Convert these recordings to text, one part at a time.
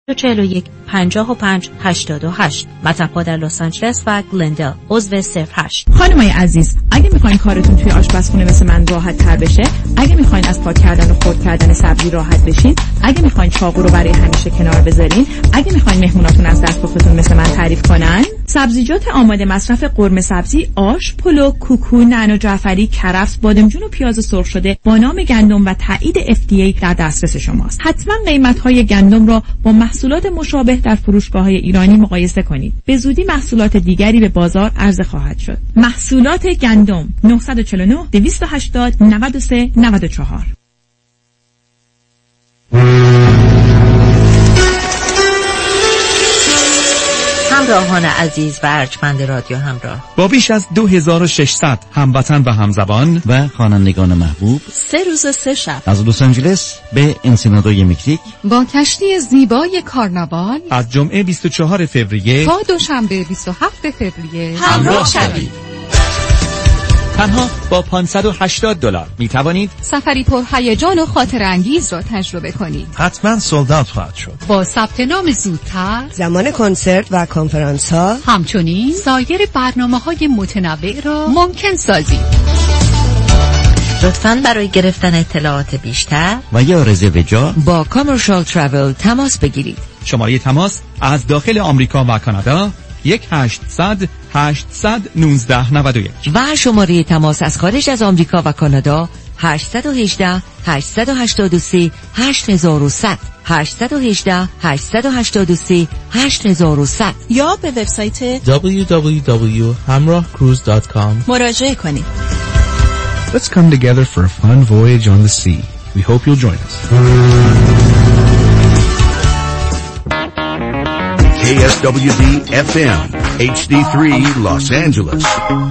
41 55 88. مطب‌ها در لس آنجلس و گلندل. عضو 08. خانمای عزیز، اگه میخواین کارتون توی آشپزخونه مثل من راحت تر بشه، اگه میخواین از پاک کردن و خرد کردن سبزی راحت بشین، اگه میخواین چاقو رو برای همیشه کنار بذارین، اگه میخواین مهموناتون از دست پختون مثل من تعریف کنن، سبزیجات آماده مصرف قرمه سبزی، آش، پلو، کوکو، نعنا جعفری، کرفس، بادمجون و پیاز سرخ شده با نام گندم و تایید FDA در دسترس شماست. حتما قیمت‌های گندم را با محصولات مشابه در فروشگاه‌های ایرانی مقایسه کنید. به زودی محصولات دیگری به بازار عرضه خواهد شد. محصولات گندم 949 280 93 94. همراهان عزیز و ارجمند رادیو همراه، با بیش از 2600 هموطن و همزبان و خوانندگان محبوب 3 روز و 3 شب از لس آنجلس به انسینادوی مکزیک با کشتی زیبای کارناوال از جمعه 24 فوریه تا دوشنبه 27 فوریه همراه شوید. تنها با $580 می توانید سفری پر هیجان و خاطر انگیز را تجربه کنید. حتما سولد اوت خواهد شد. با ثبت نام زودتر زمان کنسرت و کنفرانس ها، همچنین سایر برنامه‌های متنوع را ممکن سازید. لطفاً برای گرفتن اطلاعات بیشتر و یا رزرو جا با کامرشال ترافل تماس بگیرید. شماره تماس از داخل آمریکا و کانادا 1-800-819-91 و شماره تماس از خارج از آمریکا و کانادا 818 883 8100 818 883 8100 یا به وبسایت www.hamrahcruise.com مراجعه کنید. Let's come together for a fun voyage on the sea. We hope you'll join us. KSWD FM HD3 Los Angeles.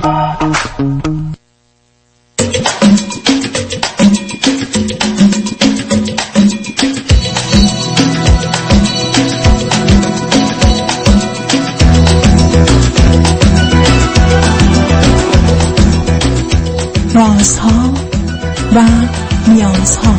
رازها و نیازها.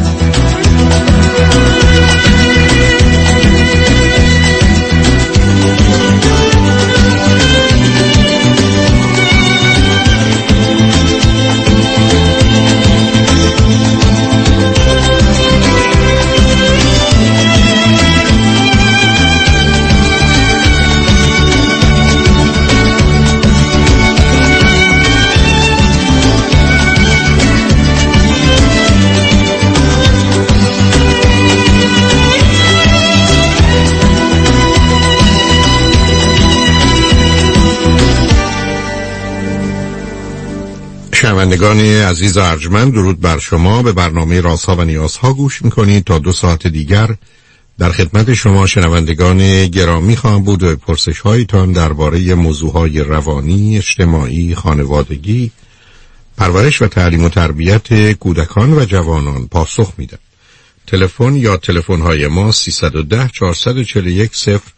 شنوندگان عزیز و ارجمند، درود بر شما. به برنامه رازها و نیازها گوش میکنید. تا 2 ساعت دیگر در خدمت شما شنوندگان گرامی خواهم بود و پرسش هایتان درباره موضوعهای روانی، اجتماعی، خانوادگی، پرورش و تعلیم و تربیت کودکان و جوانان پاسخ میدم. تلفن یا تلفن های ما 310 441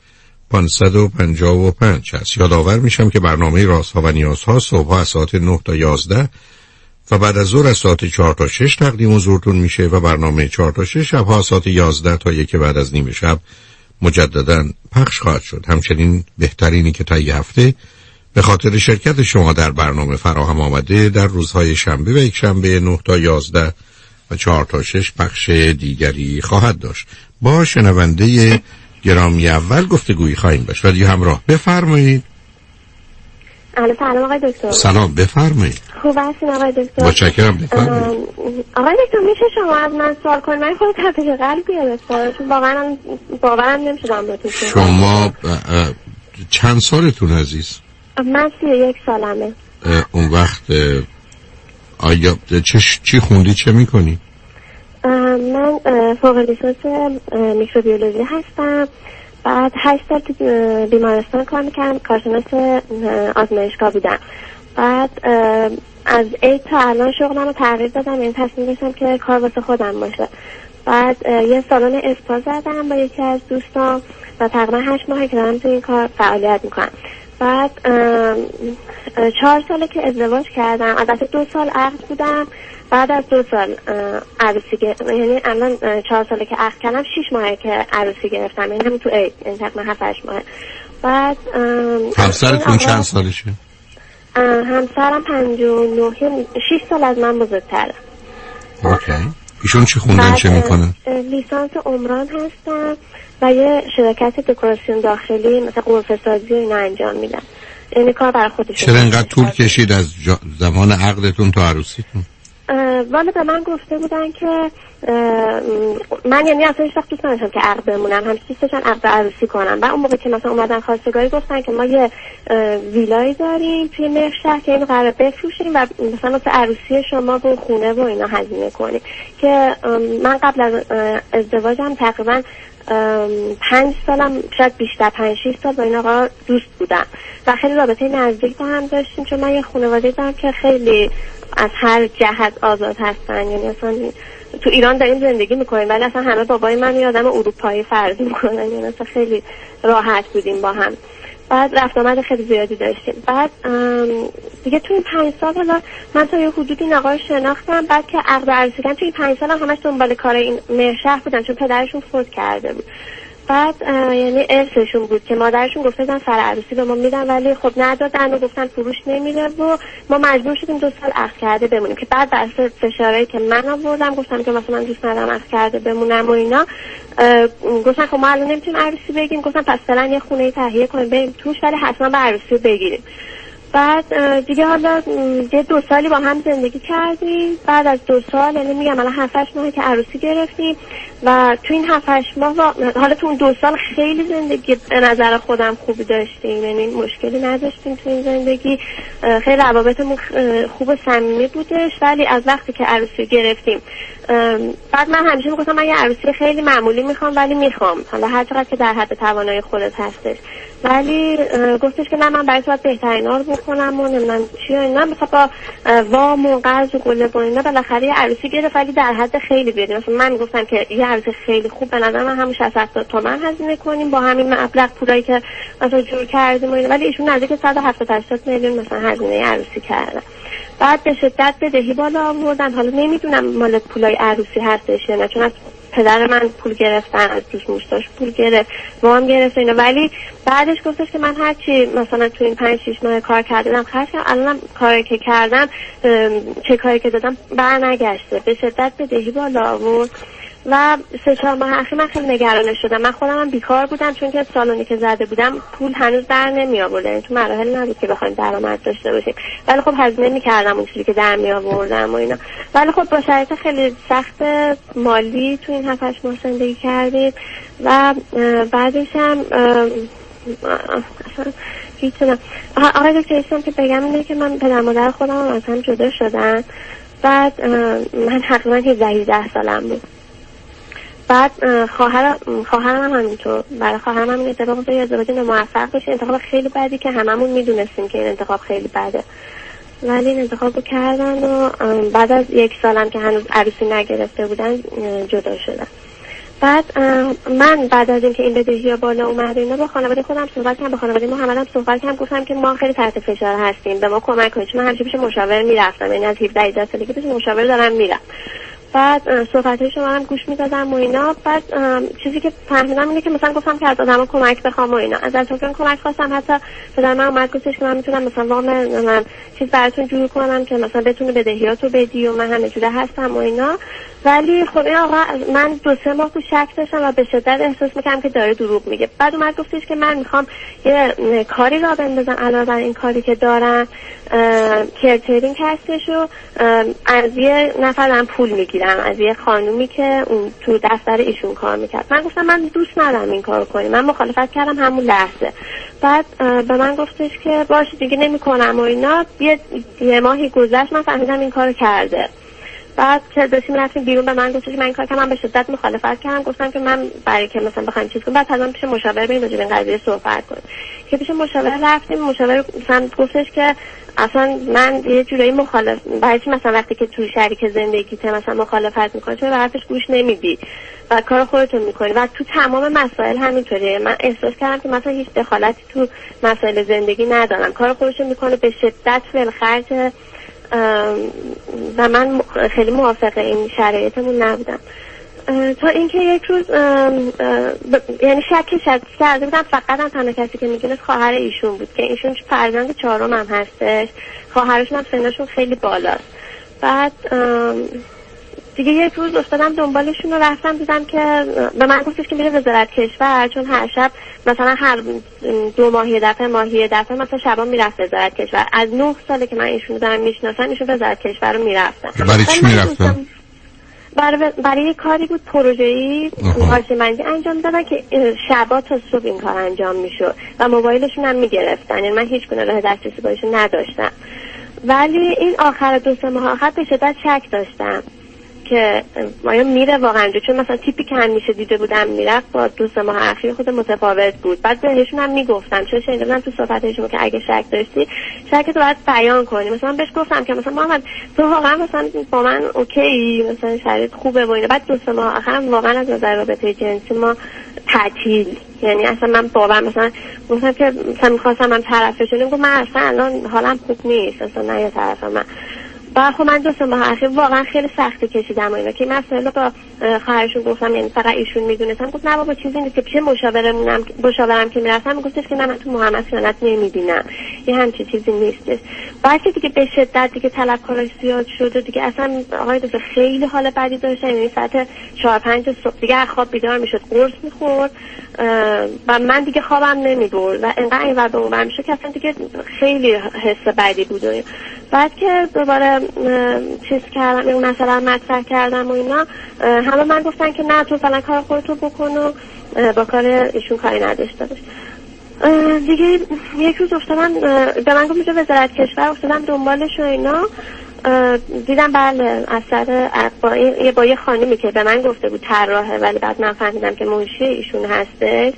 0555 هست. یادآور میشم که برنامه رازها و نیازها صبح از ساعت 9 تا 11 و بعد از ظهر از ساعت 4 تا 6 تقدیم حضورتون میشه و برنامه 4 تا 6 شبها ساعت 11 تا 1 بعد از نیم شب مجددا پخش خواهد شد. همچنین بهترینی که طی هفته به خاطر شرکت شما در برنامه فراهم آمده در روزهای شنبه و یک شنبه 9 تا 11 و 4 تا 6 پخش دیگری خواهد داشت. با شنونده گرامی اول گفتگویی خواهیم داشت. رادیو همراه، بفرمایید. سلام آقای دکتر. سلام، بفرمایید. خوب هستین آقای دکتر؟ متشکرم، بفرمایید. آقای دکتر میشه شما از من سوال کنید؟ من خود تپش قلبی داشتم چون واقعا باورم نمیشه باتون. شما چند سالتون عزیز؟ من 31 سالمه. اون وقت آیا چی خوندی، چه میکنی؟ من فوق لیسانس میکروبیولوژی هستم. بعد 8 سال تو بیمارستان کار میکردم، کارشناس آزمایشگاه بودم. بعد از عید تا الان شغلم رو تغییر دادم، این تصمیم داشتم که کار واسه خودم باشه. بعد یه سالن اسپا زدم با یکی از دوستان و تقریبا 8 ماه که دارم تو این کار فعالیت میکنم. بعد 4 ساله که ازدواج کردم، البته 2 سال عقد بودم. بعد از 2 سال عروسی گرفتم، یعنی الان 4 ساله که عقد کردم، 6 ماهه که عروسی گرفتم، یعنی همون تو عید، یعنی تقریبا 7-8 ماهه. بعد همسرتون چند سالشه؟ همسرم 59، 6 سال از من بزرگتره. اوکی. ایشون چی خوندن، چه میکنن؟ لیسانس عمران هستن و یه شرکت دکوراسیون داخلی مثلا غرفه سازی و اینا انجام میدن، یعنی کار برای خودشون. چرا اینقدر طول کشید از زمان عقدتون تا عروسیتون؟ والا به من گفته بودن که من یعنی اصلا هیچ وقت دوست نداشتم که عقد بمونم، همیشه دوست داشتم عقد عروسی کنم. و اون موقع که مثلا اومدن خواستگاری گفتن که ما یه ویلای داریم توی مهرشهر که اینو قراره بفروشیم و مثلا واسه عروسی شما و خونه و اینا هزینه کنیم. که من قبل از ازدواجم تقریبا 5 سالم، شاید بیشتر، 5-6 سال با این آقا دوست بودم و خیلی رابطه نزدیک با هم داشتیم، چون من یه خانواده دارم که خیلی از هر جهت آزاد هستن. یعنی اصلا تو ایران داریم زندگی میکنیم ولی اصلا همه بابای من یه آدم اروپایی فرض میکنن، یعنی اصلا خیلی راحت بودیم با هم. بعد رفت آمد خیلی زیادی داشتیم. بعد دیگه تو این 5 سال حالا من تا یه حدودی این آقا رو شناختم. بعد که عقد عروسی کردم تو این 5 سال همش دنبال کار این مهرشهر بودن، چون پدرشون فوت کرده بود. بعد یعنی ارثشون بود که مادرشون گفته بودن سر عروسی به ما میدن، ولی خب ندادن و گفتن فروش نمیره و ما مجبور شدیم 2 سال عقد کرده بمونیم. که بعد بر اساس فشارهایی که من آوردم گفتم که مثلا من دوست ندارم عقد کرده بمونم و اینا، گفتن خب ما الان نمیتونیم عروسی بگیریم. گفتن پس فعلا یه خونه تهیه کنیم بریم توش، ولی حتما به عروسی بگیریم. بعد دیگه حالا یه 2 سالی با هم زندگی کردیم. بعد از 2 سال، یعنی میگم الان 7-8 ماهی که عروسی گرفتیم و تو این 7-8 ماه حالا تو اون 2 سال خیلی زندگی به نظر خودم خوبی داشتیم، یعنی مشکلی نداشتیم تو این زندگی، خیلی روابطمون خوب و صمیمی بودش. ولی از وقتی که عروسی گرفتیم بعد من همیشه میگفتم من یه عروسی خیلی معمولی میخوام، ولی میخوام حالا هر چقدر که در حد توانایی خودت هستش. ولی گفتش که نه من برای تو بهترینا رو بکنم و نمیدونم چی و اینا، مثلا با وام و قرض و گله و اینا بالاخره یه عروسی گرفت، ولی در حد خیلی بیاریم. مثلا من میگفتم که یه عروسی خیلی خوب به نظر من همون 60 تومن هزینه کنیم با همین مبلغ پولایی که مثلا جور کردیم و اینا، ولی ایشون نزدیک 170-80 میلیون مثلا هزینه عروسی کردن. بعد به شدت بدهی بالا آوردن. حالا نمیدونم مال پولای عروسی هستش یا نه، چون از پدر من پول گرفتن، از دوست موشتاش پول گرفت، وام گرفت اینا. ولی بعدش گفتش که من هرچی مثلا تو این 5-6 ماه کار کردم خرج کردم، الانم کاری که کردم چه کاری که دادم برنگشته. به شدت بدهی بالا آورد و 3-4 ماه اخیر من خیلی نگران شدم. من خودم هم بیکار بودم، چون که سالونی که زده بودم پول هنوز در نمی آورد، یعنی تو مراحل نبود که بخوایم درآمد داشته باشیم، ولی خب هزینه می‌کردم اون چیزی که در می آوردم و اینا. ولی خب با شرایط خیلی سخت مالی تو این 7-8 ماه زندگی کردیم و بعدش هم اصلا هیچ آقای دکتر ایشون که بگم اینه که من پدر مادر خودم از هم جدا شدن. بعد من تقریبا 17-18 سالم بود. بعد خواهرم هم همینطور. برای خواهرم هم این اتفاق افتاد، ازدواج ناموفق بشه، انتخاب خیلی بدی که هممون میدونستیم که این انتخاب خیلی بده، ولی این انتخاب رو کردن و بعد از 1 سالم که هنوز عروسی نگرفته بودن جدا شدن. بعد من بعد از اینکه این بدهی‌ها بالا اومد اینا با خانواده خودم صحبت کردم، با خانواده محمد هم صحبت کردم، گفتم که ما خیلی تحت فشار هستیم، به ما کمک کنید. چون من همیشه پیش مشاور میرفتم، یعنی از 17 سالگی پیش مشاور دارم میرم. بعد صحبت‌های شما هم گوش می‌دادم و اینا. بعد چیزی که فهمیدم اینه که مثلا گفتم که از آدم‌ها کمک بخوام و اینا، از اطرافیان کمک خواستم. حتی پدر من اومد گفتش که من میتونم مثلا وام من چیز براتون جور کنم که مثلا بتونه بدهیاتو بدی و من همه جوره هستم و اینا. ولی خب این آقا من 2-3 ماه تو شک داشتم و به شدت احساس می‌کردم که داره دروغ میگه. بعد اومد گفتش که من می‌خوام یه کاری را بندازم علاوه بر این کاری که دارم، کیرترینگ هستش و از یه نفر پول میگیرم، از یه خانومی که اون تو دفتر ایشون کار میکرد. من گفتم من دوست ندارم این کارو کنی، من مخالفت کردم همون لحظه. بعد به من گفتش که باشه دیگه نمی‌کنم و اینا. یه ماهی گذشت من فهمیدم این کارو کرده بعد که داشتیم رفتیم بیرون به من گفت که من این کار کردم، من به شدت مخالفت کردم، گفتم که من برای که مثلا بخوایم چیز کنم بعد حتما پیش مشاور بریم راجع به این قضیه صحبت کنیم. که پیش مشاور رفتیم، مشاور مثلا گفتش که اصلا من یه جورایی مخالف برای چی مثلا وقتی که توی شریک زندگیت مثلا مخالفت می‌کنی چرا به حرفش گوش نمیدی و کار خودت می‌کنی و تو تمام مسائل همینطوریه. من احساس کردم که مثلا هیچ دخالتی تو مسائل زندگی ندارم، کار خودش می‌کنه، به شدت ولخرج و من خیلی موافق این شرایطمون نبودم. تا اینکه یک روز یعنی شک کرده بودم، فقط هم تنها کسی که میدونست خواهر ایشون بود که ایشون فرزند چهارم هم هستش، خواهرشون هم سنشون خیلی بالاست. بعد دیگه یک روز افتادم دنبالشون و رفتم دیدم که به من گفتش که میره وزارت کشور، چون هر شب مثلا هر 2 ماه یه دفعه مثلا شبا میرفت وزارت کشور. از 9 ساله که من ایشونو دارم میشناسم ایشون وزارت کشور رو میرفتم. برای چی میرفتن؟ برای یه کاری بود پروژه‌ای هاشمندی انجام دادن که شبا تا صبح این کار انجام میشد و موبایلشون هم میگرفتن، یعنی من هیچ گونه راه دسترسی بهشون نداشتم. ولی این آخر 2-3 ماه آخر به شدت شک داشتم که آیا میره واقعا، چون مثلا تیپی که همیشه دیده بودم میرفت با 2-3 ماه اخیر خود متفاوت بود. بعد بهشون هم میگفتم، چون شنیده بودم تو صحبتشون که اگه شک داشتی شکتو باید بیان کنی. مثلا بهش گفتم که مثلا محمد تو واقعا مثلا با من اوکی، مثلا شرایط خوبه و اینا. بعد 2-3 ماه آخر واقعا از نظر رابطه جنسی ما تعطیل، یعنی اصلا من باور مثلا گفتم که مثلا می‌خواستم من طرفشون، گفتم من اصلا الان حالم خوب نیست، اصلا نه طرف من. و خب من 2-3 ماه اخیر واقعا خیلی سختی کشیدم اینا که مسئله با خواهرشون گفتم، یعنی فقط ایشون میدونستم. گفت نه بابا چیزی نیست، که پیش مشاورم که میرفتم میگفتش که نه من تو محمد خیانت نمیبینم، یه همچین چیزی نیستش. بعد که دیگه به شدت دیگه طلبکاراش زیاد شد و دیگه اصلا آقای دکتر خیلی حال بدی داشتن، یعنی ساعت 4-5 صبح دیگه از خواب بیدار میشد، قرص میخورد و من دیگه خوابم نمیبرد و انقدر این ور به اون ور میشد که اصلا دیگه خیلی حس بدی بود. بعد که دوباره چیز کردم اون مثلا مطرح کردم و اینا، همه من گفتن که نه تو فلان کار خودتو بکن و با کار ایشون کاری نداشته باش. دیگه یک روز افتادم به من گفت میشه وزارت کشور، افتادم دنبالش و اینا، دیدم بله اثر با یه خانمی که به من گفته بود طراحه، ولی بعد من فهمیدم که منشی ایشون هستش،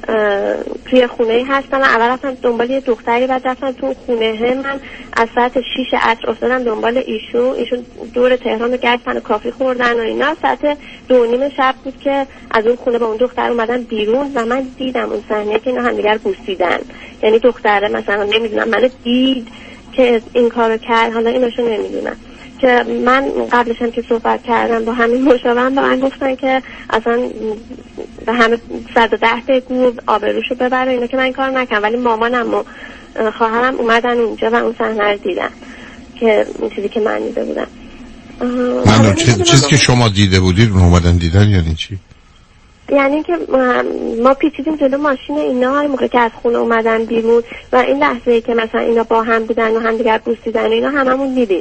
توی خونه هستم. اول رفتم دنبال یه دختری، بعد رفتم تو خونه من از ساعت 6 عصر افتادم دنبال ایشون دور تهران رو گشتن و کافی خوردن و اینا. ساعت 2:30 شب بود که از اون خونه با اون دختر اومدن بیرون و من دیدم اون صحنه که اینا همدیگر بوسیدن، یعنی دختره مثلا نمیدونم منو دید که این کارو کرد، حالا ایناشو نمیدونم. که من قبلش هم که صحبت کردم با همین مشاورم با من گفتن که اصلا به همه 110 بگو آبروشو ببره اینا، که من این کار نکنم. ولی مامانم و خواهرم اومدن اونجا و اون صحنه رو دیدن که این چیزی که من دیده بودم. من چیزی که شما دیده بودید اون اومدن دیدن یعنی چی؟ یعنی که ما پیچیدیم جلو ماشین اینا موقع که از خونه اومدن بیرون و این لحظه‌ای که مثلا اینا با هم بودن و هم دیگر بوسیدن اینا هممون دیدیم.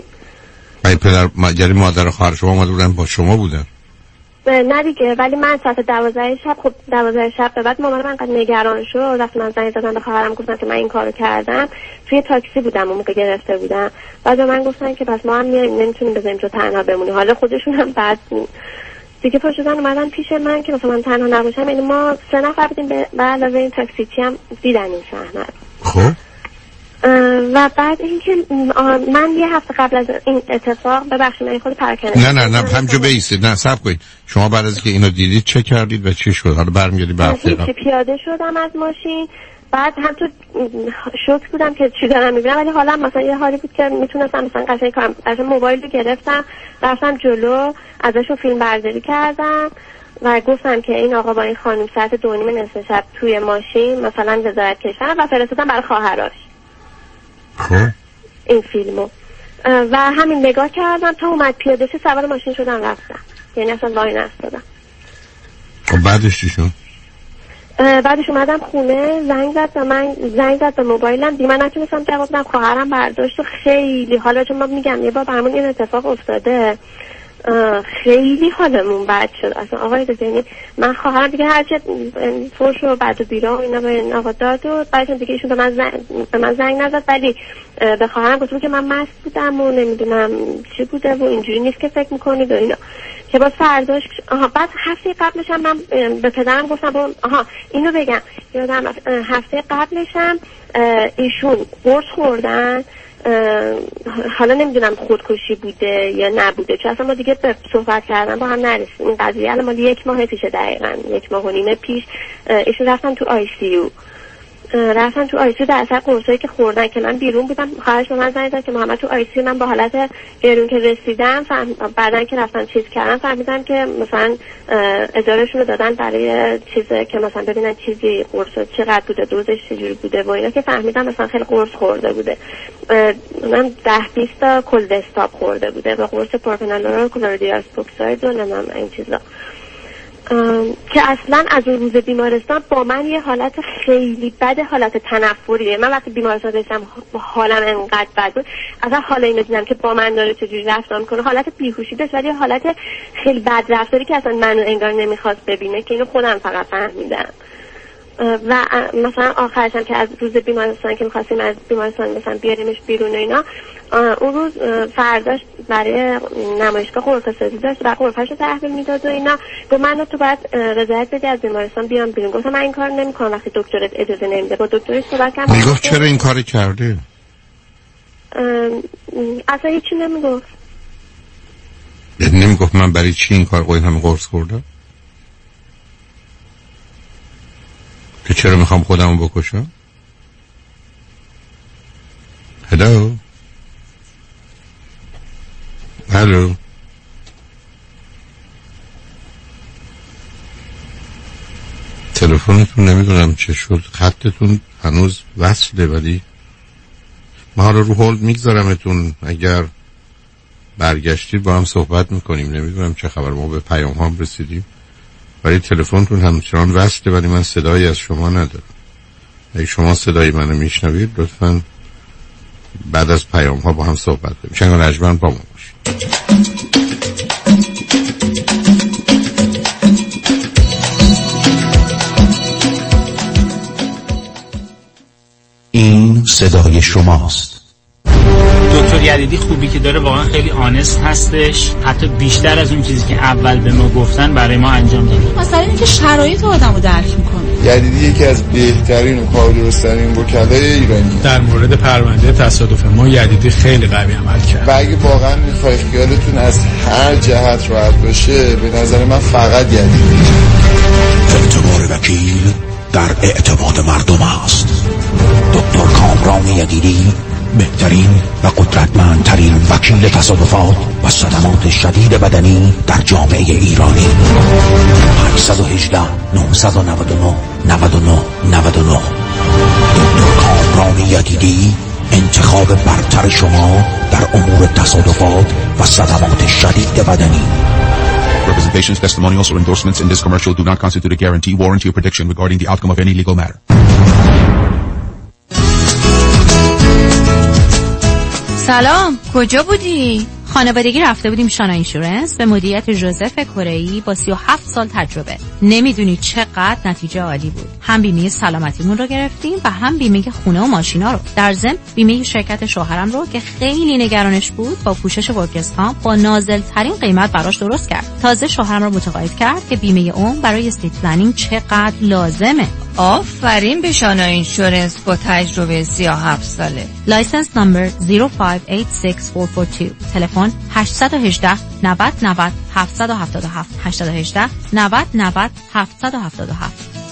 یعنی مادر و خواهر شما اومده بودن با شما بودن؟ نه دیگه، ولی من ساعت 12 شب، خب 12 شب به بعد مامانم انقدر نگران شد، وقتی من زنگ زدم به خواهرم گفتم که من این کارو کردم، توی تاکسی بودم اون موقع گرفته بودم. بعد من گفتن که پس ما هم نمیتونیم بذاریم تو تنها بمونی. حالا خودشون هم بعد دیگه پا شدن اومدن پیش من که مثلا من تنها نباشم. یعنی ما 3 نفر بودیم به علاوه این تاکسیچی هم دیدن این صحنه. خب و بعد اینکه من یه هفته قبل از این اتفاق، ببخشید من خود پراکنده نه همجا بیستید، نه صبر کنید. شما بعد از که اینو دیدید چه کردید و چی شد؟ حالا برمیگردید به هفته قبل. پیاده شدم از ماشین، بعد هم تو شوک بودم که چی دارم میبینم، ولی حالا مثلا یه حالی بود که میتونستم مثلا قشنگ کارم، قشنگ موبایل رو گرفتم رفتم جلو ازشون فیلم برداری کردم و گفتم که این آقا با این خانم ساعت 2:30 نصف شب توی ماشین مثلا وزارت کشور و فرستادم برای خواهراش این فیلمو و همین نگاه کردم تا اومد پیاده شه، سوار ماشین شدم رفتم، یعنی اصلا وای نستادم. خب بعدش چی شد؟ بعدش اومدم خونه، زنگ زد به موبایلم، دیگه من نتونستم جواب بدم. خواهرم برداشت و خیلی حالا چون ما میگم یه بار برامون این اتفاق افتاده خیلی حالمون بد شد اصلا آقای دکتر. یعنی من خواهرم دیگه هرچی فوش و بعد و بیرا و اینا به این آقا داد و بعدش دیگه ایشون به من زنگ نزد، ولی به خواهرم گفتم که من مست بودم و نمیدونم چی بوده و اینجوری نیست که فکر میکنید و اینا، که باز فرداش بعد هفته قبلش هم من به پدرم گفتم اینو بگم یادم هفته قبلش هم ایشون قرص خوردن، حالا نمیدونم خودکشی بوده یا نبوده چون اصلا ما دیگه به صحبت کردن با هم نرسیم. این قضیه الان مال 1 ماه پیشه، دقیقاً 1 ماه و نیم پیش ایشون رفتن تو آی سی یو در اثر قرصایی که خوردن که من بیرون بودم. خواهرش به من زنگ زد که محمد تو آی سی. من با حالت گرون که رسیدم بعدن که رفتن چیز کردن فهمیدم که مثلا اجارهشون رو دادن برای چیزی که مثلا ببینن چیزی قرص چقدر بوده، دوزش چجوری بوده و اینا، که فهمیدم مثلا خیلی قرص خورده بوده. من 10-20 تا کلدستاپ خورده بوده و قرص پروپنالور، کلوردیاسپوکساید و نمیدونم این چیزا، که اصلا از اون روز بیمارستان با من یه حالت خیلی بد، حالت تنفریه. من وقتی بیمارستان داشتم حالم انقدر بد بود، اصلا حال اینو دیدم که با من داره چجوری رفتار میکنه، حالت بیهوشی داشت ولی حالت خیلی بد رفتاری که اصلا منو انگار نمیخواست ببینه، که اینو خودم فقط فهمیدم. و مثلا آخرش هم که از روز بیمارستان که می‌خواستیم از بیمارستان مثلا بیاریمش بیرون و اینا، اون روز فرداش برای نمایشگاه غرفه‌سازی داشت و غرفه‌شو تحویل میداد و اینا. گفت من تو باید رضایت بدی از بیمارستان بیام بیرون. گفتم من این کار نمی‌کنم وقتی دکترت اجازه نمیده. با دکترش صحبت کردم. میگفت چرا این کارو کرده؟ اصلا هیچی نمیگفت. نمیگفت من برای چی این کار همه قرص خوردم؟ که چرا میخوام خودمو بکشم؟ هلو تلفنتون نمیدونم چه شد، خطتون هنوز وصله، ولی ما حالا رو هولد میگذارمتون، اگر برگشتید با هم صحبت میکنیم. نمیدونم چه خبر، ما به پیام هم رسیدیم ولی تلفنتون همچنان وصله، ولی من صدایی از شما ندارم. اگه شما صدای منو میشنوید لطفاً بعد از پیام ها با هم صحبت کنیم. شنگ رجمن با ما باشید. این صدای شماست. دکتر یدیدی خوبی که داره واقعا خیلی آنست هستش، حتی بیشتر از اون چیزی که اول به ما گفتن برای ما انجام داده. مثلا اینکه شرایط آدمو درک میکنه. یدیدی یکی از بهترین و کارگرسترین وکلای ایرانی. در مورد پرونده تصادف ما یدیدی خیلی قوی عمل کرد. و اگه واقعا میخوای خیالتون از هر جهت راحت باشه، به نظر من فقط یدیدی. اعتبار وکیل در اعتماد مردم است. دکتر کامران یدیدی بهترین و قدرتمندترین وکیل تصادفات و صدمات شدید بدنی در جامعه ایرانی. 818 999 99 99. دکتر کامران یدیدی، انتخاب برتر شما در امور تصادفات و صدمات شدید بدنی. Representations, testimonials, or endorsements in this commercial do not constitute a guarantee, warranty, or prediction regarding the outcome of any legal matter. سلام، کجا بودی؟ خانوادگی رفته بودیم شانا اینشورنس به مدیریت ژوزف کره‌ای با 37 سال تجربه. نمیدونی چقدر نتیجه عالی بود. هم بیمه سلامتیمون رو گرفتیم و هم بیمه خونه و ماشینا رو. در ضمن بیمه شرکت شوهرم رو که خیلی نگرانش بود با پوشش ورکرز کامپ با نازل ترین قیمت براش درست کرد. تازه شوهرم رو متقاعد کرد که بیمه اون برای استیت پلنینگ چقدر لازمه. آفرین به شانا اینشورنس با تجربه 37 ساله. لایسنس نمبر 0586442. تلفن 818 90 90 777 818 90 90 777.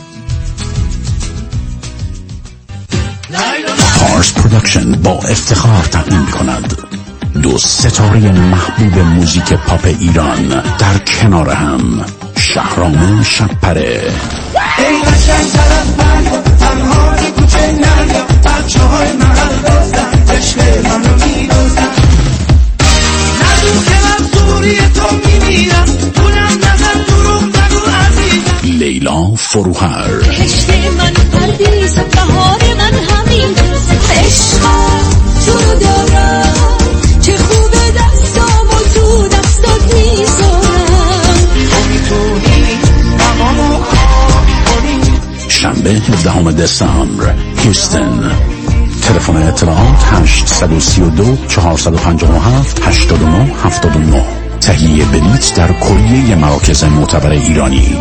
پارس پرودکشن با افتخار تقدیم می‌کند 2 ستاره محبوب موزیک پاپ ایران در کنار هم، شهرام شب‌پره. ای قشنگ طرف من تنها کوچه نریا، بچه‌های محل دزدن عشق منو می‌دزدن، ندون که من سوری تو می‌میرم، پولم نزن دروغ نگو عزیزم. لیلا فروهر عشق من پردیس بهار من همین عشقم تو رو دارم، چه خوبه دستام و تو دستات نیست. شنبه 17 دسامبر هیوستن. تلفن اطلاعات 832 457 89 79. تهیه بلیط در کلیه مراکز معتبر ایرانی.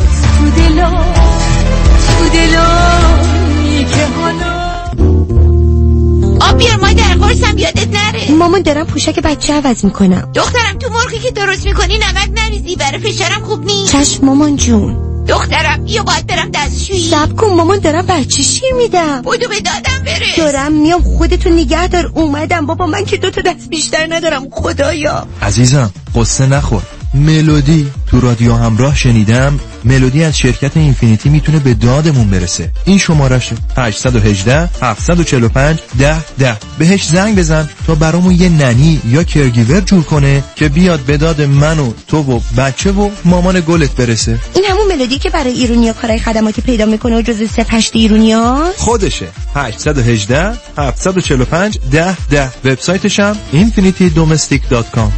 بیار مادر قرصم یادت نره. مامان دارم پوشک بچه عوض میکنم. دخترم تو مرغی که درست میکنی نمک نریزی، برای فشارم خوب نیست. چشم مامان جون. دخترم یا باید برم دستشویی. صبر کن مامان دارم بچه شیر میدم. بودو به دادم برس. دارم میام، خودتو نگه دار. اومدم بابا، من که 2 تا دست بیشتر ندارم خدایا. عزیزم قصه نخور. ملودی تو رادیو همراه شنیدم. ملودی از شرکت اینفینیتی میتونه به دادمون برسه. این شماره‌شو 818 745 1010. بهش زنگ بزن تا برامون یه ننی یا کرگیور جور کنه که بیاد به داد من و تو و بچه و مامان گلت برسه. این همون ملودی که برای ایرونیا کارهای خدماتی پیدا میکنه و جزو 08 ایرونیاست. خودشه. 818 745 1010. وبسایتش هم infinitydomestic.com.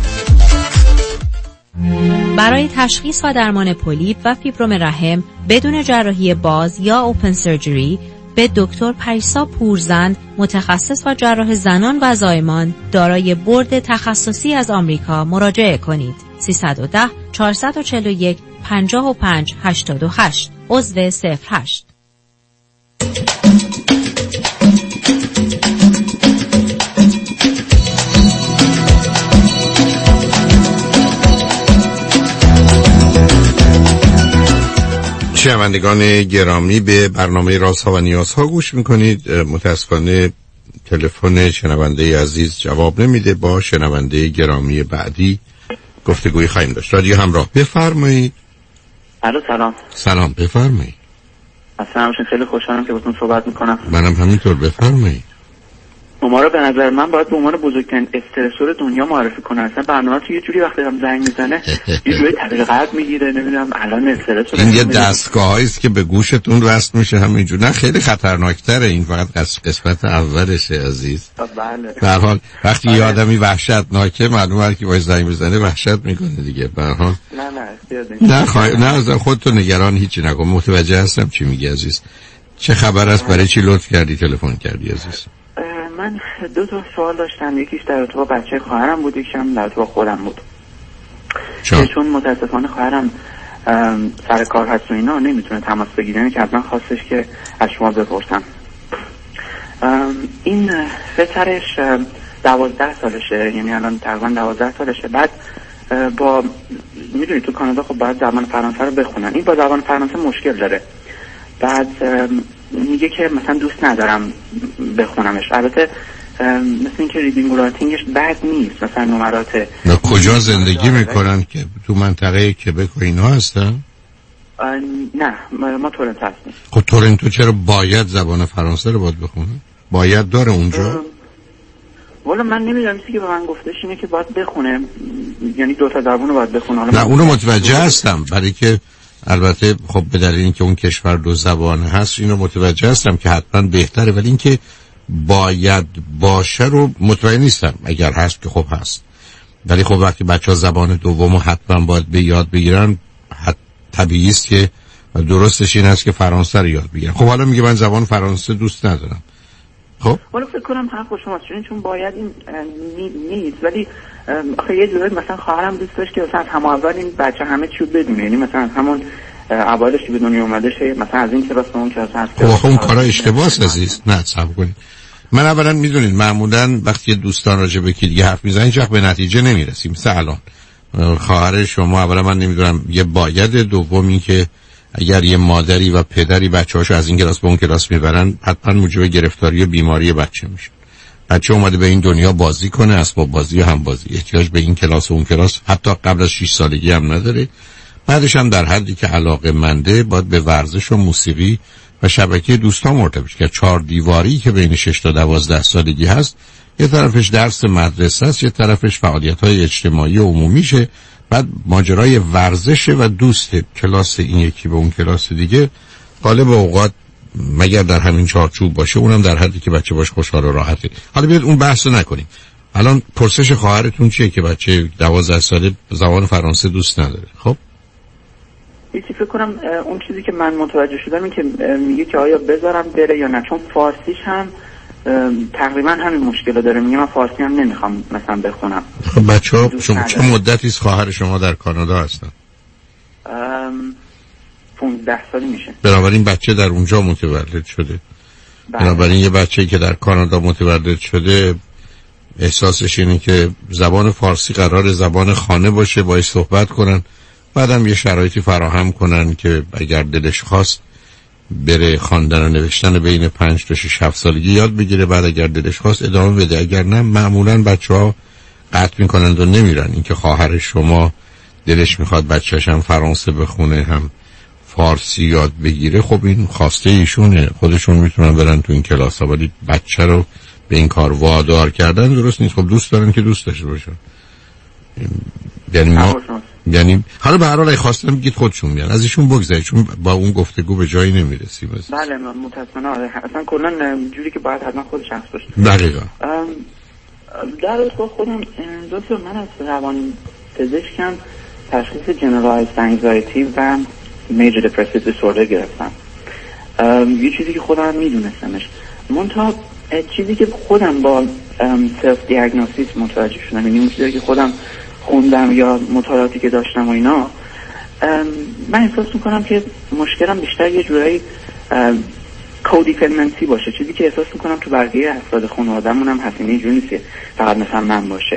برای تشخیص و درمان پولیپ و فیبروم رحم بدون جراحی باز یا اوپن سرجری به دکتر پریسا پورزند، متخصص و جراح زنان و زایمان دارای بورد تخصصی از آمریکا مراجعه کنید. 310 441 55 88 عضو 08. شنوندگان گرامی، به برنامه رازها و نیازها گوش میکنید. متاسفانه تلفن شنونده عزیز جواب نمیده. با شنونده گرامی بعدی گفتگوی خواهیم داشت. رادیو همراه، بفرمایید. الو سلام. سلام، بفرمایید. اصلا خیلی خوشحالم که باتون صحبت میکنم. منم همینطور، بفرمایید. شما رو به نظر من باید به عنوان بزرگترین استرسور دنیا معرفی کنن. اصلا برنامه تو یه جوری وقتی هم زنگ میزنه یه جوری طبیل قلب میگیره، نمیدونم الان استرس. این یه دستگاهی است که به گوشتون وصل میشه همینجور. نه خیلی خطرناکتره این، فقط قسمت اولشه عزیز. بله. به هر حال وقتی یه آدمی وحشتناکه معلومه که باید زنگ بزنه وحشت میکنه دیگه. به هر حال نه از خودتون نگران هیچی نکن. متوجه هستم چی میگی عزیز. چه خبر است؟ برای چی لطف کردی تلفن کردی عزیز؟ من 2 تا سوال داشتم. یکیش در ارتباط با بچه خواهرم بود، یکیشم در ارتباط با خودم بود. چون متاسفانه خواهرم سر کار هست و اینا نمیتونه تماس بگیره، که حتما خواستش که از شما بپرسم. این پسرش 12 سالشه، یعنی الان تقریبا 12 سالشه. بعد با میدونی تو کانادا خب باید زبان فرانسه رو بخونن. این با زبان فرانسه مشکل داره. بعد میگه که مثلا دوست ندارم بخونمش. البته مثل این که ریدینگ و رایتینگش بد نیست، مثلا نمرات. کجا زندگی میکنن؟ که تو منطقه کبک و اینا هستن؟ نه ما تورنتو هستیم. خب تورنتو چرا باید زبان فرانسه رو باید بخونه؟ باید داره اونجا؟ والا من نمیدونم، چیزی که به من گفتش اینه که باید بخونه، یعنی 2 تا زبان رو باید بخونه. نه اونو متوجه هستم، برای که البته خب به دلیل اینکه اون کشور 2 زبانه هست اینو متوجه هستم که حتما بهتره، ولی اینکه باید باشه رو مطمئن نیستم. اگر هست که خب هست، ولی خب وقتی بچه‌ها زبان دومو حتما باید به یاد بگیرن، طبیعی است که درستش این است که فرانسه رو یاد بگیرن. خب حالا میگه من زبان فرانسه دوست ندارم. خب حالا فکر کنم حق شماست، چون باید این نیست. ولی آخه یه جوری مثلا خواهرم دوست داشت که مثلا هم اول این بچه همه چیو بدونه، یعنی مثلا همون اولش که به دنیا اومده شه مثلا از این کلاس به اون کلاس هست. خب اون کارا اشتباهه عزیز. نه صبر کنید. من اولا میدونید معمولا وقتی دوستان راجع به کی دیگه حرف میزنن هیچ وقت به نتیجه نمیرسیم. مثلا الان خواهر شما، اولا من نمیدونم یه باید، دومی که اگر یه مادری و پدری بچه‌هاشو از این کلاس به اون کلاس میبرن حتما موجب گرفتاری و بیماری بچه میشه. بچه اومده به این دنیا بازی کنه، اسباب بازی و هم بازی، احتیاج به این کلاس و اون کلاس حتی قبل از 6 سالگی هم نداره. بعدش هم در حدی که علاقه منده باید به ورزش و موسیقی و شبکه دوستان مرتبط شه. 4 دیواری که بین 6 تا 12 سالگی هست، یه طرفش درس مدرسه است، یه طرفش فعالیت‌های اجتماعی و عمومیشه، بعد ماجرای ورزش و دوست کلاس این یکی به اون کلاس دیگه. غالب اوقات مگر در همین چارچوب باشه، اونم در حدی که بچه باش خوشحال و راحته. حالا بیاد اون بحث رو نکنیم. الان پرسش خواهرتون چیه که بچه 12 ساله زبان فرانسه دوست نداره؟ خب یه چیزی فکر کنم اون چیزی که من متوجه شدم این که میگه که آیا بذارم بره یا نه، چون فارسیش هم تقریبا همین مشکل داره. میگه من فارسی هم نمیخوام مثلا بخونم. خب بچه‌ها چه مدتی است خواهر شما در کانادا هستن؟ 15 سالی میشه. بنابراین بچه در اونجا متولد شده. بنابراین یه بچه‌ای که در کانادا متولد شده احساسش اینه که زبان فارسی قرار زبان خانه باشه، باهاش صحبت کنن، بعدم یه شرایطی فراهم کنن که اگر دلش خواست بره خواندن و نوشتن بین 5 تا 6 7 سالگی یاد بگیره، بعد اگر دلش خواست ادامه بده. اگر نه معمولا بچه‌ها قطع میکنن و نمیرن. اینکه خواهر شما دلش میخواد بچه‌ش هم فرانسه بخونه هم فارسی یاد بگیره، خب این خواسته ایشونه، خودشون میتونن برن تو این کلاس ها، ولی بچه رو به این کار وادار کردن درست نیست. خب دوست دارن که دوست داشته باشن. یعنی حالا به هر حال خواستم بگید خودشون میان، از ایشون بگذارید، چون با اون گفتگو به جایی نمیرسیم. بله متاسفانه اصلا کلا جوری که باید حتما خودش شخص باشه. دقیقاً. در واقع خودم دکتر من از روان پزشکم تشخیص جنرالایزد انگزایتی و میجر دپرسیو دیسوردر گرفتم. یه چیزی که خودم میدونستمش، منتها چیزی که خودم با سلف دیاگنوستیس متوجه شدم، یعنی اون چیزی که خودم خوندم یا مطالعاتی که داشتم و اینا، من احساس میکنم که مشکلم بیشتر یه جورایی کودیپندنسی باشه. چیزی که احساس میکنم تو بقیه افراد خانواده‌مون هم هست، یعنی جوری نیست که فقط مثلا من باشه.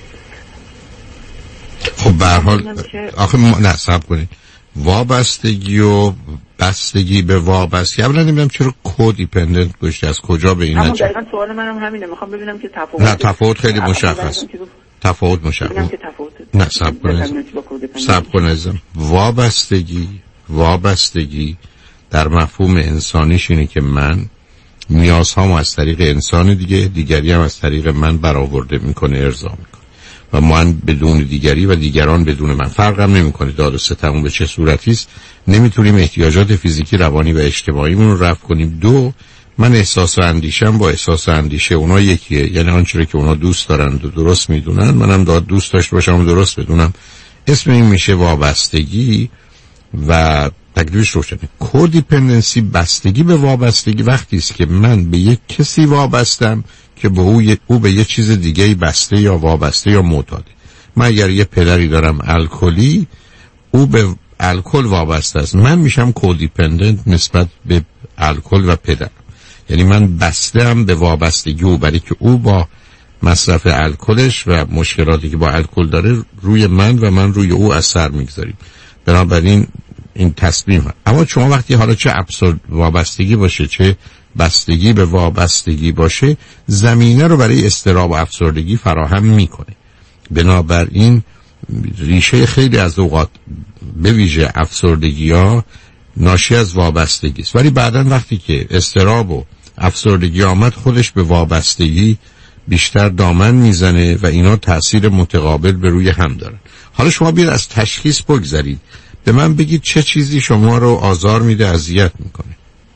خب به هر حال آخه نه صبر کنید، وابستگی و بستگی به وابستگی، اولا نمیدونم چرا کودیپندنت باشه، از کجا به این نتیجه؟ دقیقاً سوال منم همینه، میخوام ببینم که تفاوت خیلی مشخص. تفاوت مشخص. نه صبر کنید. وابستگی در مفهوم انسانیش اینه که من نیازهامو از طریق انسان دیگری هم از طریق من برآورده میکنه، ارضا میکنه، و من بدون دیگری و دیگران بدون من. فرقم نمیکنه داد و ستمون به چه صورتی است، نمیتونیم احتیاجات فیزیکی، روانی و اجتماعیمون رو رفع کنیم. دو، من احساس و اندیشم با احساس و اندیشه اونا یکیه، یعنی آنچه که اونا دوست دارند و درست میدونن منم دوست داشته باشم و درست بدونم. اسم این میشه وابستگی و تکلیفش روشنه. کودیپندنسی، بستگی به وابستگی، وقتی است که من به یک کسی وابستم که به او به یه چیز دیگه‌ای بسته یا وابسته یا معتاده. من اگر یه پدری دارم الکلی، او به الکل وابسته است، من میشم کودیپندنت نسبت به الکل و پدر. یعنی من بسته‌ام به وابستگی او، برای که او با مصرف الکلش و مشکلاتی که با الکل داره روی من و من روی او اثر میگذاریم. بنابراین این تصمیم هست. اما شما وقتی حالا چه ابسورد وابستگی باشه چه بستگی به وابستگی باشه، زمینه رو برای اضطراب و افسردگی فراهم میکنه. بنابراین ریشه خیلی از اوقات به ویژه افسردگی ها ناشی از وابستگی است، ولی بعداً وقتی که اضطراب و افسردگی آمد خودش به وابستگی بیشتر دامن میزنه و اینا تأثیر متقابل به روی هم دارن. حالا شما بیاید از تشخیص بگذارید، به من بگید چه چیزی شما رو آزار میده، اذیت میکنه.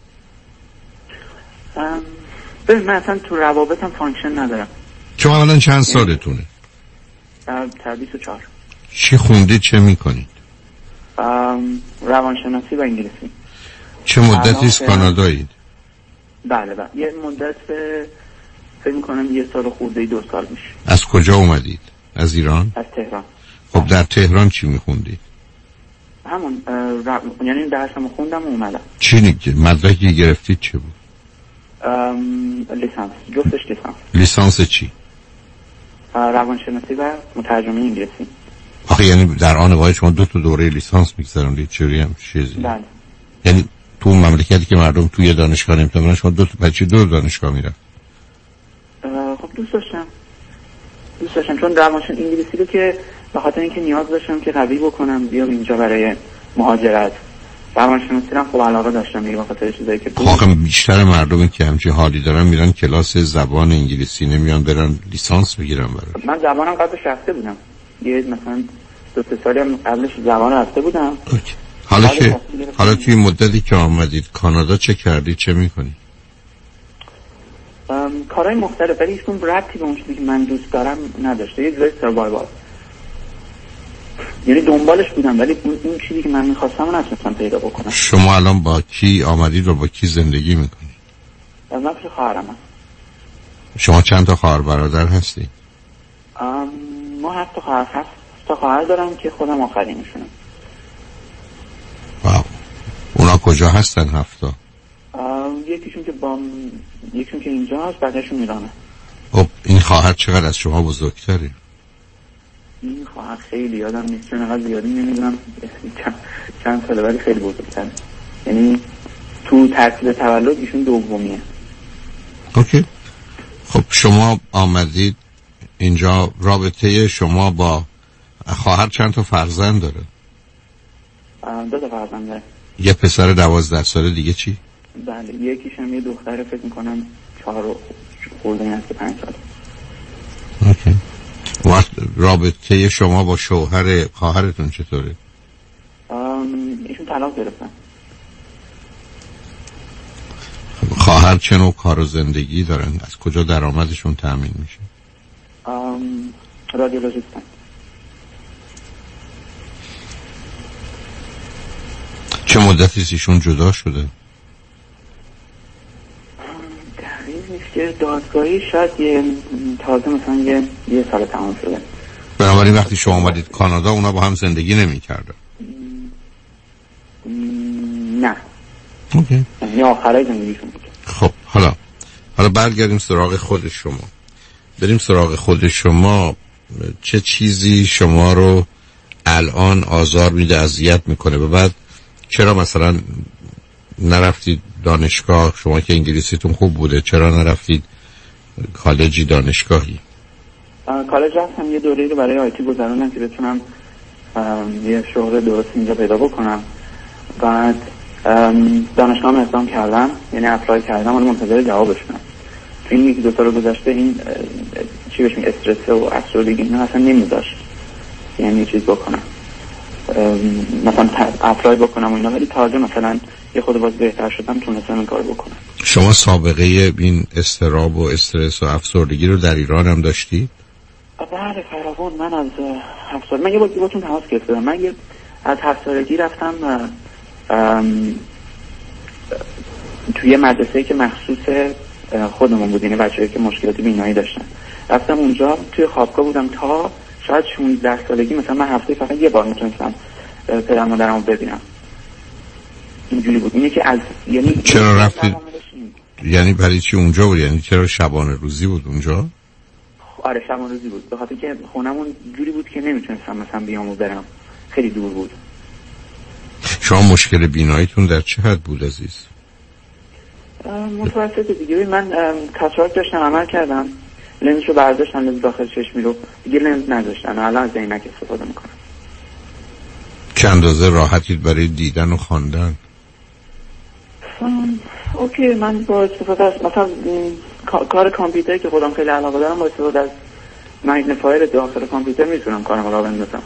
ببین من اصلا تو روابطم فانکشن ندارم. شما الان چند سالتونه؟ 24. چی خوندید، چه میکنید؟ روانشناسی و انگلیسی. چه مدتی است کانادایید؟ بله یه مدت فکر میکنم 1 سال خورده 2 سال میشه. از کجا اومدید؟ از ایران؟ از تهران. خب در تهران چی میخوندید؟ همون یعنی درسمو خوندم و اومدم. چی مدرکی گرفتید چه بود؟ لیسانس، جفتش لیسانس. لیسانس چی؟ روانشناسی و مترجمه انگلیسی. آخه یعنی در آن واقع شما 2 تا دوره لیسانس میگذروندید، چوری هم چیزی؟ بله. یعنی تو مملکتی که مردم توی دانشگاه نمیتونن، شما 2 تا بچه 2 دانشگاه میرن؟ خب دوست داشتم چون روانشناسی انگلیسی رو که به خاطر اینکه نیاز داشتم که قوی بکنم بیام اینجا برای مهاجرت. روانشناسی هم خب علاقه داشتم به خاطر چیزایی که واقعا بیشتر مردمی که همچین حالی دارن میرن کلاس زبان انگلیسی، نمیان برن لیسانس بگیرن برای. من زبانم قبلش رفته بودم، یه مثلا 2-3 سالی هم قبلش زبان رفته بودم. حالا توی مدتی که آمدید کانادا چه کردید، چه میکنید؟ کارهای مختلف، ولی هیچ ربطی به اون چیزی که من دوست دارم نداشته. یه جوری سروایوال. یعنی دنبالش بودم ولی اون چیزی که من میخواستم رو نتونستم پیدا بکنم. شما الان با کی آمدید و با کی زندگی میکنید؟ من پیش خواهرم. شما چند تا خواهر برادر هستی؟ ما 7 تا خواهر دارم که خودم آخرینشونم. واو. اونا کجا هستن 7 تا؟ یکیشون که اینجا هست، بقیه‌شون ایرانه. خب این خواهر چقدر از شما بزرگتره؟ این خواهر خیلی یادم نیست چون انقدر زیادی نمیدونم چند ساله ولی خیلی بزرگتره. یعنی تو ترتیب تولد ایشون دومیه. اوکی. خب شما آمدید اینجا، رابطه شما با خواهر چند تا فرزند داره؟ 2 تا فرزند داره. یه پسر 12 ساله، دیگه چی؟ بله یکیش هم یه دختره فکر میکنم 4 خورده این هست که 5 ساله. اوکی. وقت رابطه شما با شوهر خواهرتون چطوره؟ ایشون طلاق گرفتن. خواهر چه نوع کار و زندگی دارن؟ از کجا درآمدشون تأمین میشه؟ رادیولوژیستن. چه مدتی ایشون جدا شده؟ دقیق نیست که دادگاهی شاید تازه مثلا یه سال تمام شده. بنابراین وقتی شما آمدید کانادا اونا با هم زندگی نمی کردن؟ نه. اوکی. یعنی آخرای زندگیشون بود. خب حالا برگردیم سراغ خود شما. بریم سراغ خود شما. چه چیزی شما رو الان آزار میده، اذیت میکنه؟ و بعد چرا مثلا نرفتید دانشگاه؟ شما که انگلیسیتون خوب بوده، چرا نرفتید کالجی، دانشگاهی؟ کالج رفتم، یه دوره‌ای رو برای آیتی گذروندم که بتونم یه شغل درست اینجا پیدا بکنم. بعد دانشگاه هم اقدام کردم، یعنی اپلای کردم ولی منتظر جوابشونم. تو این 1-2 سال گذشته این چی بهش میگن استرس و افسردگی اینا اصلا نمیذاشت یعنی چیز بکنم، مثلا اپلای بکنم و اینا. ولی تازه مثلا یه خود باز بهتر شدم تونستم این کار بکنم. شما سابقه این اضطراب و استرس و افسردگی رو در ایران هم داشتی؟ بله فراوان. من از افسردگی من یه بار باتون تماس گرفتم. من از افسردگی رفتم توی مدرسه‌ای که مخصوص خودمون بود، یعنی بچه‌ای که مشکلات بینایی داشتن. رفتم اونجا توی خوابگاه بودم تا شاید 16 سالگی. مثلا من هفته فقط یه بار میتونستم پدر مادرمو ببینم. اینجوری بود. اینه که از یعنی چرا رفتید؟ یعنی برای چی اونجا بود؟ یعنی چرا شبانه روزی بود اونجا؟ آره شبانه روزی بود، به خاطر که خونمون جوری بود که نمیتونستم مثلا بیام و برم، خیلی دور بود. شما مشکل بیناییتون در چه حد بود عزیز؟ متوسط دیگه. من کاتاراکت داشتم، عمل کردم، لنزشو برداشتن، لنز داخل چشمی رو دیگه لنز نذاشتن، الان از عینک استفاده میکنم. چه اندازه راحتید برای دیدن و خواندن؟ اوکی. من با استفاده از مثلا کار کامپیوتری که خودم خیلی علاقه دارم، با استفاده از مگنیفایر داخل کامپیوتر میتونم کارم رو بندازم.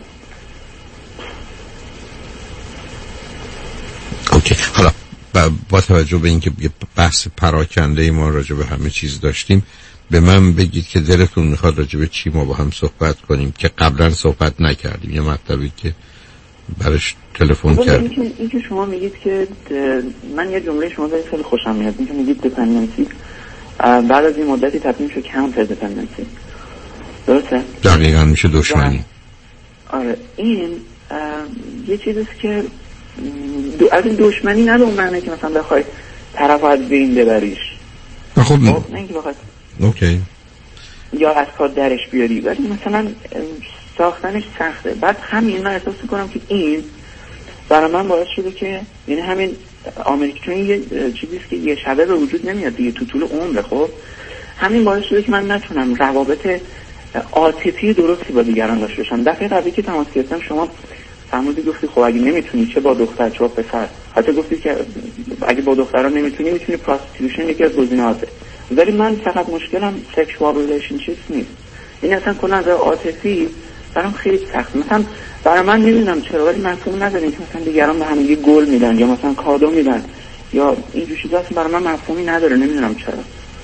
اوکی. حالا با توجه به اینکه یه بحث پراکنده ما راجع به همه چیز داشتیم، به من بگید که دلتون میخواد راجع به چی ما با هم صحبت کنیم که قبلا صحبت نکردیم، یه مطلبی که برش تلفن کردیم. این که شما میگید که من یه جمله شما دارید خیلی خوشم میاد، این که میگید دیپندنسی بعد از این مدتی تبدیل میشه کانتر دیپندنسی. درسته؟ دقیقاً میشه دشمنی. آره این یه چیزیست که از این دشمنی نه به اون معنی که مثلا بخوای طرف از بین ببریش. خب نه اینکه بخوای اوکی یا از کار درش بیاری، ولی مثلا ساختنش سخته. بعد همین من احساس میکنم که این برای من باعث شده که یعنی همین آمریکا چون یه چیزیست که یه شبه به وجود نمیاد دیگه تو طول عمر. خب همین باعث شده که من نتونم روابط عاطفی درستی با دیگران داشته باشم. دفعه قبلی که تماس گرفتم شما فرمودی گفتی خب اگه نمیتونی چه با دختر چه با پسر، حتی گفتی که اگه با دخترها نمیتونی میتونی پراستیتوشن یکی از گزینه‌هاته. ولی من فقط مشکلم سکشوال ریلیشنشیپ نیست، این اصلا کلا از عاطفی برام خیلی سخت. مثلا برای من نمیدونم چرا ولی مفهوم نداره که مثلا دیگران به هم گل میدن یا مثلا کادو میدن یا این چیزا اصلا برای من مفهومی نداره، نمیدونم چرا.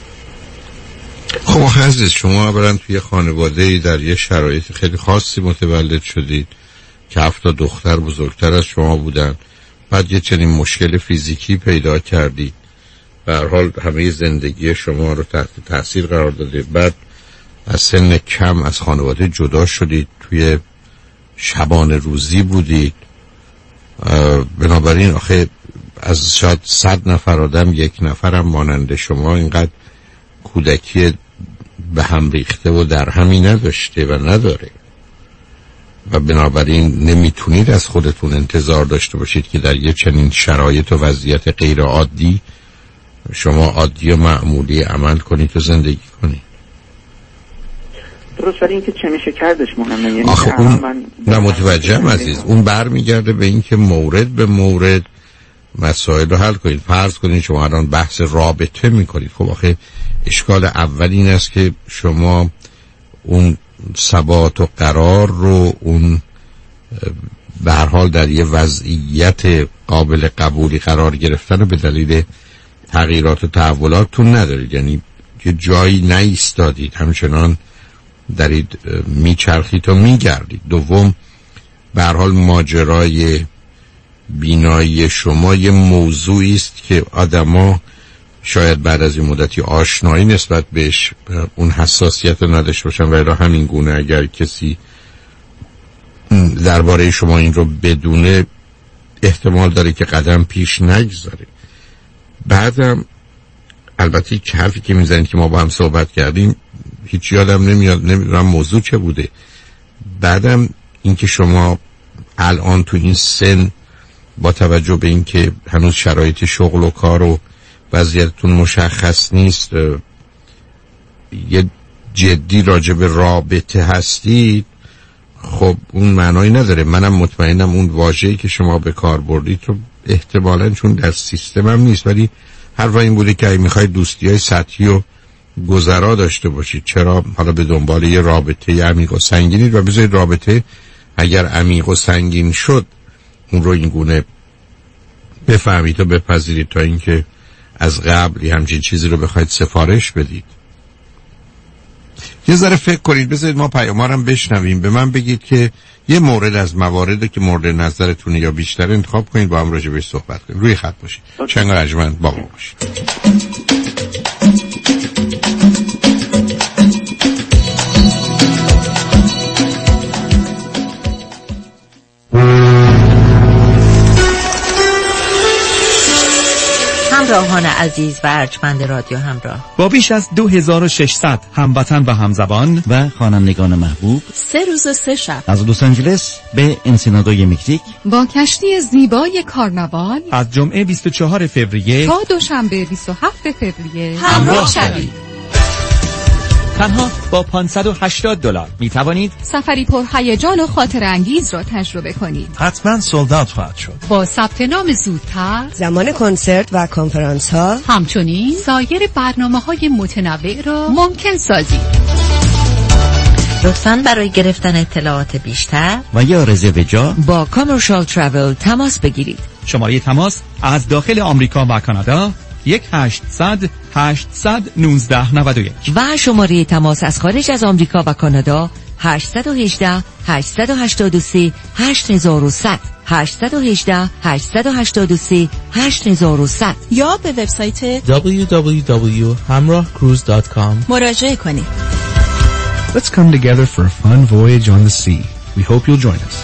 خب عزیز شما اولا توی خانواده‌ای در یه شرایط خیلی خاصی متولد شدید که 7 تا دختر بزرگتر از شما بودن، بعد یه چنین مشکل فیزیکی پیدا کردید، به هر حال همه زندگی شما رو تحت تاثیر قرار داده، بعد از سن کم از خانواده جدا شدید، توی شبانه روزی بودید. بنابراین آخه از شاید 100 نفر آدم 1 نفرم مانند شما اینقدر کودکی به هم ریخته و در همی نداشته و نداره، و بنابراین نمیتونید از خودتون انتظار داشته باشید که در یه چنین شرایط و وضعیت غیر عادی شما عادی و معمولی عمل کنید و زندگی کنید. درست، ولی اینکه چه میشه کردش مهمه. یعنی آخه اون نمتوجهم عزیز، اون برمیگرده به اینکه مورد به مورد مسائل رو حل کنید. فرض کنید شما الان بحث رابطه میکنید، خب آخه اشکال اول این است که شما اون ثبات و قرار رو، اون به هر حال در یه وضعیت قابل قبولی قرار گرفتن به دلیل تغییرات و تحولاتتون ندارید، یعنی یه جایی نایستادید، همچنان دارید میچرخید و میگردید. دوم، به هر حال ماجرای بینایی شما یه موضوعی است که آدما شاید بعد از این مدتی آشنایی نسبت بهش اون حساسیت رو نداشته باشن، ولی همین گونه اگر کسی درباره شما این رو بدونه احتمال داره که قدم پیش نگذاره. بعدم البته که حرفی که میزنید که ما با هم صحبت کردیم هیچ یادم نمیاد، نمیدونم موضوع چه بوده. بعدم اینکه شما الان تو این سن با توجه به اینکه هنوز شرایط شغل و کار و وضعیتتون مشخص نیست یه جدی راجع به رابطه هستید، خب اون معنایی نداره. منم مطمئنم اون واژه‌ای که شما به کار بردید رو احتمالاً چون در سیستمم نیست، ولی حرف این بوده که اگه میخواید دوستی‌های سطحی و گذرا داشته باشید، چرا حالا به دنبال یه رابطه عمیق و سنگینید و بذارید رابطه اگر عمیق و سنگین شد اون رو این گونه بفهمید و بپذیرید تا اینکه از قبل همچین چیزی رو بخواید سفارش بدید. یه ذره فکر کنید، بذارید ما پیامارم بشنویم، به من بگید که یه مورد از مواردی که مورد نظرتونه یا بیشتر انتخاب کنید با هم راجع بهش صحبت کنید. روی خط باشید. چنگ رجمند با ما باشید. همراهان عزیز و ارجمند رادیو همراه، با بیش از 2600 هموطن و همزبان و خوانندگان محبوب 3 روز و 3 شب از لس آنجلس به انسینادوی مکزیک با کشتی زیبای کارناوال از جمعه 24 فوریه تا دوشنبه 27 فوریه همراه شوید. تنها با $580 می توانید سفری پر هیجان و خاطر انگیز را تجربه کنید. حتما سولد اوت خواهد شد. با ثبت نام زودتر زمان کنسرت و کنفرانس ها، همچنین سایر برنامه‌های متنوع را ممکن سازید. لطفاً برای گرفتن اطلاعات بیشتر و یا رزرو جا با کامرشال ترافل تماس بگیرید. شماره تماس از داخل آمریکا و کانادا 1-800-819-91 و شماره تماس از خارج از آمریکا و کانادا 818 883 8100 818 883 8100 یا به وبسایت www.hamrahcruise.com مراجعه کنید. Let's come together for a fun voyage on the sea. We hope you'll join us.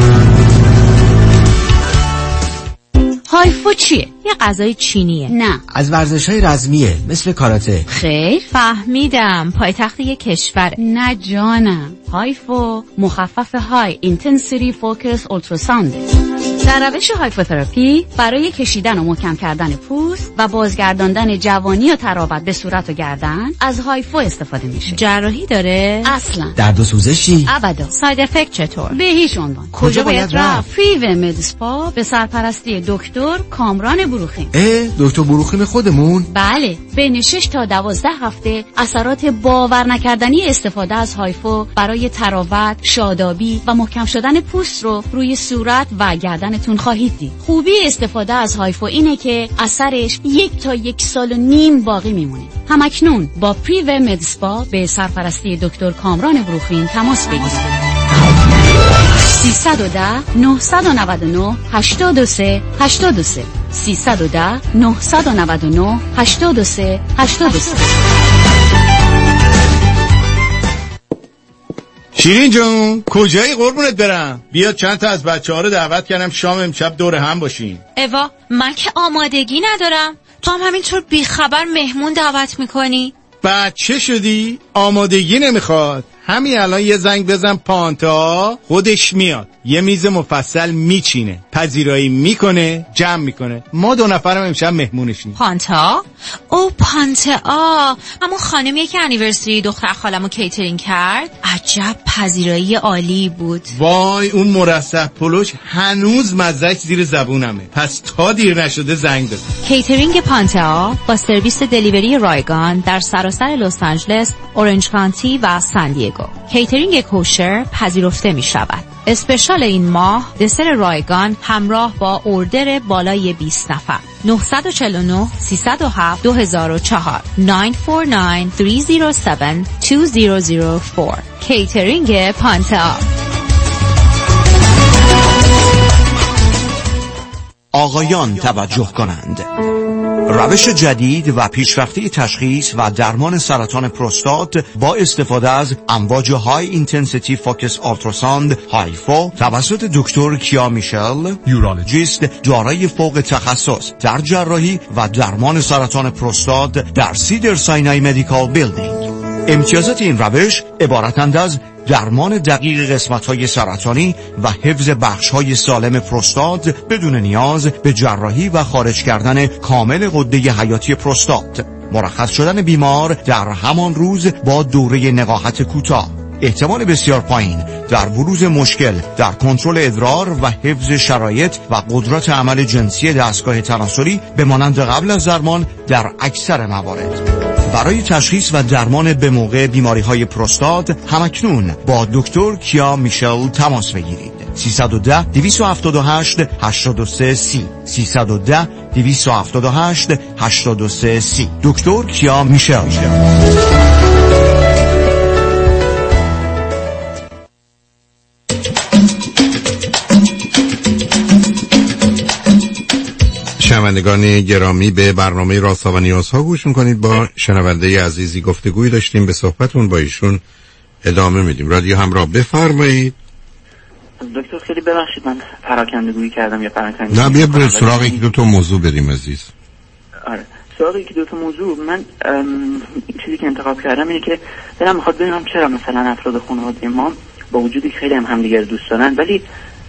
هایفو چیه؟ یه غذای چینیه. نه. از ورزش‌های رزمیه مثل کاراته. خیر، فهمیدم. پایتخت یه کشوره. نه جانم. هایفو مخفف های اینتنسیتی فوکس اولتراساوند. در روش هایفوتراپی برای کشیدن و محکم کردن پوست و بازگرداندن جوانی و تراوت به صورت و گردن از هایفو استفاده میشه. جراحی داره؟ اصلا. درد و سوزشی؟ ابدا. ساید افکت چطور؟ به هیچ عنوان. کجا باید رفت؟ پریو مدسپا به سرپرستی دکتر کامران بروخیم. دکتر بروخیم خودمون؟ بله. بین 6 تا 12 هفته اثرات باور نکردنی استفاده از هایفو برای تراوت، شادابی و محکم شدن پوست رو روی صورت و گردنتون خواهید دید. خوبی استفاده از هایفو اینه که اثرش 1 تا 1.5 سال باقی میمونه. همکنون با پریو مدسپا به سرپرستی دکتر کامران بروخیم تماس بگیرید. 310 999 83 83 310 999 83 83. شیرین جون کجایی قربونت برم؟ بیا چند تا از بچه‌ها رو دعوت کردم شام امشب دور هم باشین. اوا من که آمادگی ندارم، تو هم همینطور بیخبر مهمون دعوت میکنی؟ بچه شدی؟ آمادگی نمیخواد. همین الان یه زنگ بزن پانتا خودش میاد، یه میز مفصل میچینه، پذیرایی میکنه، جمع میکنه. ما 2 نفرم امشب مهمونشیم. پانتا؟ او پانتا، همون خانمیه که انیورسری دختر خالمو کیترینگ کرد. عجب پذیرایی عالی بود. وای اون مرسح پلوش هنوز مزهش زیر زبونمه. پس تا دیر نشده زنگ بزن. کیترینگ پانتا با سرویس دلیوری رایگان در سراسر لس آنجلس، اورنج کانتی و سان دیگو. کیترینگ کوشر پذیرفته می شود. اسپشال این ماه دسر رایگان همراه با اوردر بالای 20 نفر. 949 307 2004 949 307 2004. کیترینگ پانتا. آقایان توجه کنند. روش جدید و پیشرفته تشخیص و درمان سرطان پروستات با استفاده از امواج های اینتنسیتی فوکس آلتراساند هایفو توسط دکتر کیا میشل، یورولوژیست دارای فوق تخصص در جراحی و درمان سرطان پروستات در سیدر ساینای مدیکال بیلدینگ. امتیازات این روش عبارتند از درمان دقیق قسمت‌های سرطانی و حفظ بخش‌های سالم پروستات بدون نیاز به جراحی و خارج کردن کامل غده حیاتی پروستات. مرخص شدن بیمار در همان روز با دوره نقاهت کوتاه. احتمال بسیار پایین در بروز مشکل در کنترل ادرار و حفظ شرایط و قدرت عمل جنسی دستگاه تناسلی به مانند قبل از درمان در اکثر موارد. برای تشخیص و درمان به موقع بیماری‌های پروستات همکنون با دکتر کیا میشل تماس بگیرید. 310 278 83 30 310 278 83 30. دکتر کیا میشل. شنوندگان گرامی به برنامه رازها و نیازها گوش میکنید. با شنونده عزیزی گفتگوی داشتیم، به صحبتون با ایشون ادامه میدیم. رادیو همراه، بفرمایید. دکتر خیلی ببخشید من پراکندگویی کردم یا پراکندگویی. نه بیا بریم سراغ یکی دو تا موضوع بریم عزیز. آره سراغ یکی دو تا موضوع. من چیزی که انتخاب کردم اینه که دلم میخواد ببینم چرا مثلا افراد خانواده ما با وجودی خیلی همدیگر دوست دارن ولی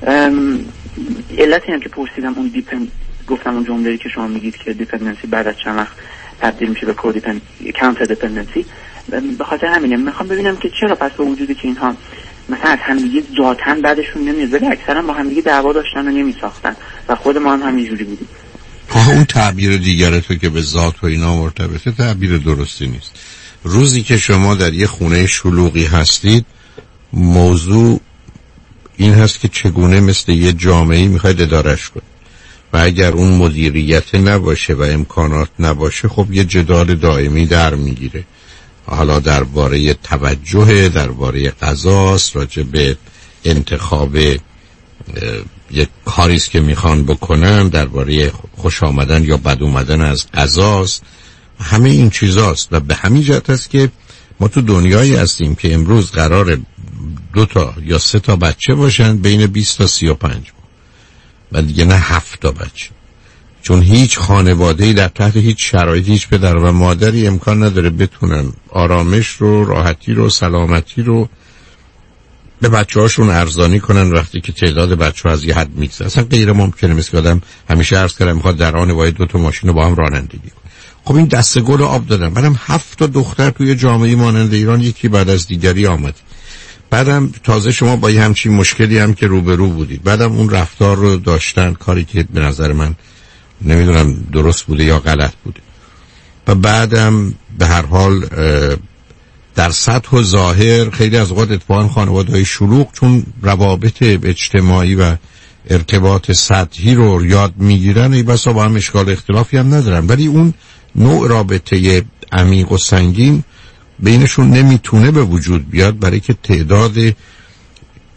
علتی هم که پرسیدم اون گفتم اون جمله‌ای که شما میگید که دیپندنسی بعد از چند وقت تبدیل میشه به کانتر دیپندنسی، به خاطر همینه میخوام ببینم که چرا پس با وجودی که اینها مثلا از همدیگه ذاتاً بعدشون نمیاد ولی اکثرا با همدیگه دعوا داشتن و نمیساختن و خود ما هم همینجوری بودیم. اون تعبیر دیگره تو که به ذات و اینا مرتبطه تعبیر درستی نیست. روزی که شما در یه خونه شلوغی هستید موضوع این هست که چگونه مثل یه جامعه‌ای میخواید ادارش کنید و اگر اون مدیریت نباشه و امکانات نباشه خب یه جدال دائمی در میگیره. حالا درباره توجه، درباره قضاست، راجع به انتخاب یک کاریست که میخوان بکنن، درباره خوش آمدن یا بد اومدن از قضاست، همه این چیزاست و به همین جهت است که ما تو دنیایی هستیم که امروز قرار 2 تا یا 3 تا بچه باشن بین 20 تا 35 و دیگه نه 7 تا بچه، چون هیچ خانواده‌ای در تحت هیچ شرایطی هیچ پدر و مادری امکان نداره بتونن آرامش رو، راحتی رو، سلامتی رو به بچه‌هاشون ارزانی کنن وقتی که تعداد بچه‌ها از یه حد میگذره. اصلا غیر ممکنه. مثل آدم همیشه عرض کردم میخواد در آن واحد 2 تا ماشین رو با هم رانندگی کنه. خب این دسته گل آب دادن. بعدم 7 تا دختر توی جامعه مانند ایران یکی بعد از دیگری آمد. بعدم تازه شما با یه همچین مشکلی هم که روبرو بودید، بعدم اون رفتار رو داشتن، کاری که به نظر من نمیدونم درست بوده یا غلط بوده. و بعدم به هر حال در سطح و ظاهر خیلی از اوقات اتفاقا خانواده‌های شلوغ چون روابط اجتماعی و ارتباط سطحی رو یاد میگیرن ای بسا با هم اشکال اختلافی هم ندارن، ولی اون نوع رابطه عمیق و سنگین بینشون نمیتونه به وجود بیاد برای که تعداد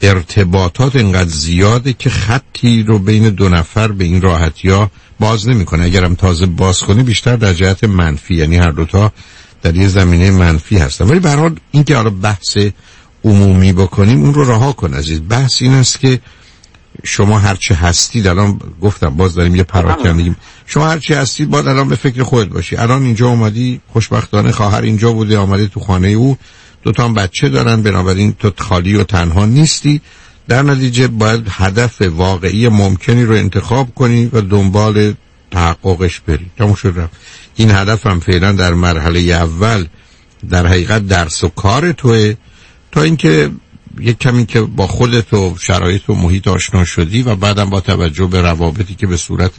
ارتباطات انقدر زیاده که خطی رو بین دو نفر به این راحتی‌ها باز نمی‌کنه. اگرم تازه باز کنه بیشتر در جهت منفی، یعنی هر دوتا در یه زمینه منفی هستن. ولی به هر حال این که حالا بحث عمومی بکنیم اون رو رها کن عزیز. بحث این است که شما هرچی هستید، الان گفتم باز داریم یه پراکندگی، شما هرچی هستید باید الان به فکر خودت باشی. الان اینجا اومدی، خوشبختانه خواهر اینجا بوده، آمده تو خانه او، 2 تا بچه دارن، بنابراین تو خالی و تنها نیستی. در نتیجه باید هدف واقعی ممکنی رو انتخاب کنی و دنبال تحققش بری. تموم شد رفت. این هدف هم فعلا در مرحله اول در حقیقت درس و کار توه، تا اینکه یک کمی که با خودت و شرایط و محیط آشنا شدی و بعدم با توجه به روابطی که به صورت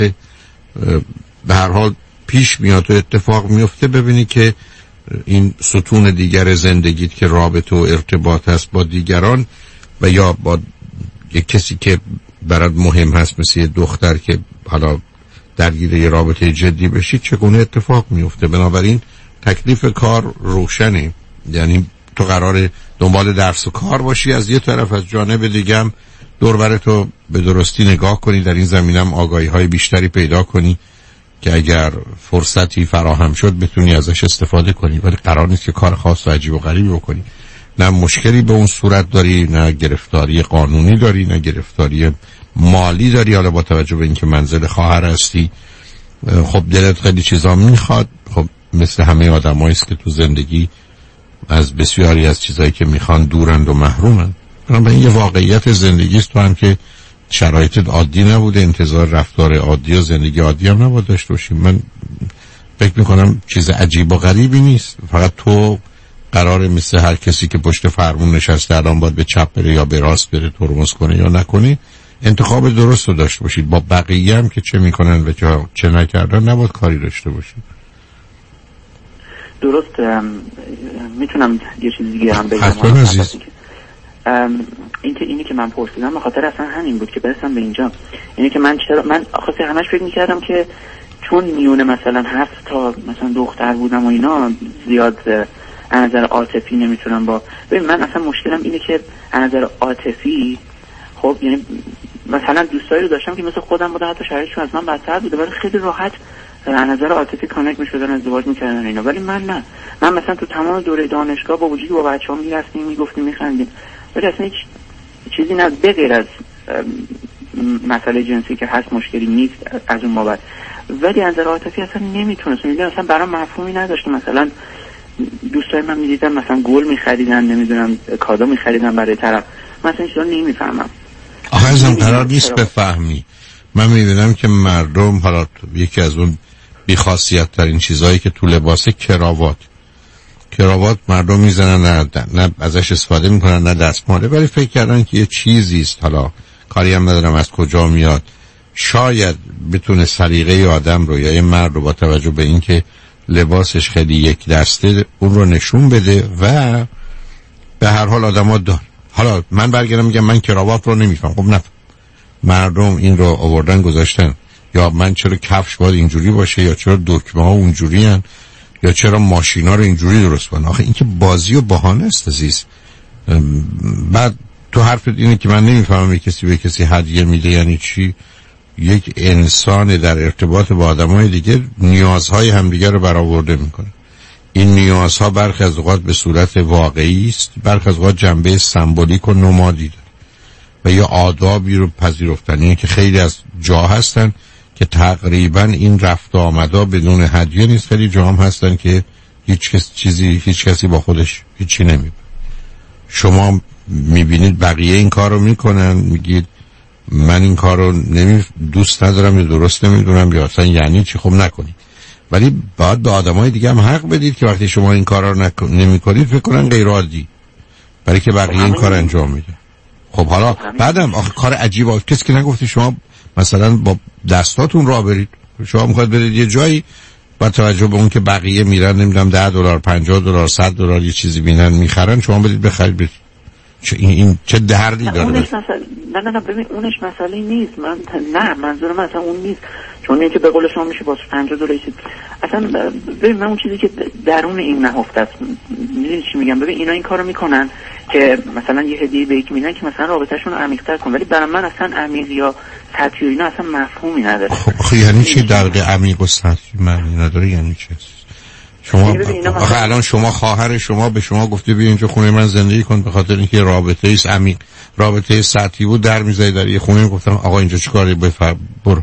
به هر حال پیش میاد و اتفاق میفته، ببینی که این ستون دیگر زندگیت که رابطه و ارتباط هست با دیگران و یا با یک کسی که برات مهم هست مثل یه دختر که حالا درگیر یه رابطه جدی بشید، چگونه اتفاق میفته. بنابراین تکلیف کار روشنه، یعنی تو قراره دنبال درس و کار باشی، از یه طرف از جانب دیگه هم دور برتو به درستی نگاه کنی، در این زمینم آگاهی های بیشتری پیدا کنی که اگر فرصتی فراهم شد بتونی ازش استفاده کنی. ولی قرار نیست که کار خاص و عجیب و غریبی بکنی. نه مشکلی به اون صورت داری، نه گرفتاری قانونی داری، نه گرفتاری مالی داری. حالا با توجه به اینکه منزل خواهر هستی، خب دلت خیلی چیزا میخواد. خب مثل همه آدمایی است که تو زندگی از بسیاری از چیزایی که میخوان دورند و محرومن. بنابراین یه واقعیت زندگی است. تو هم که شرایطت عادی نبوده، انتظار رفتار عادی و زندگی عادی هم نباید داشته باشی. من فکر میکنم چیز عجیب و غریبی نیست. فقط تو قراره مثل هر کسی که پشت فرمون نشسته الان باید به چپ بره یا به راست بره، ترمز کنه یا نکنه، انتخاب درست رو داشته باشید. با بقیه هم که چه میکنن و چه نکردن نباید کاری داشته باشید. درست. میتونم یه چیز دیگه هم بگم؟ اینی که من پرسیدم به خاطر اصلا همین بود که برسم به اینجا. اینی که من آخه همش فکر میکردم که چون میونه مثلا 7 تا مثلا دختر بودم و اینا، زیاد از نظر عاطفی نمیتونم با ببین. من اصلا مشکلم اینه که از نظر عاطفی خب یعنی مثلا دوستایی رو داشتم که مثل خودم بوده، حتی شرایطشون از من بدتر بوده، ولی خیلی راحت از نظر عاطفی کانکت میشدن، ازدواج میکردن اینا. ولی من نه. من مثلا تو تمام دوره دانشگاه با وجودی با بچه‌ها میرفتیم، میگفتیم، میخندیم، ولی اصلا هیچ چیزی نه به غیر از مسئله جنسی که هست مشکلی نیست از اون بابت. ولی از نظر عاطفی اصلا نمیتونستم. میگم اصلا برام مفهومی نداشت. مثلا دوستای من میدیدن مثلا گل میخریدن، نمیدونم کادو میخریدن برای طرف، مثلا چیزا نمیفهمم. آخه ازم قرار نیست بفهمی. من میبینم که مردم، حالا یکی از اون بی‌خاصیت ترین چیزایی که تو لباسه کراوات مردم میزنن، نه ازش استفاده میکنن، نه دستماله، ولی فکر کردن که یه چیزی است. حالا کاری هم ندارم از کجا میاد، شاید بتونه سلیقه آدم رو یا یه مرد رو با توجه به اینکه لباسش خیلی یک دسته اون رو نشون بده و به هر حال آدم‌ها دار. حالا من برگردم میگم من کراوات رو نمیفهم. خب نه، مردم این رو آوردن گذاشتن. یا من چرا کفش باید اینجوری باشه، یا چرا دکمه ها اونجوری هن، یا چرا ماشینا رو اینجوری درست کنن. آخه این که بازی و بهانه است عزیز. بعد تو حرفت اینه که من نمیفهمم کسی به کسی هدیه میده یعنی چی. یک انسان در ارتباط با آدمای دیگه نیازهای همدیگه رو برآورده میکنه. این نیازها برخی از اوقات به صورت واقعی است، برخی از اوقات جنبه سمبولیک و نمادی داره و یا آدابی رو پذیرفتنیه که خیلی از جا هستن که تقریبا این رفت و آمدا بدون هدیه نیست. خیلی جا هم هستن که هیچ کسی با خودش هیچی نمیبره. شما میبینید بقیه این کار رو میکنن، میگید من این کار رو دوست ندارم یا درست نمیدونم یا اصلا یعنی چی. خب نکنید. ولی باید به آدمای دیگه هم حق بدید که وقتی شما این کار رو نمیکنید فکر کنن غیر عادی، برای که بقیه این کار انجام میده. خب حالا بعدم آخه کار عجیبه، کسی که نگفته شما مثلا با دستاتون راه برید. شما میخواید برید یه جایی، با توجه به اون که بقیه میرن نمیدونم $10 $50 $100 یه چیزی بینن میخرن، شما برید بخرید برید. این چه دردی داره؟ نه ببین اونش مسئله نیست. منظور من اصلا اون نیست. چون اینکه به قول شما میشه با $50 اصلا ببین من اون چیزی که درون این نهفته است، میدونی چی میگم؟ ببین اینا این کارو میکنن که مثلا یه هدیه به یکی میدن که مثلا رابطهشون رو عمیق‌تر کنه، ولی برای من اصلا عمیق یا سطحی و اینا اصلا مفهومی نداره. خب یعنی چی در عمیق و سطحی معنی نداره؟ یعنی چی؟ شما آخه الان شما خواهر شما به شما گفته بیا اینجا خونه من زندگی کن به خاطر اینکه رابطه ایست عمیق، رابطه سطحی بود در میذاری در یه خونه، گفتم آقا اینجا چیکاری برو.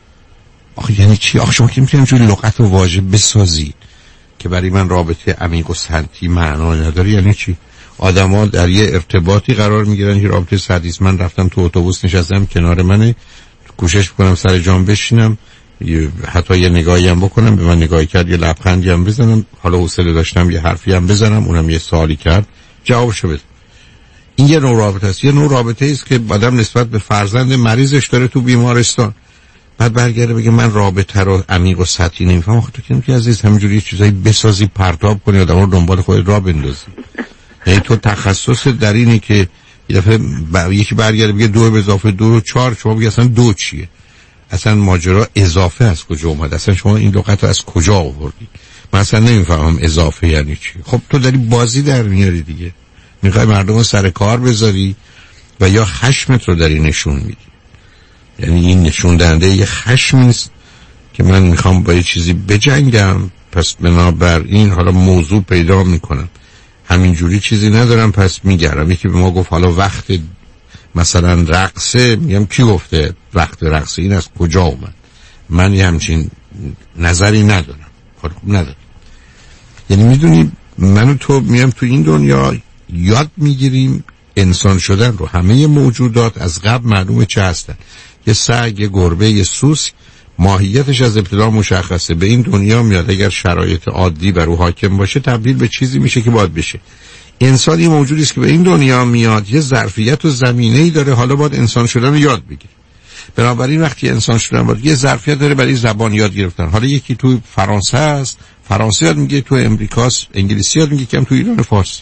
آخه یعنی چی؟ آخه شما که میتونید چون لغت و واژه بسازید که برای من رابطه عمیق و سطحی معنا نداره. یعنی چی؟ آدما در یه ارتباطی قرار میگیرن که رابطه سطحی است. من رفتم تو اتوبوس نشستم کنار منه، کوشش کنم سر جام بشینم، حتی یه نگاهی هم بکنم، به من نگاهی کرد، یه لبخندی هم بزنم، حالا حوصله داشتم یه حرفی هم بزنم، اونم یه سوالی کرد جوابشو بده. این یه نوع رابطه است. یه نوع رابطه است که آدم نسبت به فرزند مریضش داره تو بیمارستان، بعد برگرده بگه من رابطه رو عمیق و سطحی نمیفهمم. آخه تو که نمی‌تونی عزیز همینجوری چیزایی بسازی پرتاب کنی آدم‌ها رو دنبال خودت راه بندازی. یعنی تو تخصص در اینه که یه دفعه یکی برگرده بگه 2 به اضافه 2 4، شما بگی اصلا 2 چیه؟ اصلا ماجرا اضافه از کجا اومد؟ اصلا شما این لغت رو از کجا آوردی؟ من اصلا نمیفهمم اضافه یعنی چی. خب تو داری بازی در میاری دیگه، میخوای مردم رو سر کار بذاری و یا خشمت رو داری نشون میدی. یعنی این نشون دهنده یه خشمی است که من میخوام با یه چیزی بجنگم، پس بنابراین حالا موضوع پیدا میکنم، همینجوری چیزی ندارم پس میگرم. یکی به ما گفت حالا وقت مثلا رقصه، میگم کی گفته وقت رقصه؟ این از کجا اومد؟ من یه همچین نظری ندارم. خب ندارم. یعنی میدونی من و تو میام تو این دنیا یاد میگیریم انسان شدن رو. همه موجودات از قبل معلومه چه هستن. یه سگ، یه گربه، یه سوسک، ماهیتش از ابتدا مشخصه. به این دنیا میاد، اگر شرایط عادی بر او حاکم باشه تبدیل به چیزی میشه که باید بشه. انسان یه موجودی است که به این دنیا میاد، یه ظرفیت و زمینه‌ای داره، حالا باید انسان شدن رو یاد بگیره. بنابراین وقتی انسان شدن باید یه ظرفیت داره برای زبان یاد گرفتن. حالا یکی تو فرانسه است، فرانسه یاد میگه، تو امریکاست انگلیسی یاد میگه، کم تو ایران فارسی.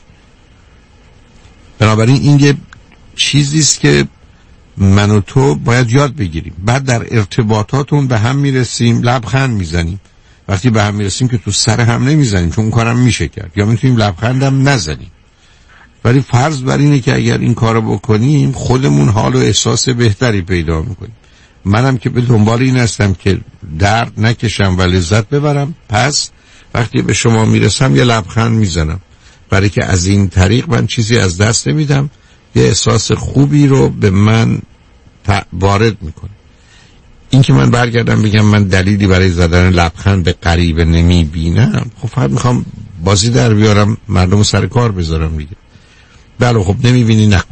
بنابراین این یه چیزی است که من و تو باید یاد بگیریم. بعد در ارتباطاتون به هم میرسیم، لبخند میزنیم. وقتی به هم میرسیم که تو سر هم نمیزنیم، چون اون کارم میشه کرد، یا میتونیم لبخندم نزنیم. ولی فرض بر اینه که اگر این کارو بکنیم خودمون حال و احساس بهتری پیدا میکنیم. منم که به دنبال این هستم که درد نکشم و لذت ببرم، پس وقتی به شما میرسم یه لبخند میزنم، برای که از این طریق من چیزی از دست نمیدم، یه احساس خوبی رو به من وارد میکنه. این که من برگردم بگم من دلیلی برای زدن لبخند به غریبه نمیبینم، خب فقط میخوام بازی در بیارم، مردم سر کار بذارم دیگه. بله خب نمیبینی نکن.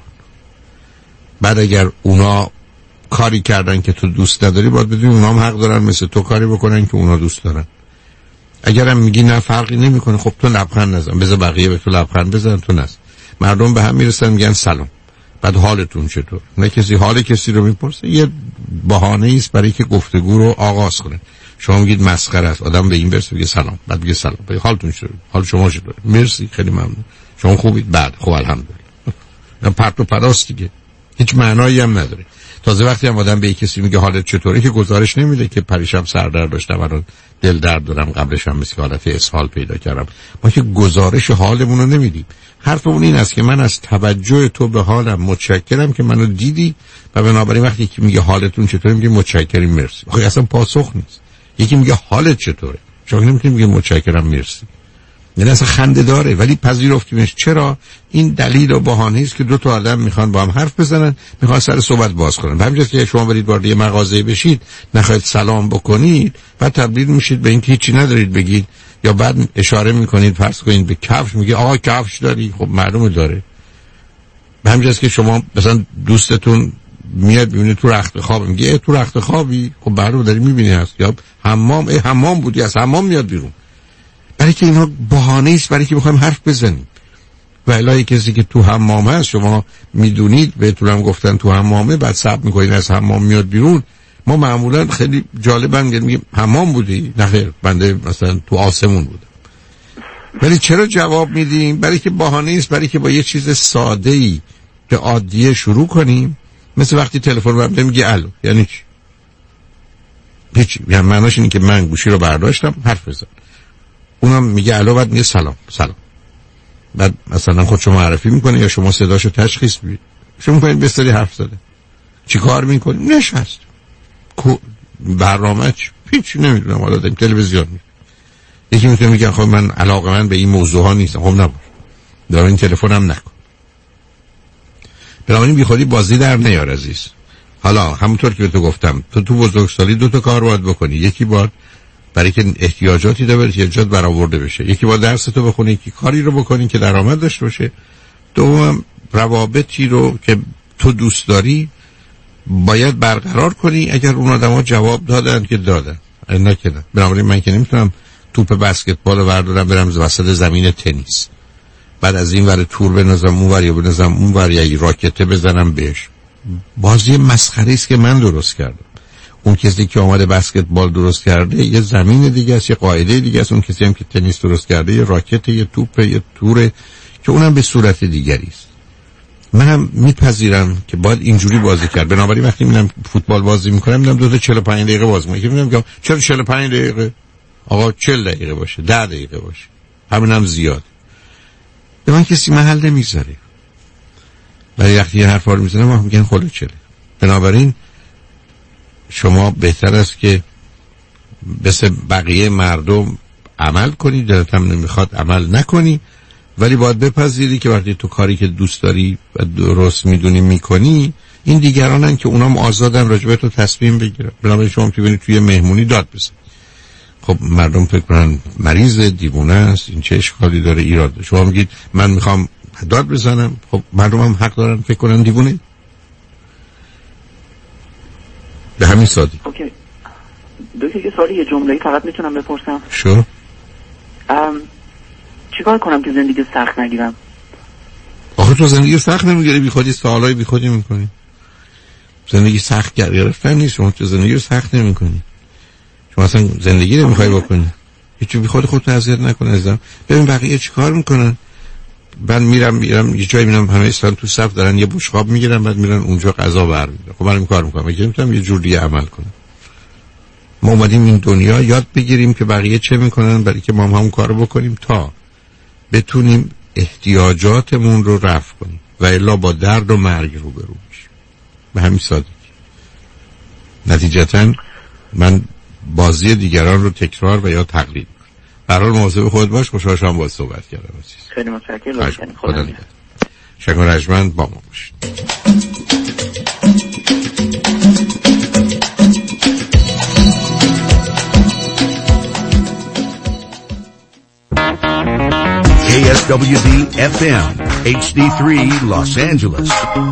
بعد اگر اونا کاری کردن که تو دوست نداری، باید بدونی اونا هم حق دارن مثل تو کاری بکنن که اونا دوست دارن. اگرم میگی نه فرقی نمیکنه، خب تو لبخند نزن، بذار بقیه به تو لبخند بزنن، تو نزن. مردم به هم میرسن میگن سلام، بعد حالتون چطور؟ نه کسی حال کسی رو میپرسه، یه بهانه است برای که گفتگو رو آغاز کنه. شما میگید مسخره است، آدم به این برسه بگه سلام، بعد بگه سلام، بگه حالتون چطور؟ حال شما چطوره؟ مرسی خیلی ممنون، شما خوبید؟ بعد خب الحمدلله. پرت و پلاس دیگه، هیچ معنایی هم نداره. تازه وقتی هم آدم به کسی میگه حالت چطوره که گزارش نمیده که پریشب سردرد داشتم، الان دل درد دارم، قبلش هم مثل حالت اسهال پیدا کردم. ما که گزارش حالمون رو نمیدیم. حرفمون این است که من از توجه تو به حالم متشکرم که منو دیدی، و بنابراین وقتی که میگه حالتون چطوره میگه متشکریم مرسی. آخه اصلا پاسخ نیست. یکی میگه حالت چطوره، شما نمیتونید بگید متشکرم مرسی. یعنی اصلا خنده داره، ولی پذیرفتیمش. چرا؟ این دلیل و بهانه است که دو تا آدم میخوان با هم حرف بزنن، میخوان سر صحبت باز کنن. همینجاست که شما برید وارد یه مغازه بشید، نخواهید سلام بکنید، بعد تبدیل میشید به اینکه هیچی ندارید بگید، یا بعد اشاره میکنید فرض کنید به کفش، میگه آقا کفش داری؟ خب معلومه داره. همینجاست که شما مثلا دوستتون میاد میبینه تو رخت خواب، میگه تو رخت خوابی؟ خب معلومه داری میبینی هست. یا حمام، حمام بودی، از حمام میاد بیرون. برای که اینا بهانه است برای که بخوایم حرف بزنیم. و الهی کسی که تو حمام هست، شما میدونید، بهتونم گفتن تو حمامه، بعد صبر میکنین از حمام میاد بیرون. ما معمولا خیلی جالبن میگیم حمام بودی؟ نه خیر، بنده مثلا تو آسمون بودم. ولی چرا جواب میدیم؟ برای که بهانه است برای که با یه چیز ساده‌ای که عادیه شروع کنیم. مثل وقتی تلفن برمی‌داره میگه الو، یعنی چی؟ هیچ، یعنی معناش اینه که من گوشی رو برداشتم حرف بزنم. اونم میگه الو، بعد میگه سلام. سلام. بعد مثلا خودشو معرفی میکنه یا شما صداشو تشخیص میدید. شما میکنید بستری حرف زده. چی کار میکنید؟ نشست. برنامه هیچ نمیدونم، حالا داریم تلویزیون میکنم. یکی میتونه میگه خب من علاقه من به این موضوع ها نیستم. خب نباش، دارم این تلفنم نکن. بنابراین بیخودی بازی در نیار عزیز. حالا همونطور که به تو گفتم تو بزرگسالی 2 تا کار باید بکنی. یکی باید برای که احتیاجاتی داره احتیاجات برآورده بشه، یکی باید درس تو بخونی، یکی کاری رو بکنی که درآمد داشته باشه، دوم روابطی رو که تو دوست داری باید برقرار کنی اگر اون آدم‌ها جواب دادن که دادن، نه که نه. بنابراین من که نمیتونم توپ بسکتبال رو بردارم برم وسط زمین تنیس، بعد از این ور تور بنازم اون ور یا بنازم اون ور یا راکته بزنم بهش. بازی مسخره است که من درست کردم. اون کسی که آمده بسکتبال درست کرده یه زمین دیگه است، یه قاعده دیگه است. اون کسی هم که تنیس درست کرده یه راکت، یه توپ، یه توره که اونم به صورت دیگری است. منم میپذیرم که باید اینجوری بازی کرد. بنابراین وقتی میرم فوتبال بازی میکنم میرم 2 تا 45 دقیقه بازی میکنم. میگم چرا 45 دقیقه؟ آقا 40 دقیقه باشه، 10 دقیقه باشه، همینم زیاد. به من کسی محل نمیذاره. ولی وقتی یه حرفا رو میزنم ما میگن خودت چله. بنابراین شما بهتر است که مثل بقیه مردم عمل کنی، دلت هم نمیخواد عمل نکنی، ولی باید بپذیری که وقتی تو کاری که دوست داری و درست میدونی میکنی، این دیگرانن که اونام آزادن راجبه تو تصمیم بگیرن. بنابراین شما میتونی توی مهمونی داد بزن. خب مردم فکر کنن مریض، دیوونه است، این چه اشکالی داره، ایراد. شما میگید من میخوام داد بزنم، خب مردم هم حق دارن فکر کنن دیوونه. به همین سادی. اوکی. یه سوالی یه جمله‌ای فقط میتونم بپرسم؟ شو. چیکار کنم که زندگی سخت نگیرم؟ آخه تو زندگی سخت نمیگیری، بی خودی سوالای بی خودی میکنی. زندگی سخت گرفتن نیست، شما تو زندگی رو سخت نمیکنی. شما اصلا زندگی رو میخوای بکنی. هیچ بی خود خودت اذیت نکن عزیزم. ببین بقیه چیکار میکنن. من میرم یه جایی میرم همه ایستان تو صف دارن یه بشقاب میگیرن، بعد میرن اونجا غذا برمی‌دارن. خب من کار میکنم. میگم میتونم یه جور دیگه عمل کنم. ما اومدیم این دنیا یاد بگیریم که بقیه چه میکنن برای که ما هم همون کارو بکنیم تا بتونیم احتیاجاتمون رو رفع کنیم و الا با درد و مرگ روبرو میشیم. به همین سادگی. نتیجتاً من بازی دیگران رو تکرار و یا تقلید میکنم. برای مواظب خود باش. خوشحال شدم باهات صحبت کردم عزیز. خیلی متشکرم. خدا نگهدار. شکر رجمند با ما باشید. KSWB FM HD3 Los Angeles.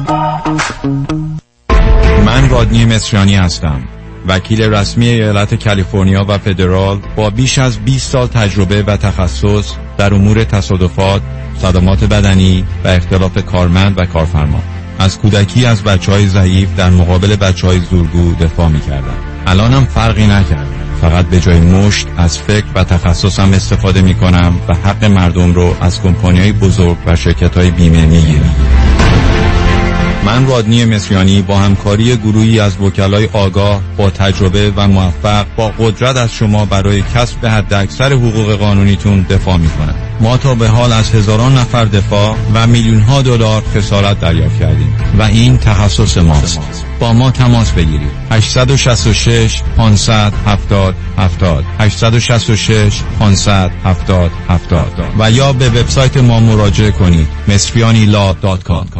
من رادنی مصریانی هستم، وکیل رسمی ایالت کالیفرنیا و فدرال با بیش از 20 سال تجربه و تخصص در امور تصادفات، صدمات بدنی و اختلاف کارمند و کارفرما. از کودکی از بچهای ضعیف در مقابل بچهای زورگو دفاع می‌کردم. الانم فرقی نکرد. فقط به جای مشت از فکر و تخصصم استفاده می‌کنم و حق مردم رو از کمپانی‌های بزرگ و شرکت‌های بیمه می‌گیرم. من رادنی مصریانی با همکاری گروهی از وکلای آگاه با تجربه و موفق با قدرت از شما برای کسب حداکثر حقوق قانونیتون دفاع می‌کنم. ما تا به حال از هزاران نفر دفاع و میلیون‌ها دلار خسارت دریافت کردیم و این تخصص ماست. با ما تماس بگیرید. 866 570 70 866 570 70 و یا به وبسایت ما مراجعه کنید masrianilaw.com.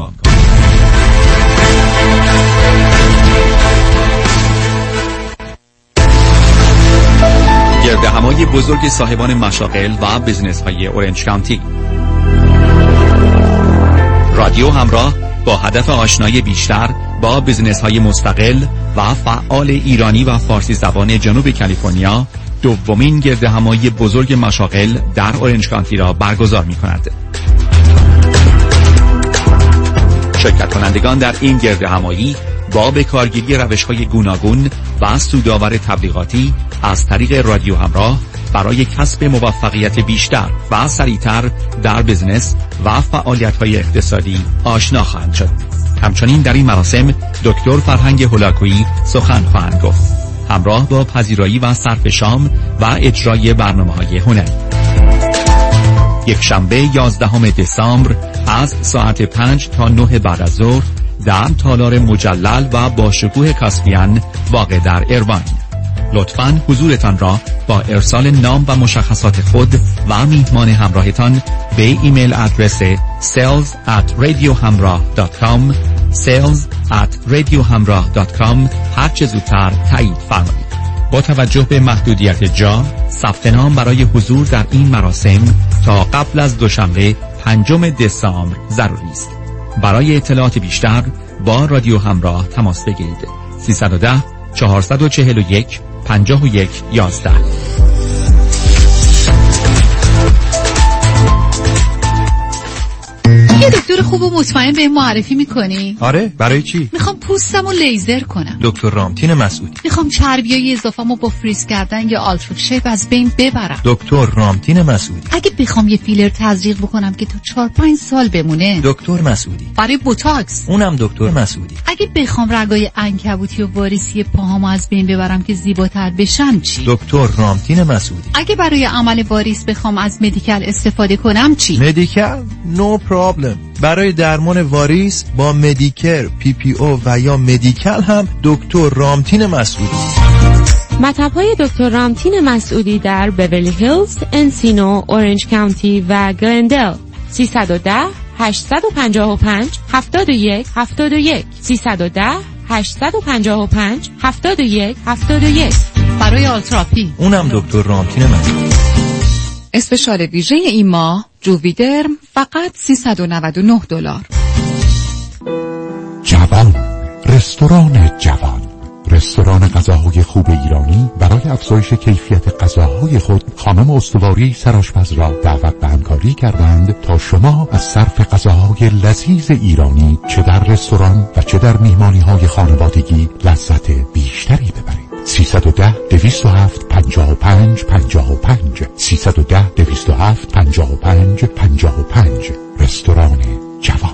گردهمایی بزرگ صاحبان مشاغل و بزنس های اورنج کانتی. رادیو همراه با هدف آشنایی بیشتر با بزنس های مستقل و فعال ایرانی و فارسی زبان جنوب کالیفرنیا دومین گردهمایی بزرگ مشاغل در اورنج کانتی را برگزار می کند. شرکت کنندگان در این گردهمایی با به کارگیری روش‌های گوناگون و سودآور تبلیغاتی از طریق رادیو همراه برای کسب موفقیت بیشتر و سریعتر در بزنس و فعالیت‌های اقتصادی آشنا خواهند شد. همچنین در این مراسم دکتر فرهنگ هولاکویی سخن خواهند گفت، همراه با پذیرایی و صرف شام و اجرای برنامه‌های هنری. یکشنبه 11 دسامبر از ساعت 5 تا 9 بعد از ظهر در تالار مجلل و با شکوه کاسپیان واقع در ایرواین. لطفاً حضورتان را با ارسال نام و مشخصات خود و میهمان همراهتان به ایمیل آدرس sales@radiohamrah.com sales@radiohamrah.com هر چه زودتر تایید فرمایید. با توجه به محدودیت جا، ثبت نام برای حضور در این مراسم تا قبل از دوشنبه 5 دسامبر ضروری است. برای اطلاعات بیشتر با رادیو همراه تماس بگیرید. 310 441 5111. یه دکتر خوب و مطمئن به معرفی میکنی؟ آره، برای چی؟ میخوام پوستمو لیزر کنم. دکتر رامتین مسعودی. میخوام چربیای اضافه‌مو با فریز کردن یا آلترا شیپ از بین ببرم. دکتر رامتین مسعودی. اگه بخوام یه فیلر تزریق بکنم که تا 4-5 سال بمونه. دکتر مسعودی. برای بوتاکس. اونم دکتر مسعودی. اگه بخوام رگای عنکبوتی و واریسی پاهامو از بین ببرم که زیباتر بشن چی؟ دکتر رامتین مسعودی. اگه برای عمل واریس بخوام از مدیکال استفاده کنم چی؟ مدیکال؟ نو پرابلم. برای درمان واریس با مدیکر، PPO و یا مدیکال هم دکتر رامتین مسعودی. مطب‌های دکتر رامتین مسعودی در بیورلی هیلز، انسینو، اورنج کانتی و گلندل. 310 855 71 71 310 855 71 71. برای آلتراپی اونم دکتر رامتین مسعودی. اسپشال ویژه این ماه جوویدرم فقط $399. جوان، رستوران جوان، رستوران غذاهای خوب ایرانی برای افزایش کیفیت غذاهای خود خانم استواری سرآشپز را دعوت به همکاری کردند تا شما از صرف غذاهای لذیذ ایرانی چه در رستوران و چه در میهمانی‌های خانوادگی لذت بیشتری ببرید. 310 207 55 55 310 207 55 55 رستوران جوان.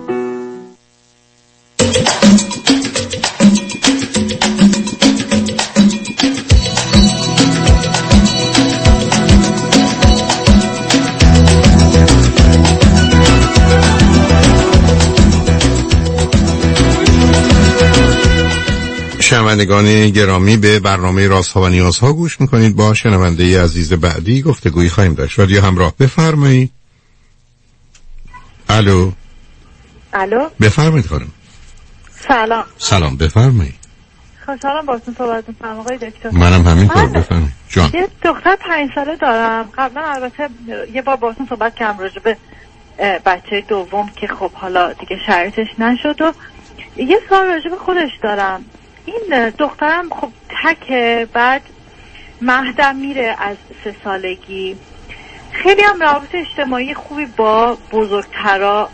شنوندگان گرامی، به برنامه رازها و نیازها گوش میکنید. با شنونده عزیز بعدی گفتگویی خواهیم داشت. رادیو همراه، بفرمایید. الو. بفرمایید خانم. سلام بفرمایید. خوشحالم باهاتون صحبت می‌کنم آقای دکتر. منم همینطور. بفرمایید جان. یه دختر 5 ساله دارم. قبلا البته یه بار باهاتون صحبت کردم راجع به بچه دوم که خب حالا دیگه شرایطش نشد و یه سوال راجع به خودش دارم. این دخترم خب تکه، بعد مهدم میره از 3 سالگی. خیلی هم روابط اجتماعی خوبی با بزرگترا،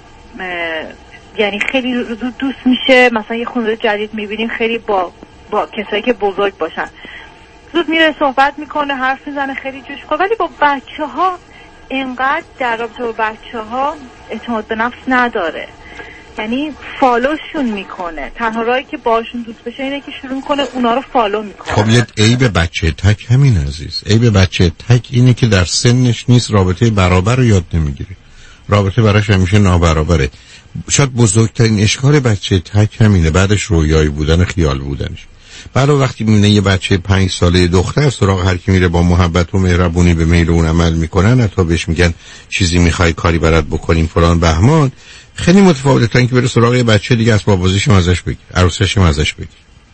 یعنی خیلی دوست میشه. مثلا یه خانواده جدید میبینیم خیلی با کسایی که بزرگ باشن زود میره صحبت میکنه، حرف میزنه، خیلی جوش‌خوره. ولی با بچه ها اینقدر در رابطه با بچه ها اعتماد به نفس نداره، یعنی فالوشون میکنه. تنها راهی که باشون دوست بشه اینه که شروع کنه اونا رو فالو میکنه. خب یه عیب بچه تک همین عزیز. عیب بچه تک اینه که در سنش نیست، رابطه برابر رو یاد نمیگیره. رابطه براش همیشه نابرابره. شاید بزرگترین اشکال بچه تک همینه، بعدش رویایی بودن، خیال بودنش. بعد وقتی میبینه یه بچه 5 ساله دختر سراغ هر کی میره با محبت و مهربونی به میل اون عمل میکنن، حتی بهش میگن چیزی میخوای کاری برات بکنیم فلان بهمان، خیلی متفاوته تا اینکه بره سراغ یه بچه دیگه اسباب بازیش ازش بگیر، عروسش ازش بگیر.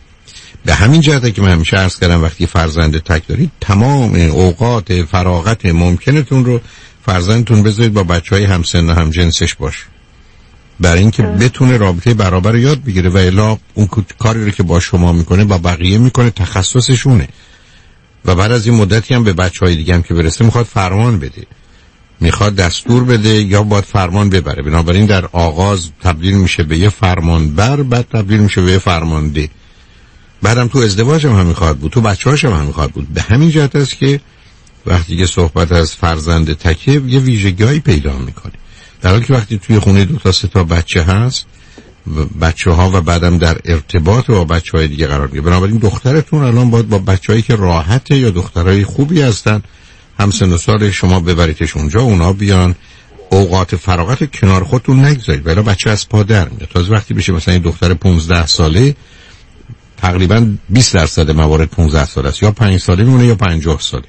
به همین جهته که من همیشه عرض کردم وقتی فرزند تک دارید تمام اوقات فراغت ممکنتون رو فرزندتون بذارید با بچهای همسن و همجنسش باشه، برای اینکه بتونه رابطه برابر یاد بگیره، و الا اون کاری رو که با شما میکنه با بقیه میکنه، تخصصشونه. و بعد از این مدتی هم به بچهای دیگه هم که برسه میخواد فرمان بده، میخواد دستور بده یا باید فرمان ببره. بنابراین در آغاز تبدیل میشه به یه فرمانبر، بعد تبدیل میشه به یه فرمانده، بعدم تو ازدواج هم میخواد بود، تو بچه‌هاش هم میخواد بود. به همین جهت است که وقتی که صحبت از فرزند تکه یه ویژگی‌هایی پیدا میکنه، در حالی که وقتی توی خونه 2 تا 3 تا بچه هست، بچه‌ها و بعدم در ارتباط با بچه‌های دیگه قرار میگیره. بنابراین دخترتون الان باید با بچه‌هایی که راحته یا دخترای خوبی هستن همسن و سال شما ببریدش اونجا، اونا بیان، اوقات فراغت کنار خودتون نگذارید، ولی بچه از پا در میاد. تازه وقتی بشه مثلا این دختر 15 ساله، تقریبا 20% موارد 15 ساله است، یا 5 ساله میمونه یا 50 ساله.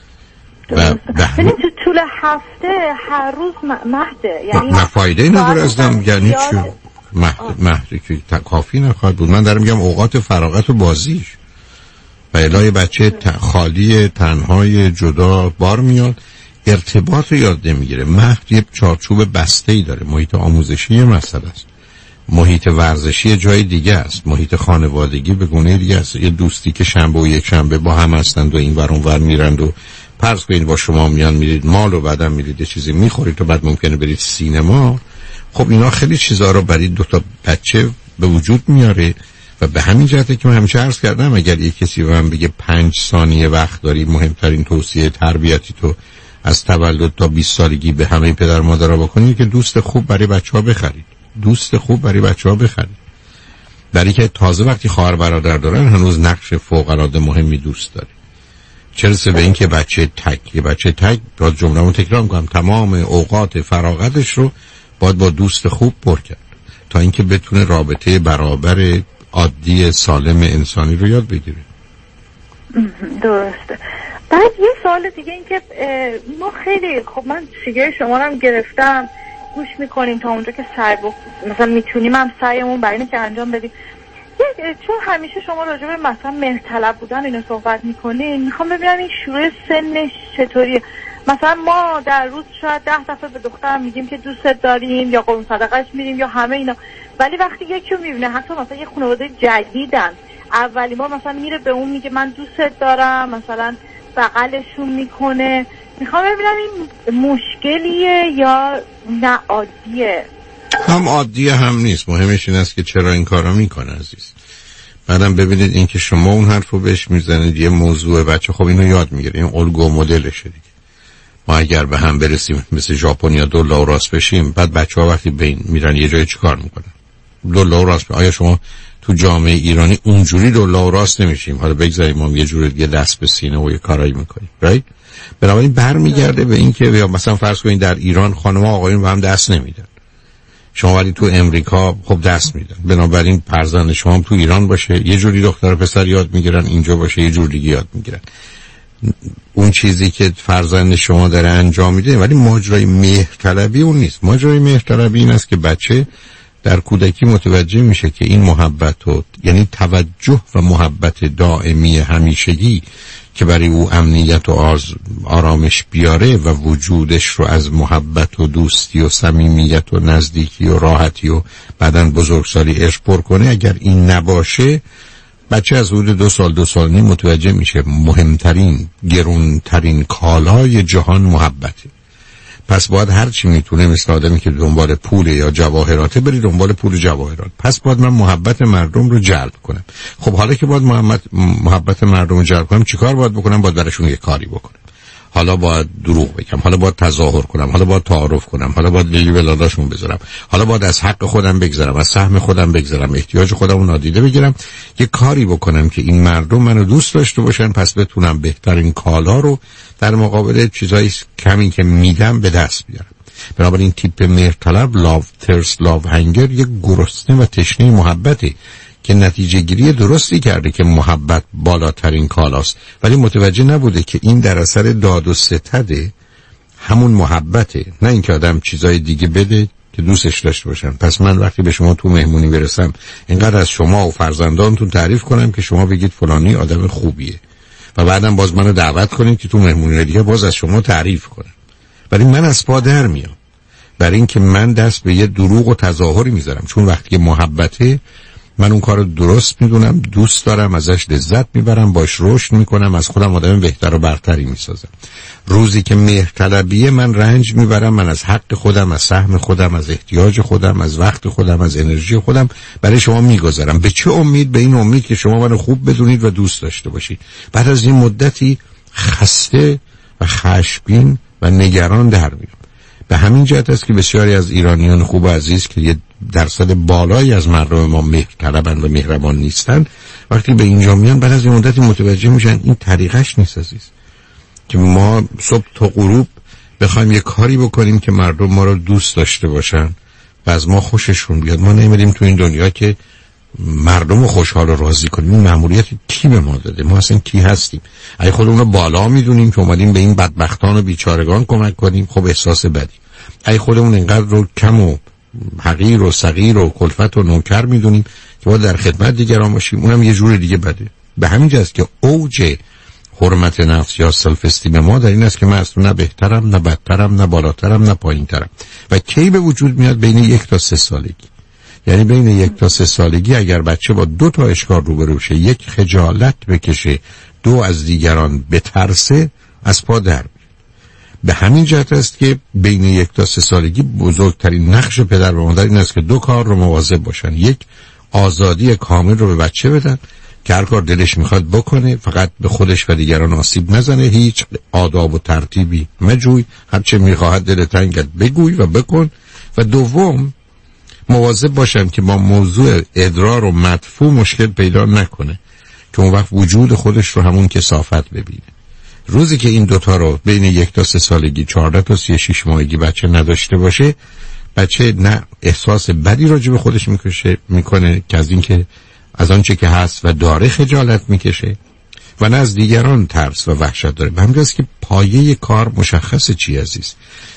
یعنی تو طول هفته هر روز مهده، یعنی نه فایده نداره ازم. یعنی چی مهدی که کافی نخواهد بود. من دارم میگم اوقات فراغت و بازیش. و الهی بچه خالی، تنهای، جدا بار میاد، ارتباط رو یاد نمیگیره. مهد یه چارچوب بسته‌ای داره. محیط آموزشی یه مسئله است، محیط ورزشی جای دیگه است، محیط خانوادگی به گونه دیگه است. یه دوستی که شنبه و یک شنبه با هم هستند و این ور اون ور میرند و فرض کنید با شما میان میرید مال و بعدم میرید یه چیزی میخورید و بعد ممکنه برید سینما. خب اینا خیلی چیزا رو برای دو تا بچه به وجود میاره و به همین جهته که من همیشه عرض کردم اگر یک کسی به من بگه 5 ثانیه وقت داری مهمترین توصیه تربیتی تو از تولد تا 20 سالگی به همه پدر مادرها بکنید که دوست خوب برای بچه‌ها بخرید. دوست خوب برای بچه‌ها بخرید. برای که تازه وقتی خواهر برادر دارن هنوز نقش فوق‌العاده مهمی دوست داره. چرا به این که بچه تک با جمله‌مو تکرار می‌کنم، تمام اوقات فراغتش رو باید با دوست خوب پر کرد تا اینکه بتونه رابطه برابر عادی سالم انسانی رو یاد بگیره. درسته. بعد یه سوال دیگه این که ما خیلی خب من سیگار شما رو هم گرفتم، گوش میکنیم تا اونجا که سعی مثلا میتونیم هم سعیمون برای اینه که انجام بدیم. چون همیشه شما راجع به مثلا مهرطلب بودن اینو صحبت میکنین، میخوام ببینم این شروع سنش چطوریه. مثلا ما در روز شاید 10 دفعه به دخترم میگیم که دوست داریم یا قربون صدقش میریم یا همه اینا، ولی وقتی یکی رو میبینه حتی مثلا یه خانواده جدیدن اولی بار مثلا میره به اون میگه من دوست دارم، مثلا بغلشون میکنه. میخوام ببینم این مشکلیه یا نه عادیه؟ هم عادیه هم نیست. مهمش این است که چرا این کارو میکنه عزیز. بعدم ببینید این که شما اون حرفو بهش میزنید یه موضوع، بچه خب اینو یاد میگیره، این الگو و مدلشه دیگه. ما اگر به هم برسیم مثل ژاپن یا دولا و راست بشیم، بعد بچه‌ها وقتی بین میرن یه جای چیکار میکنن؟ دولا و راست. آیا شما تو جامعه ایرانی اونجوری دولا و راست نمیشیم؟ حالا بگذاریم ما یه جوری دیگه دست به سینه و یه کارایی میکنیم، رایت؟ بنابراین برمیگرده به این که یا مثلا فرض کنید در ایران خانم‌ها آقایون به هم دست نمیدن، شما ولی تو امریکا خب دست میدن. بنابراین فرزند شما هم تو ایران باشه یه جوری دختر و پسر یاد میگیرن، اینجا باشه یه جور دیگه یاد میگیرن. اون چیزی که فرزند شما داره انجام میده ولی ماجرای مهرطلبی اون نیست. ماجرای مهرطلبی این است که بچه در کودکی متوجه میشه که این محبت و یعنی توجه و محبت دائمی همیشگی که برای او امنیت و آرامش بیاره و وجودش رو از محبت و دوستی و صمیمیت و نزدیکی و راحتی و بعدن بزرگسالی عشق پر کنه، اگر این نباشه بچه از حدود 2 سال 2 سال نیم متوجه میشه مهمترین گرونترین کالای جهان محبته. پس باید هر چی میتونه مثل آدمی که دنبال پول یا جواهراته بری دنبال پول و جواهرات. پس باید من محبت مردم رو جلب کنم. خب حالا که باید محبت مردم رو جلب کنم چیکار باید بکنم؟ باید براشون یه کاری بکنم. حالا باید دروغ بگم، حالا باید تظاهر کنم، حالا باید تعارف کنم، حالا باید لیلی ولاداشون بذارم، حالا باید از حق خودم بگذرم، از سهم خودم بگذرم، احتیاج خودم رو نادیده بگیرم، یه کاری بکنم که این مردم منو دوست داشته باشن، پس بتونم بهترین کالا رو در مقابل چیزای کمی که میدم به دست بیارم. بنابراین تیپ مهرطلب، لاو ترس لاو هنگر، یه گرسنه و تشنه محبته که نتیجه گیری درستی کرده که محبت بالاترین کالاست، ولی متوجه نبوده که این در اثر داد و ستده همون محبته، نه اینکه آدم چیزای دیگه بده که دوستش داشته باشن. پس من وقتی به شما تو مهمونی برسم اینقدر از شما و فرزندانتون تعریف کنم که شما بگید فلانی آدم خوبیه و بعدم باز منو دعوت کنید که تو مهمونی دیگه باز از شما تعریف کنم، ولی من از پا در میام برای اینکه من دست به یه دروغ و تظاهری میذارم. چون وقتی محبته من اون کارو درست میدونم، دوست دارم، ازش لذت میبرم، باش رشد میکنم، از خودم آدم بهتر و برتری میسازم. روزی که مهرطلبیه من رنج میبرم، من از حق خودم، از سهم خودم، از احتیاج خودم، از وقت خودم، از انرژی خودم برای شما میگذارم. به چه امید؟ به این امید که شما منو خوب بدونید و دوست داشته باشید. بعد از این مدتی خسته و خشمگین و نگران در میام. به همین جهت است که بسیاری از ایرانیان خوب و عزیز که یه درصد بالایی از مردم ما مهرطلبند و مهربان نیستن، وقتی به اینجا میان بعد از این مدتی متوجه میشن این طریقش نیست عزیز. که ما صبح تا غروب بخوایم یه کاری بکنیم که مردم ما رو دوست داشته باشن و از ما خوششون بیاد. ما نمیدیم تو این دنیا که مردم رو خوشحال و راضی کنیم. این مأموریت کی به ما داده؟ ما اصلا کی هستیم؟ اگه خودمون رو بالا میدونیم که اومدیم به این بدبختان و بیچارگان کمک کنیم، خب احساس بدی. اگه خودمون اینقدر رو کم و حقیر و صغیر و کلفت و نوکر میدونیم که باید در خدمت دیگران باشیم، اونم یه جور دیگه بده. به همین جاست که اوج حرمت نفس یا سلف استیم ما در این است که من اصلا نه بهترم نه بدترم نه بالاترم نه پایینترم. و کی به وجود میاد؟ بین 1 تا 3 سالگی. یعنی بین 1 تا 3 سالگی اگر بچه با 2 تا اشکال روبرو بشه، 1 خجالت بکشه، 2 از دیگران بترسه، از پا در میاد. به همین جهت است که بین 1 تا 3 سالگی بزرگترین نقش پدر و مادر این است که 2 کار رو مواظب باشن. 1 آزادی کامل رو به بچه بدن که هر کار دلش میخواد بکنه، فقط به خودش و دیگران آسیب نزنه، هیچ آداب و ترتیبی مجوی، هرچه میخواهد دلت تنگت بگوی و بکن. و دوم مواظب باشم که با موضوع ادرار و مدفوع مشکل پیدا نکنه که اون وقت وجود خودش رو همون کثافت ببینه. روزی که این 2 تا رو بین 1 تا 3 سالگی 14 تا 36 ماهگی بچه نداشته باشه، بچه نه احساس بدی راجع به خودش میکنه که از این که از آنچه که هست و داره خجالت میکشه و نه از دیگران ترس و وحشت داره. به همین که پایه کار مشخصه چی عزیز.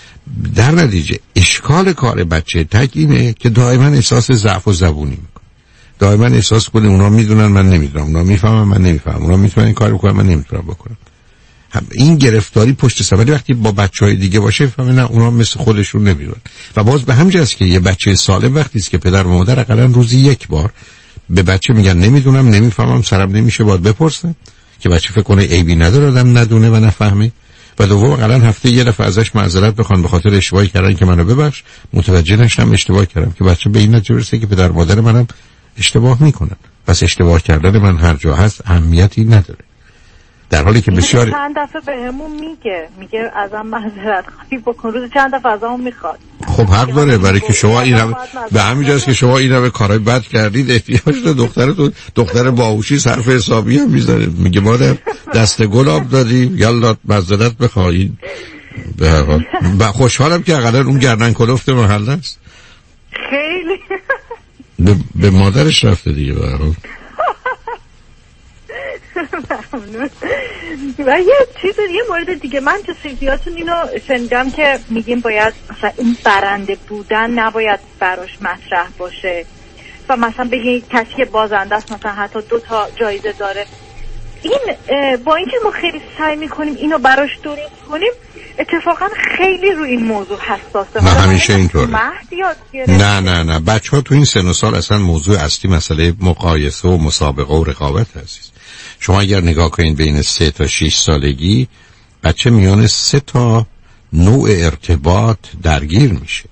در نتیجه اشکال کار بچه تک اینه که دائما احساس ضعف و زبونی میکنه، دائما احساس کنه اونا میدونن من نمیدونم، اونا میفهمن من نمیفهمم، اونا میتونن این کارو بکنن من نمیتونم بکنم. این گرفتاری پشت سر وقتی با بچهای دیگه باشه فهمه نه اونا مثل خودشون نمیدونن. و باز به همین جاست که یه بچه سالم وقتی است که پدر و مادر حداقل روزی 1 بار به بچه میگن نمیدونم نمیفهمم سرم نمیشه باید بپرسن که بچه فکر کنه عیبی نداره آدم ندونه و نفهمه. و دوم حداقل هفته 1 دفعه ازش معذرت بخوان به خاطر اشتباهی کردن که منو ببخش، متوجه نشم اشتباه کردم، که بچه به این نتیجه برسه که پدر مادر منم اشتباه میکنن، پس اشتباه کردن من هر جا هست اهمیتی نداره. در حالی که بسیار چند دفعه بهمون میگه ازم معذرت خواهی بکن، روز چند دفعه ازمون میخواد. خب حق داره، برای که شما این به همین جاست که شما این همه کارهای بد کردید احتیاج داره دخترتون دختر باهوشی صرف حسابی هم میذاره، میگه مادر دست گلاب دادی یالا معذرت بخواید. به خوشحالم که اقلا اون گردن کلفت محله است، خیلی به مادرش رفته دیگه. به هر حال و یه مورد دیگه، من تو سیدیاتون اینو شنیدم که میگیم باید مثلا این برنده بودن نباید براش مطرح باشه و مثلا بگید کسی که بازنده است مثلا حتی 2 تا جایزه داره. این با اینکه ما خیلی سعی میکنیم اینو براش درست کنیم، اتفاقا خیلی روی این موضوع حساسه. نه همیشه اینطوره. نه بچه ها تو این سن و سال اصلا موضوع اصلی مسئله مقایسه و مسابقه و رقابت هست. شما اگر نگاه کنید بین 3 تا 6 سالگی بچه میان 3 تا نوع ارتباط درگیر میشه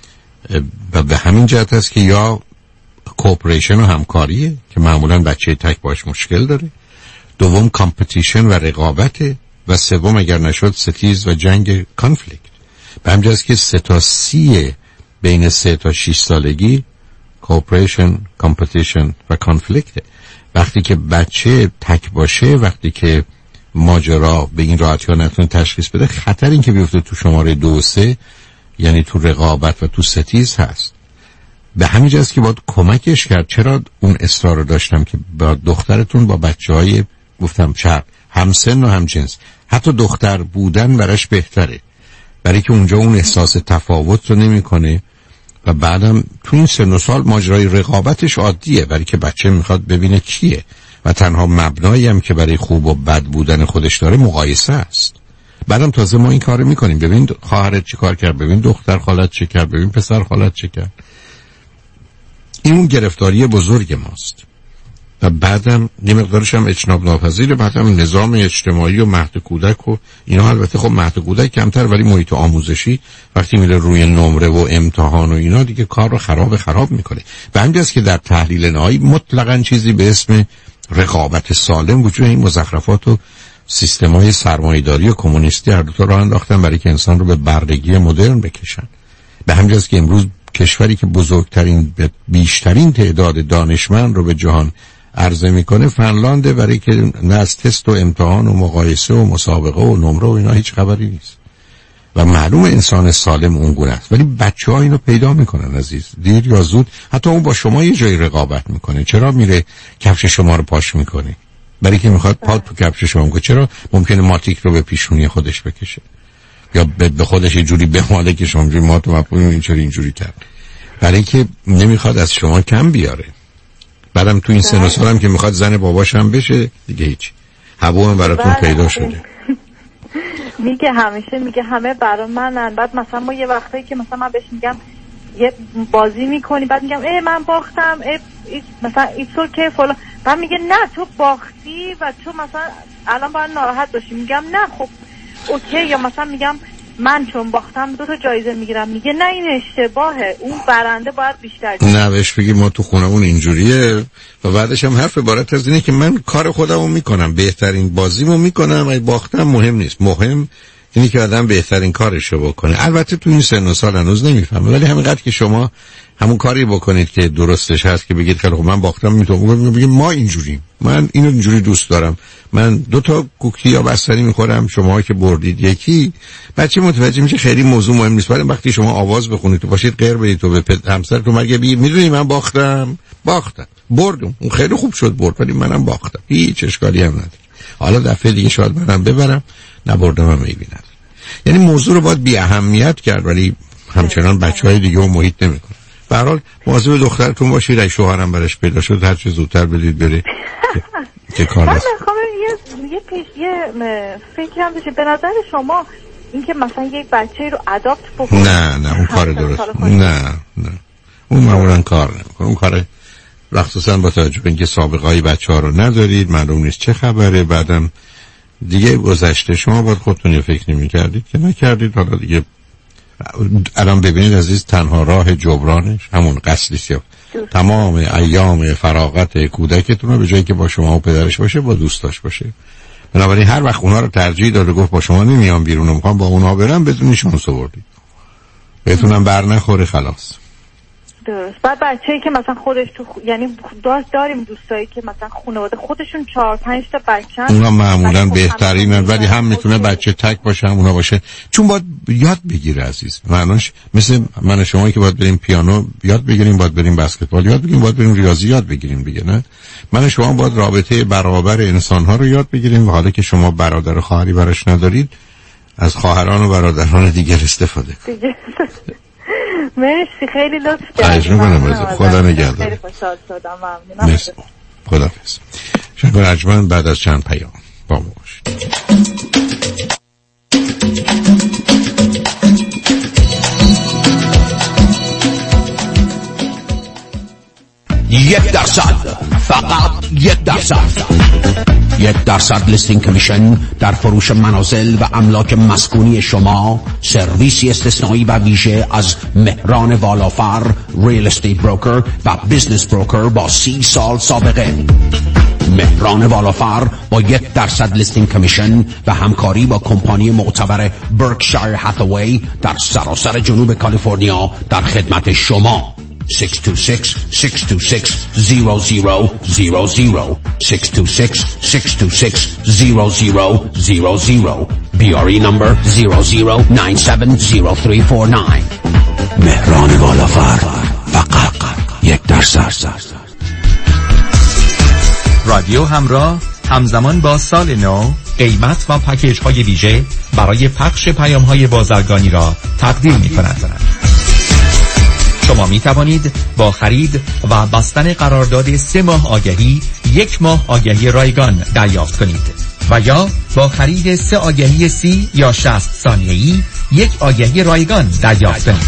و به همین جهت است که یا کوپریشن و همکاریه که معمولا بچه تک باش مشکل داره، دوم کامپتیشن و رقابته و سوم اگر نشد ستیز و جنگ کانفلیکت. به همین جهت است که 3 تا 30 بین 3 تا 6 سالگی کوپریشن، کامپتیشن و کانفلیکته. وقتی که بچه تک باشه، وقتی که ماجرا به این راحتی ها نتونه تشخیص بده، خطر این که بیفته تو شماره 2 و 3 یعنی تو رقابت و تو ستیز هست. به همین جاست که باید کمکش کرد. چرا اون اصرار رو داشتم که با دخترتون با بچه‌های گفتم چپ همسن و همجنس، حتی دختر بودن براش بهتره، برای که اونجا اون احساس تفاوت رو نمیکنه و بعدم تو این سن و سال ماجرای رقابتش عادیه، برای که بچه میخواد ببینه کیه و تنها مبنایی هم که برای خوب و بد بودن خودش داره مقایسه است. بعدم تازه ما این کارو میکنیم، ببین خواهرت چه کار کرد، ببین دختر خالت چه کرد، ببین پسر خالت چه کرد. این اون گرفتاری بزرگ ماست و بعدم یه مقدارش هم اجتناب ناپذیره. بعدم نظام اجتماعی و مهد کودک و اینا، البته خب مهد کودک کمتر، ولی محیط آموزشی وقتی میره روی نمره و امتحان و اینا دیگه کار رو خراب میکنه. و همین است که در تحلیل نهایی مطلقاً چیزی به اسم رقابت سالم وجود این مزخرفات و سیستم‌های سرمایه‌داری و کمونیستی هر دو تا راه انداختن برای که انسان رو به بردگی مدرن بکشن. به همین است که امروز کشوری که بزرگترین بیشترین تعداد دانشمند رو به جهان عرضه میکنه فنلانده، برای که نه از تست و امتحان و مقایسه و مسابقه و نمره و اینا هیچ خبری نیست و معلوم انسان سالم اونگونه است. ولی بچه‌ها اینو پیدا میکنن عزیز، دیر یا زود. حتی اون با شما یه جایی رقابت میکنه، چرا میره کفش شما رو پاش میکنه؟ برای که میخواد پا تو کفش شما میکنه. چرا ممکنه ماتیک رو به پیشونی خودش بکشه یا به خودش یه جوری بماله که شما جوری ماتو مپون اینجوری کرد؟ برای که نمیخواد از شما کم بیاره. بعدم تو این سن و سالم که میخواد زن باباش هم بشه دیگه هیچ. هوا هم براتون پیدا شده. میگه همیشه میگه همه برای منن. بعد مثلا ما یه وقتایی که مثلا من بهش میگم یه بازی میکنی، بعد میگم من باختم، مثلا ایتس که فلان، بعد میگه نه تو باختی و تو مثلا الان باید ناراحت باشی. میگم نه خب اوکی. یا مثلا میگم من چون باختم 2 تا جایزه میگیرم، میگه نه این اشتباهه، اون برنده باید بیشتر. نه بهش بگی ما تو خونمون اینجوریه و بعدش هم حرف عبارت از اینه که من کار خودمو میکنم، بهترین بازیمو میکنم، اگه باختم مهم نیست، مهم اینی که آدم بهترین کارشو بکنه. البته تو این سن و سال هنوز نمیفهمه، ولی همینقدر که شما همون کاری بکنید که درستش هست، که بگید خیلی خب من باختم، میتونم بگید ما اینجوریم، من اینو اینجوری دوست دارم، من 2 تا کوکی یا بستنی میخورم، شما که بردید یکی، بچه متوجه میشه خیلی موضوع مهم نیست. ولی وقتی شما آواز بخونید تو باشید غیر بدید تو به همسرتون مگه میدونی من باختم بردم، اون خیلی خوب شد برد، ولی منم باختم، هیچ اشکالی هم نداره، حالا دفعه دیگه شاید منم ببرم، نبردم هم میبینم. یعنی موضوع رو باید بی اهمیت کرد، ولی همچنان بچهای دیگه رو محیط نمیکنه. به هر حال مواظب دخترتون باشید، اگه شوهرم براش پیدا شد هر چه زودتر بدید بره که کار است. یه فکرم بشه به نظر شما اینکه مثلا یک بچه رو اداپت بکنه. نه اون کار درست نه اون معمولا کار نمیکنه. اون کار مخصوصا با توجه به اینکه سابقه های بچه‌ها رو ندارید، معلوم نیست چه خبره، بعدم دیگه گذشته، شما باید خودتون فکر نمی‌کردید که نکردید، حالا دیگه الان ببینید عزیز، تنها راه جبرانش همون قصدیست. تمام ایام فراغت کودکتون رو به جایی که با شما و پدرش باشه با دوستاش باشه. بنابراین هر وقت اونا رو ترجیح داده گفت با شما نمیام بیرون و میخوام با اونا برم، بدونی شانس آوردید، بهتونم بر نخوره، خلاص. درست. بعد بچه‌ای که مثلا خودش تو یعنی داریم دوستایی که مثلا خانواده خودشون 4-5 تا بچه‌ن، اونا معمولا بهترینن، ولی هم میتونه بچه تک باشه هم اونا باشه، چون باید یاد بگیره عزیز. معناش مثل من شما که باید بریم پیانو یاد بگیریم، باید بریم بسکتبال یاد بگیریم، باید بریم ریاضی یاد بگیریم دیگه، نه؟ من شما باید رابطه برابر انسان‌ها رو یاد بگیریم و حالا که شما برادر و خواهری براش ندارید، از خواهران و برادران دیگر استفاده کنید. مرسی، خیلی لطف کردید. خدا نگهدار. خیلی خوشحال شدم، ممنونم. مرسی. خداحافظ. شکر ارجمند. بعد از چند پیام با ما باشید. یک درصد، فقط 1% لیستینگ کمیشن در فروش منازل و املاک مسکونی شما. سرویسی استثنایی و ویژه از مهران والافر، ریل استیت بروکر و بیزنس بروکر با 30 سال سابقه. مهران والافر با 1% لیستینگ کمیشن و همکاری با کمپانی معتبر برکشایر هاتاوی در سراسر جنوب کالیفرنیا در خدمت شما. 626-626-0000 626-626-0000 BRE number 00970349. مهران والافر، فقط 1%. رادیو همراه همزمان با سال نو قیمت و پکیج های ویژه برای پخش پیام های بازرگانی را تقدیم می کند. شما می توانید با خرید و بستن قرارداد 3 ماه آگهی 1 ماه آگهی رایگان دریافت کنید و یا با خرید 3 آگهی 30 یا 60 ثانیه‌ای 1 آگهی رایگان دریافت کنید.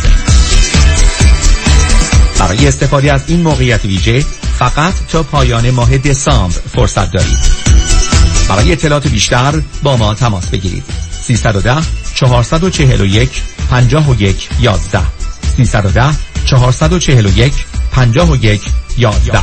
برای استفاده از این موقعیت ویژه فقط تا پایان ماه دسامبر فرصت دارید. برای اطلاعات بیشتر با ما تماس بگیرید. 310 441 51 11 310 441 51 11.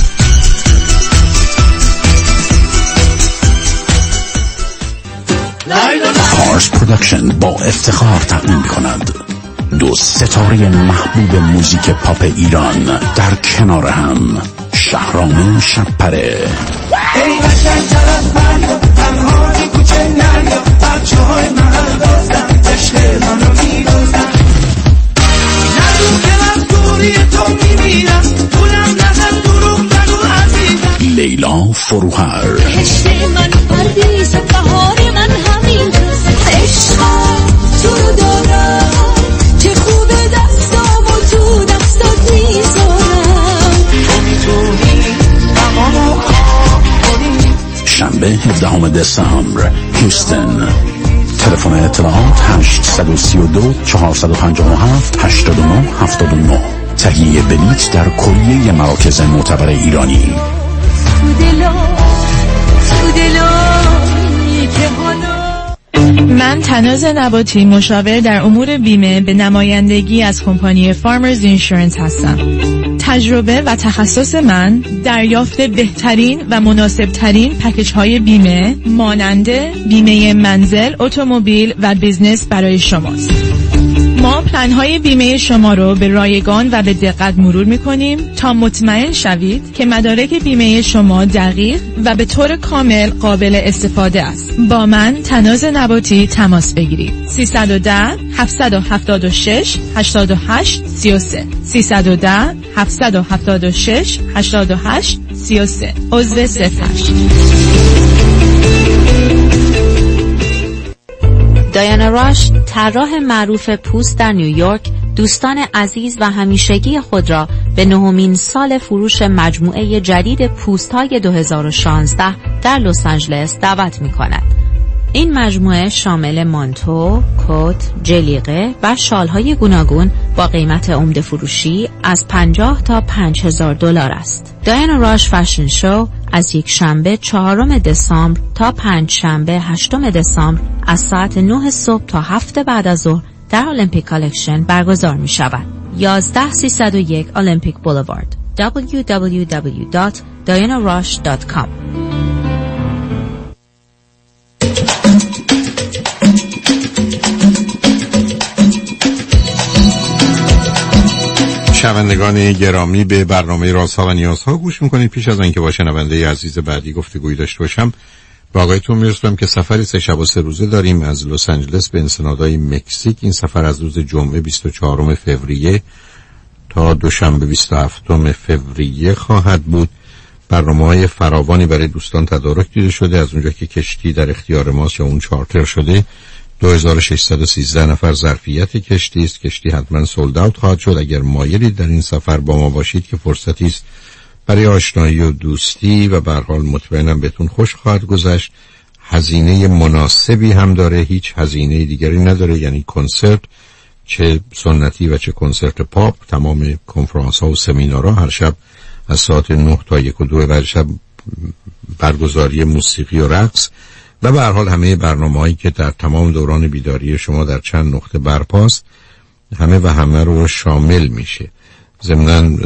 کارز پرودکشن با افتخار تقدیم کند 2 ستاره محبوب موزیک پاپ ایران در کنار هم. شهرام شب‌پره. ای قشنگ‌تر از مریم تنهای کوچه نریا بچه‌های محل دزدن عشق منو می‌دزدن نگو که از دوری تو می‌میرم پولم نزن دروغ نگو عزیزم. لیلا فروهر عشق من پردیس بهار من همین عشقم تو رو دارم چه خوبه دستامو تو دستات میذارم همینطوری تمامو شنبه 17 دسامبر هیوستن. تلفن اطلاعات 832 457 89 79. تهیه بلیط در کلیه مراکز معتبر ایرانی. من تناز نباتی مشاور در امور بیمه به نمایندگی از کمپانی فارمرز اینشورنس هستم. تجربه و تخصص من دریافت بهترین و مناسبترین پکیج های بیمه مانند بیمه منزل، اتومبیل و بیزنس برای شماست. ما پلن های بیمه شما رو به رایگان و به دقت مرور می‌کنیم تا مطمئن شوید که مدارک بیمه شما دقیق و به طور کامل قابل استفاده است. با من تناز نباتی تماس بگیرید. 310 776 88 33 310 776 88 33 عضو 08. دایانا راش، طراح معروف پوست در نیویورک، دوستان عزیز و همیشگی خود را به 9مین سال فروش مجموعه جدید پوست‌های 2016 در لس آنجلس دعوت می‌کند. این مجموعه شامل مانتو، کت، جلیقه و شال‌های گوناگون با قیمت عمده فروشی از 50 تا 5000 دلار است. دایانا راش فشن شو از یک شنبه 4 دسامبر تا 5 شنبه 8 دسامبر از ساعت 9 صبح تا 7 بعد از ظهر در المپیک کالکشن برگزار می شود. 11301 المپیک بولوارد www.dianarosh.com. شنوندگان گرامی، به برنامه رازها و نیازها گوش میکنید. پیش از اینکه با شنونده عزیز بعدی گفتگویی داشته باشم، با آقایتون میرسونم که سفری 3 شب و 3 روزه داریم از لس آنجلس به انسنادای مکزیک. این سفر از روز جمعه 24 فوریه تا دوشنبه 27 فوریه خواهد بود. برنامه‌های فراوانی برای دوستان تدارک دیده شده. از اونجا که کشتی در اختیار ماست یا اون چارتر شده، 2613 نفر ظرفیت کشتی است. کشتی حتما سولد اوت خواهد شد. اگر مایلید در این سفر با ما باشید که فرصتی است برای آشنایی و دوستی و به هر حال مطمئنم بهتون خوش خواهد گذشت. هزینه مناسبی هم داره، هیچ هزینه دیگری نداره، یعنی کنسرت چه سنتی و چه کنسرت پاپ، تمام کنفرانس ها و سمینارها هر شب از ساعت 9 تا 1 و 2 بعد شب برگزاری موسیقی و رقص و به هر حال همه برنامه‌هایی که در تمام دوران بیداری شما در چند نقطه برپاست همه و همه رو شامل میشه. ضمناً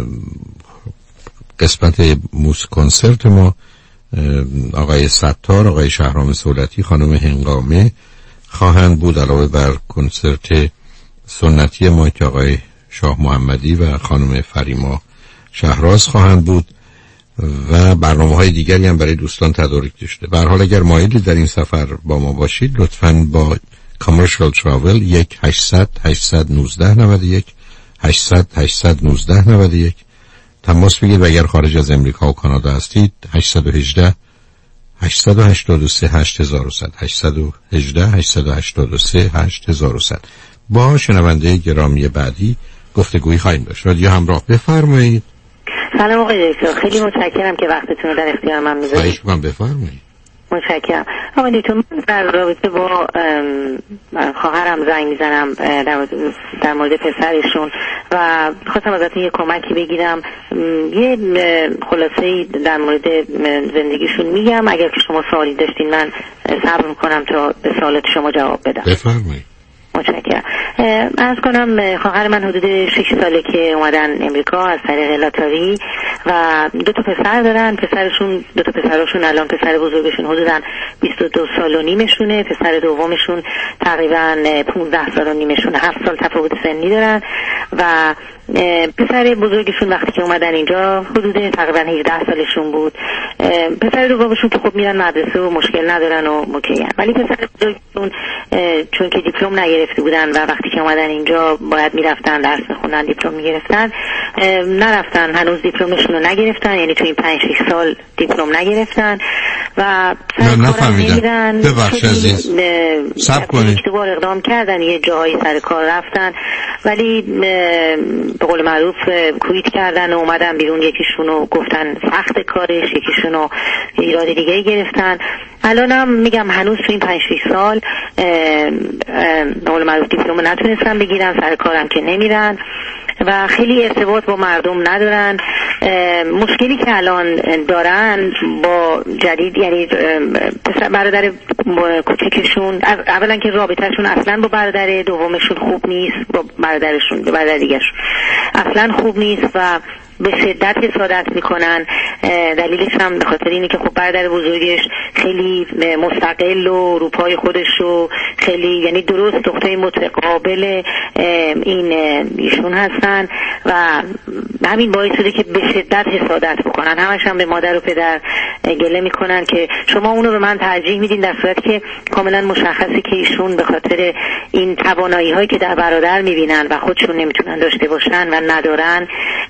قسمت کنسرت ما آقای ستار، آقای شهرام سولتی، خانم هنگامه خواهند بود، علاوه بر کنسرت سنتی ما که آقای شاه محمدی و خانم فریما شهراز خواهند بود و برنامه‌های دیگری هم برای دوستان تدارک شده. به هر حال اگر مایلی در این سفر با ما باشید لطفاً با کامرشال تراول 1-800-819-91 800-819-91 تماس بگیرید و اگر خارج از امریکا و کانادا هستید 818 883 8100 818 883 8100. با شنونده گرامی بعدی گفتگویی خواهیم داشت. رادیو همراه، بفرمایید. سلام آقای دکتر، خیلی متشکرم که وقتتون رو در اختیار من میذارید. خواهش می‌کنم، بفرمایید. متشکرم. آقای دکتر، من در رابطه با خواهرم زنگ میزنم در مورد پسرشون و خواستم ازتون یه کمکی بگیرم. یه خلاصه‌ای در مورد زندگیشون میگم، اگر که شما سوالی داشتین من صبر میکنم تا به سوالات شما جواب بدم. بفرمایید. متشکرم. عرض کنم خواهر من حدود 6 ساله که اومدن امریکا از طریق لاتاری و 2 پسر دارن. دو تا پسرشون الان پسر بزرگشون حدوداً 22 سال و نیمشونه، پسر دومشون تقریباً 15 سال و نیمشونه، 7 سال تفاوت سنی دارن و پسر بزرگشون وقتی که اومدن اینجا حدود تقریبا 18 سالشون بود. پسر دومشون که خب میرن مدرسه و مشکل ندارن و مکیان، ولی پسر بزرگشون چون که دیپلم نگرفته بودن و وقتی که اومدن اینجا باید میرفتن درس میخوندن، دیپلم میگرفتن، نرفتن، هنوز دیپلمشون رو نگرفتن، یعنی تو این 5-6 سال دیپلم نگرفتن و نفهمیدن. ببخشید عزیز صبر کنید. 2 بار اقدام کردن، یه جایی سر کار رفتن ولی به قول معروف کویت کردن و اومدن بیرون. یکیشونو گفتن سخت کارش، یکیشونو ایراد دیگه گرفتن. الانم میگم هنوز تو این 5-6 سال به قول معروف دیپلم نتونستن بگیرن، سر کارم که نمیرن و خیلی ارتباط با مردم ندارن. مشکلی که الان دارن با جدید، یعنی برادر کوچکشون، اولا که رابطهشون اصلا با برادر دومشون خوب نیست، با برادرشون، با برادر دیگرشون اصلا خوب نیست و به شدت حسادت میکنن. دلیلش هم به خاطر اینه که خب برادر بزرگش خیلی مستقل و روپای خودش و خیلی، یعنی درست دختر متقابل ایشون هستن و همین باعث شده که به شدت حسادت بکنن. همش هم به مادر و پدر گله میکنن که شما اونو به من ترجیح میدین، در صورتی که کاملا مشخصه که ایشون به خاطر این توانایی هایی که در برادر میبینن و خودشون نمیتونن داشته باشن و ندارن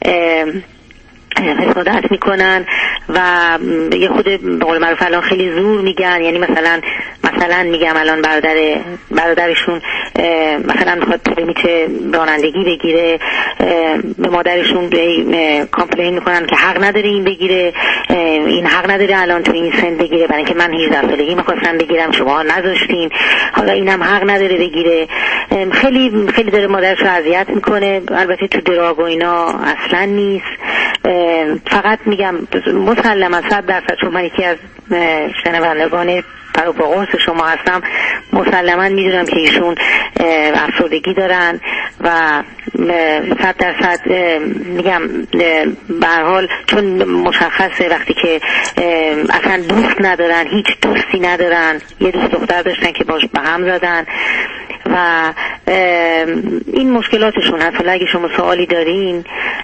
حسادت میکنن و یه خود به قول معروف الان خیلی زور میگن. یعنی مثلا میگم الان برادرشون مثلا میخواد پرمیت رانندگی بگیره، به مادرشون کامپلین میکنن که حق نداره این بگیره، این حق نداره الان تو این سن بگیره، برای اینکه من 18 سالگی میخواستم بگیرم شما نذاشتین، حالا اینم حق نداره بگیره. خیلی خیلی داره مادرش رو اذیت میکنه. البته تو دراگ و اینا اصلا نیست، فقط میگم مسلما 100% چون من یکی از شنوندگان پر و پا قرص شما هستم، مسلما میدونم که ایشون افسردگی دارن و 100% میگم به هر حال چون مشخصه وقتی که اصلا دوست ندارن، هیچ دوستی ندارن، یه دوست دختر داشتن که باش به هم زدن و این مشکلاتشون هست. حالا اگه شما سوالی دارین.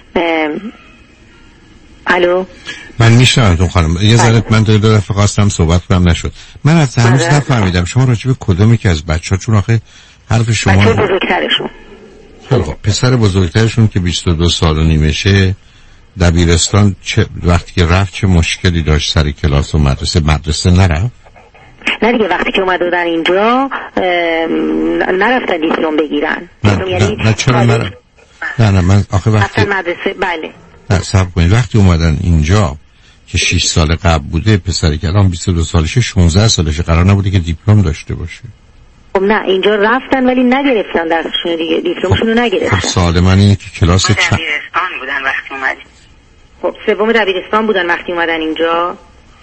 الو من میشنوم خانم، یه ذره من دو دفعه خواستم صحبت کنم نشد. من از هنوز نفهمیدم شما راجع به کدومی که از بچه‌ها، چون آخه حرف شما بچه بزرگترشون. خب پسر بزرگترشون که 22 سال و نیمشه دبیرستان وقتی که رفت چه مشکلی داشت سر کلاس و مدرسه نرفت؟ نه دیگه وقتی که اومدن اینجا نرفتن دیپلم بگیرن. نه چرا نرفت؟ نه من آخه وقتی مدرسه بله. صبر کنید، وقتی اومدن اینجا که 6 سال قبل بوده، پسری که الان 22 سالشه 16 سالشه، قرار نبوده که دیپلم داشته باشه. خب نه اینجا رفتن ولی نگرفتن درسشون دیگه، دیپلمشون رو نگرفتن. خب سوال من اینه که کلاس دبیرستان بودن وقتی اومدن. خب سوم دبیرستان بودن وقتی اومدن اینجا.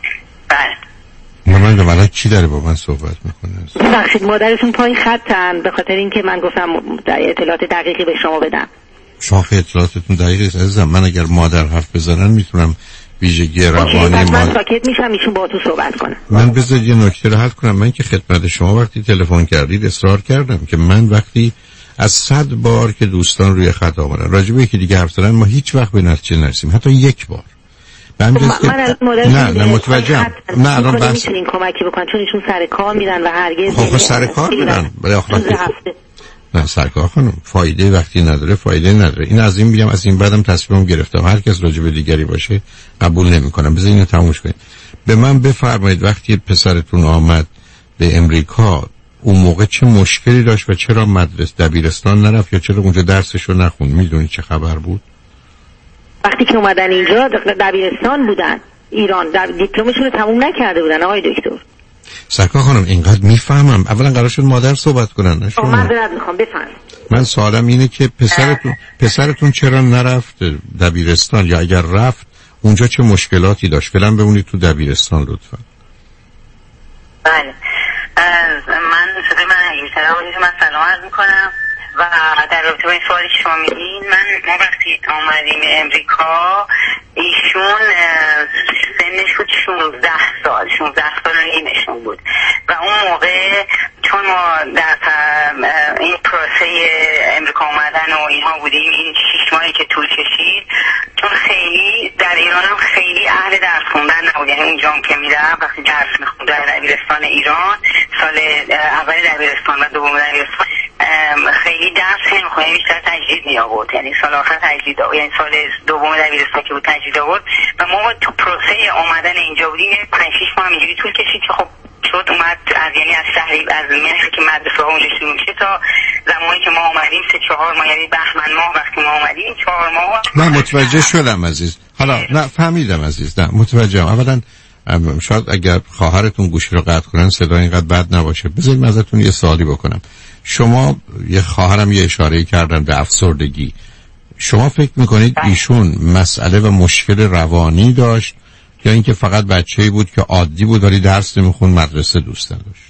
بله. من دوباره چی داره با من صحبت میکنه؟ بخشید مادرشون پای خطن، به خاطر اینکه من گفتم اطلاعات دقیقی به شما بدم. شما اطلاعاتتون دقیقه است عزیزم. من اگر مادر حرف بزنن میتونم ویژگی روانی من ساکت میشم، ایشون با تو صحبت کنه. من بذارید یه نکته رو حل کنم. من که خدمت شما وقتی تلفن کردید اصرار کردم که من وقتی از 100 بار که دوستان روی خط آمدن راجع به یکی دیگه حرف زدن ما هیچ وقت به نتیجه نرسیم، حتی یک بار. من نه متوجهم. نه الان بس میتونین کمکی بکنن چون ایشون سر کار میرن و هرگز خب سر کار میرن برای نه سرکار خانم فایده وقتی نداره فایده نداره. این از این میگم، از این بعدم تصمیمم گرفتم هر کس راجع به دیگری باشه قبول نمیکنم. بذار اینو تمومش کنید. به من بفرمایید وقتی پسرتون آمد به امریکا اون موقع چه مشکلی داشت و چرا مدرسه دبیرستان نرفت یا چرا اونجا درسشو نخوند؟ میدونید چه خبر بود؟ وقتی که اومدن اینجا دبیرستان بودن، ایران دیپلمشون رو تموم نکرده بودن آقای دکتر. سرکار خانم اینقدر میفهمم. اولا قرار شد مادر صحبت کنن نه شما. من درد میخوام بفهم. من سوالم اینه که پسرتون چرا نرفت دبیرستان یا اگر رفت اونجا چه مشکلاتی داشت؟ فعلا بمونید تو دبیرستان لطفا. بله من سلام عرض میکنم و در رابطه با این سوالی که شما میگین ما وقتی آمدیم امریکا ایشون سنش بود 16 سال و نیمشون بود و اون موقع چون ما در این پروسه امریکا اومدن و اینها بودیم، این اول دبیرستان و دوم دبیرستان خیلی درس نمیخونه، بیشتر تجدید می آورد. یعنی سال آخر تجدید، یعنی سال دوم دبیرستان که بود تجدید آورد و ما تو پروسه آمدن اینجا بودیم 5-6 ماه اینجوری طول کشید که خب شد اومد از یعنی از شهری از مهر که مدرسه ها اونجا شروع میشه تا زمانی که ما اومدیم 3-4 ماه، یعنی بهمن ماه وقتی ما اومدیم 4 ماه. من متوجه شدم عزیز. حالا نه فهمیدم عزیز، نه متوجهم. اولا شاید اگر خواهرتون گوشی رو قطع کنن صدا اینقدر بد نباشه. بذارید من ازتون یه سوالی بکنم. شما یه خواهرم یه اشاره کردن به افسردگی. شما فکر میکنید ایشون مسئله و مشکل روانی داشت یا اینکه فقط بچه‌ای بود که عادی بود ولی درس نمیخوند، مدرسه دوست نداشت؟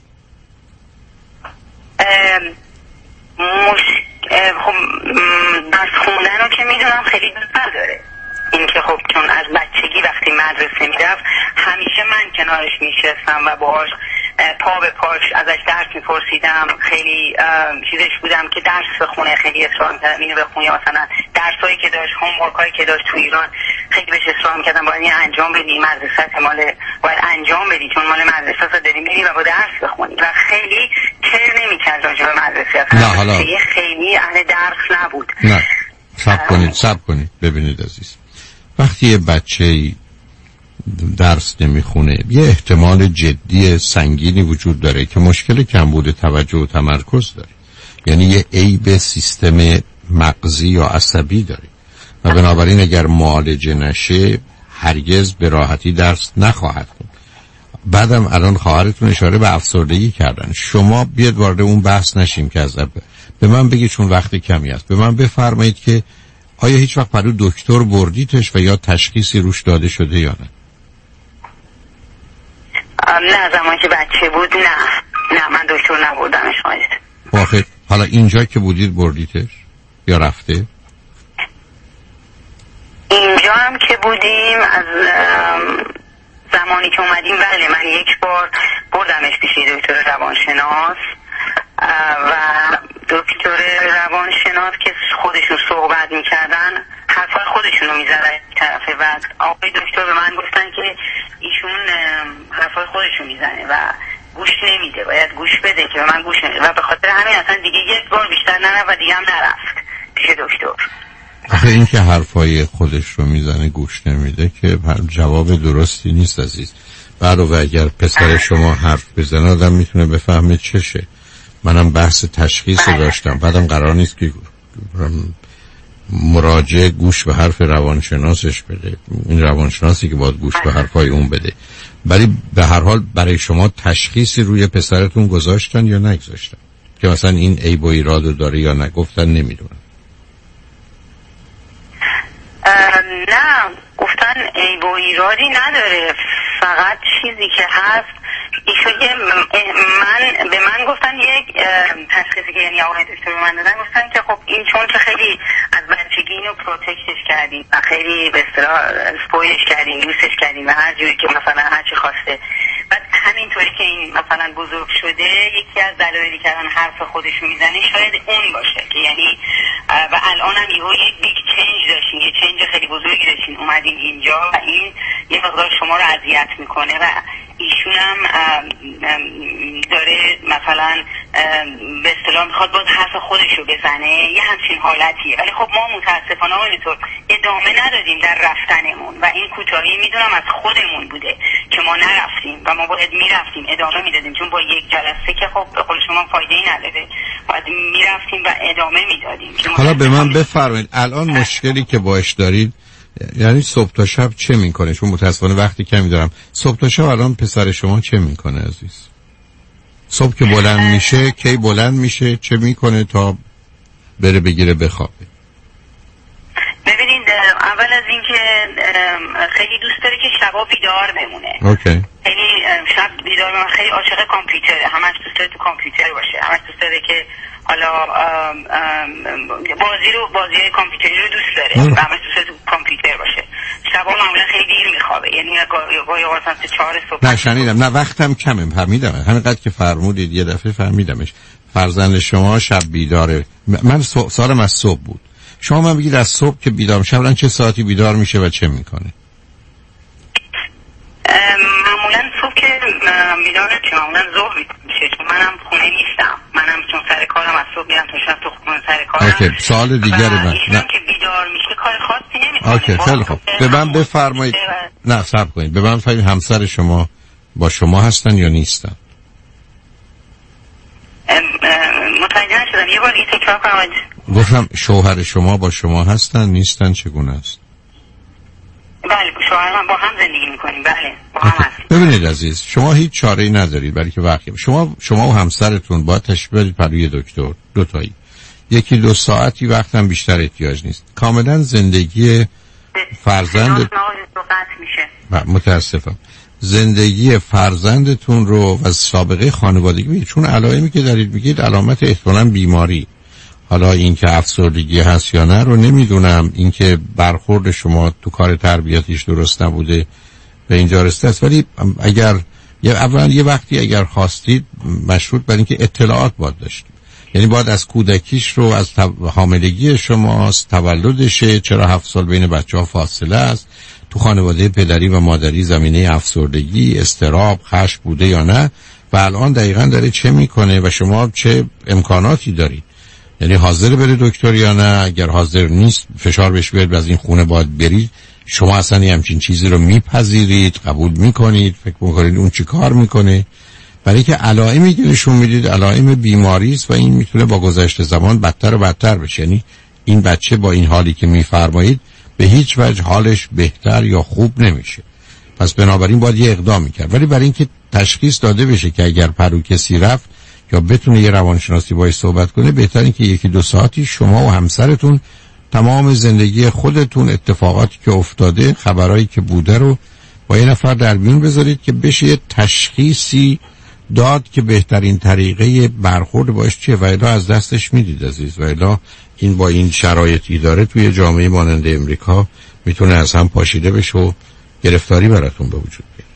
خب درس خوندن رو که میدونم خیلی دوست نداره. این که خب چون از بچگی وقتی مدرسه میرفت همیشه من کنارش میشستم و باهاش پا به پاش ازش درس میپرسیدم، خیلی چیزش بودم که درس بخونه، خیلی اصرار میکردم اینو بخونی، مثلا درسایی که داشت، هومورکایی که داشت تو ایران خیلی بهش اصرار میکردم باید این انجام بدی، مدرسه مال باید انجام بدی چون مال مدرسه رو داری میری و با درس بخونی و خیلی کر نمیکرد راجع به مدرسه. نه حالا خیلی اهل درس نبود. نه صبر کنید ببینید عزیز، وقتی یه بچه‌ای درس نمیخونه یه احتمال جدی سنگینی وجود داره که مشکل کمبود توجه و تمرکز داره، یعنی یه عیب سیستم مغزی یا عصبی داره و بنابراین اگر معالجه نشه هرگز به راحتی درس نخواهد خوند. بعدم الان خواهرتون اشاره به افسردگی کردن. شما بیاد وارد اون بحث نشیم که از به من بگید، چون وقت کمی است، به من بفرمایید که آیا هیچ وقت برای دکتر بردیدش و یا تشخیصی روش داده شده یا نه؟ نه زمانی که بچه بود نه من دکتر نبردمش. واقعا حالا اینجا که بودید بردیدش یا رفته؟ اینجا هم که بودیم از زمانی که اومدیم بله من یک بار بردمش پیش دکتر روانشناس و دکتر روانشناس که خودشون صحبت میکردن حرفای خودشونو میزدن طرفه و آقای دکتر به من گفتن که ایشون حرفای خودشون میزنه و گوش نمیده، باید گوش بده که به من گوش نمیده و به خاطر همین اصلا دیگه یک بار بیشتر نرفت و دیگه هم نرفت پیش دکتر. آخه این که حرفای خودش رو میزنه گوش نمیده که جواب درستی نیست عزیز. بعد و اگر پسر شما حرف بزنه آدم میتونه بفهمه چشه. منم بحث تشخیص داشتم، بعدم قرار نیست که مراجع گوش به حرف روانشناسش بده، این روانشناسی که باید گوش به حرفای اون بده. ولی به هر حال برای شما تشخیصی روی پسرتون گذاشتن یا نگذاشتن که مثلا این عیب و ایراد داره یا نگفتن؟ نمیدونم. نه گفتن عیب و ایرادی نداره، فقط چیزی که هست ایشون به من گفتن یک تشخیصی که یعنی آقای دکتر به من دادن، گفتن که خب این چون که خیلی از بچگی اینو پروتکتش کردیم و خیلی به اصطلاح سپویلش کردیم، دوستش کردیم و هر جوری که مثلا هر چی خواسته، بعد همینطوری که این مثلا بزرگ شده یکی از دلایلی که الان حرف خودش میزنه شاید اون باشه که یعنی و الان هم یه بیگ چنج داشتین، یه چنج خیلی بزرگی داشتین اومدین اینجا و این یه مقدار شما رو اذیت میکنه و ایشون هم داره مثلا به اصطلاح میخواد باز حرف خودش رو بزنه، یه همچین حالتیه. ولی خب ما متاسفانه اینطور ادامه ندادیم در رفتنمون و این کوتاهی میدونم از خودمون بوده که ما نرفتیم و ما باید میرفتیم ادامه میدادیم، چون با یک جلسه که خب به قول شما فایده ای نداره، باید میرفتیم و ادامه میدادیم. حالا به من بفرمایید الان مشکلی که باش دارید یعنی صبح تا شب چه میکنه؟ چون متاسفانه وقتی کمی دارم. صبح تا شب الان پسر شما چه میکنه عزیز؟ صبح که بلند میشه کی بلند میشه، چه میکنه تا بره بگیره بخوابه؟ ببینید اول از این که خیلی دوست داره که شبا بیدار بمونه. اوکی. خیلی شب بیدار بمونه، خیلی عاشق کامپیوتره، همش دوست داره تو کامپیوتر باشه، همش دوست داره که حالا بازی کامپیوتری رو دوست داره و همش دوست داره تو کامپیوتر باشه. شبا معمولا خیلی دیر میخوابه، یعنی گاهی اوقات 4 صبح. نه شنیدم، نه وقتم کمه، فهمیدم همینقدر که فرمودید یه دفعه فهمیدمش. فرزند شما شب بیداره. من سالم از صبح بود. شما من بگید از صبح که بیدار میشه الان چه ساعتی بیدار میشه و چه میکنه؟ معمولا صبح که بیدار نمیشه، معمولا ظهر میشه، چون منم خونه نیستم. منم چون سر کارم از صبح میرم تا شب تو خونه سر کارم. اوکی، سوال دیگر من. نه که بیدار میشه کار خاصی نمیکنه. اوکی، خیلی خوب. به من بفرمایید. نه صبر کنید. به من بفرمایید همسر شما با شما هستن یا نیستن؟ متوجه نشدم. یه بار دیگه تکرار کنید. گفتم شوهر شما با شما هستن نیستن چگونه است؟ بله شوهر من با هم زندگی میکنیم. بله با هم هستیم. ببینید عزیز، شما هیچ چاره‌ای ندارید برای که وقتی شما و همسرتون باید تشریف برید پروی دکتر دوتایی. 1-2 ساعتی وقت هم بیشتر احتیاج نیست. کاملا زندگی فرزند متاسفم زندگی فرزندتون رو و سابقه خانوادگی، چون علائمی که دارید میگید علامت احتمالاً بیماری، حالا این که افسردگی هست یا نه رو نمیدونم، این که برخورد شما تو کار تربیتیش درست نبوده به اینجا رسیده است، ولی اگر اولا یه وقتی اگر خواستید مشروط بر اینکه اطلاعات باید داشتید، یعنی باید از کودکیش رو، از حاملگی شماست، تولدشه، چرا 7 سال بین بچه‌ها فاصله است، تو خانواده پدری و مادری زمینه افسردگی، اضطراب، خشم بوده یا نه، و الان دقیقاً داره چه میکنه و شما چه امکاناتی دارید، یعنی حاضر بره دکتر یا نه. اگر حاضر نیست فشار بهش بیارید از این خونه باید برید، شما اصلا همچین چیزی رو میپذیرید، قبول میکنید، فکر میکنید اون چی کار میکنه؟ برای که علائمی که نشون میدید علائم بیماری است و این میتونه با گذشت زمان بدتر و بدتر بشه. یعنی این بچه با این حالی که میفرمایید به هیچ وجه حالش بهتر یا خوب نمیشه. پس بنابراین باید یه اقدامی کرد. ولی برای اینکه تشخیص داده بشه که اگر پرو کسی رفت یا بتونه یه روانشناسی باهاش صحبت کنه، بهتره اینکه 1-2 ساعتی شما و همسرتون تمام زندگی خودتون، اتفاقاتی که افتاده، خبرایی که بوده رو با یه نفر در میون بذارید که بشه یه تشخیصی داد که بهترین طریقه برخورد باش چیه، و الا از دستش میدید عزیز. و الا این با این شرایطی داره توی جامعه مانند امریکا میتونه از هم پاشیده بشه و گرفتاری براتون به وجود بیاد.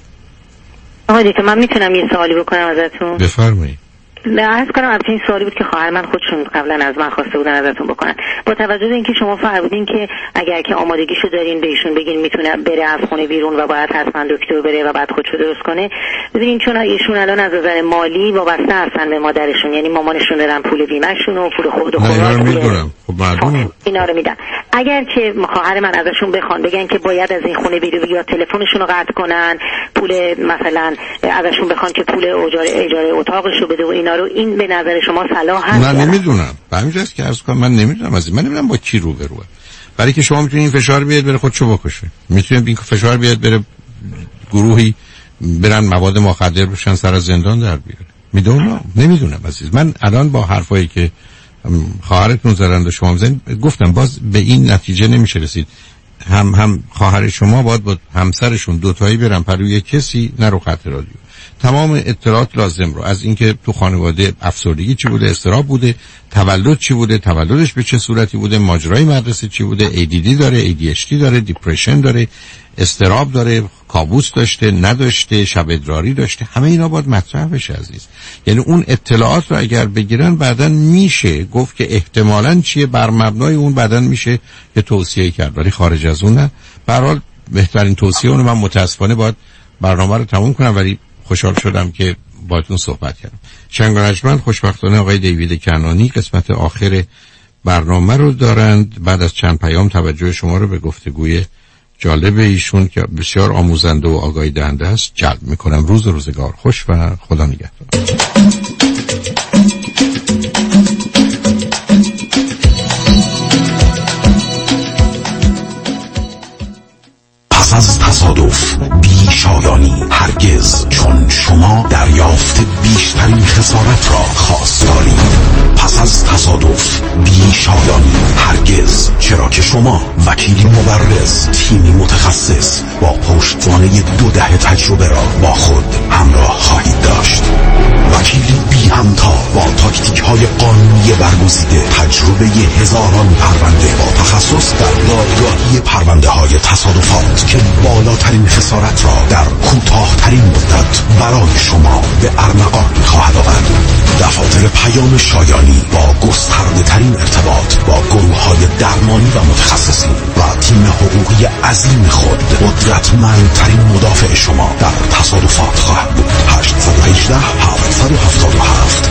آقای دکتر من میتونم یه سوالی بکنم ازتون؟ بفرمایید. عرض کنم البته این سوالی بود که خواهر من خودشون قبلا از من خواسته بودن ازتون بکنن. با توجه به اینکه شما فرمودین که اگر که آمادگیشو دارین بهشون بگین میتونه بره از خونه بیرون و باید حتما دکتر بره و بعد خودشو درست کنه، ببینین چون ایشون الان از نظر مالی وابسته هستن به مادرشون، یعنی مامانشون دارن پول بیمه‌شون و پول خورد و خوراک خب معلومه اینا رو میدن. اگر که خواهر من ازشون بخوان بگن که باید از این خونه بیرون یا تلفنشون رو قطع کنن، پول مثلا ازشون بخوان که پول اجاره اتاقشو بده و اینا رو، این به نظر شما صلاح هست؟ من نمیدونم. به همین جاست که عرض کنم من نمیدونم از این. من نمیدونم با کی روبروه. برای که شما میتونید این فشار بیاد بره خودشو بکشه، میتونید این فشار بیاد بره گروهی برن مواد مخدر بشن سر از زندان در بیاره. نمیدونم عزیز. من الان با حرفایی که خواهرتون زدن و شما میزنید گفتم باز به این نتیجه نمیشه رسید. هم خواهر شما باید با همسرشون دوتایی برن پروی کسی، نه رو خط رادیو، تمام اطلاعات لازم رو از اینکه تو خانواده افسردگی چی بوده، اضطراب بوده، تولد چی بوده، تولدش به چه صورتی بوده، ماجرای مدرسه چی بوده، ADD داره، ADHD داره، دیپرشن داره، اضطراب داره، کابوس داشته، نداشته، شب ادراری داشته، همه اینا باید مطرح بشه عزیز. یعنی اون اطلاعات رو اگر بگیرن بعدن میشه گفت که احتمالاً چیه، بر مبنای اون بعدن میشه یه توصیه کرد، ولی خارج از اون نه. به هر حال بهترین توصیه اون من متاسفانه باید برنامه رو تموم کنم، ولی خوشحال شدم که باهاتون صحبت کردم. شنگ و نجمن خوشبختانه آقای دیوید کنانی قسمت آخر برنامه رو دارند. بعد از چند پیام توجه شما رو به گفتگوی جالب ایشون که بسیار آموزنده و آگاهی دهنده است جلب میکنم. روزگار خوش و خدا نگهدار. پس از تصادف بی شایانی هرگز، چون شما دریافت بیشترین خسارت را خواستارید. پس از تصادف بی شایانی هرگز، چرا که شما وکیلی مبرز، تیمی متخصص با پشتوانه 2 دهه تجربه را با خود همراه خواهید داشت. وکیلی بی همتا با تاکتیک های قانونی برگزیده، تجربه هزاران پرونده با تخصص در دادگاهی برای پرونده های تصادفات که بالاترین خسارت را در کوتاه‌ترین مدت برای شما به ارمغان خواهد آورد. دفاتر پیام شایانی با گسترده ترین ارتباط با گروه های درمانی و متخصصین و تیم حقوقی عظیم خود قدرتمندترین مدافع شما در تصادفات خواهد بود. 818 777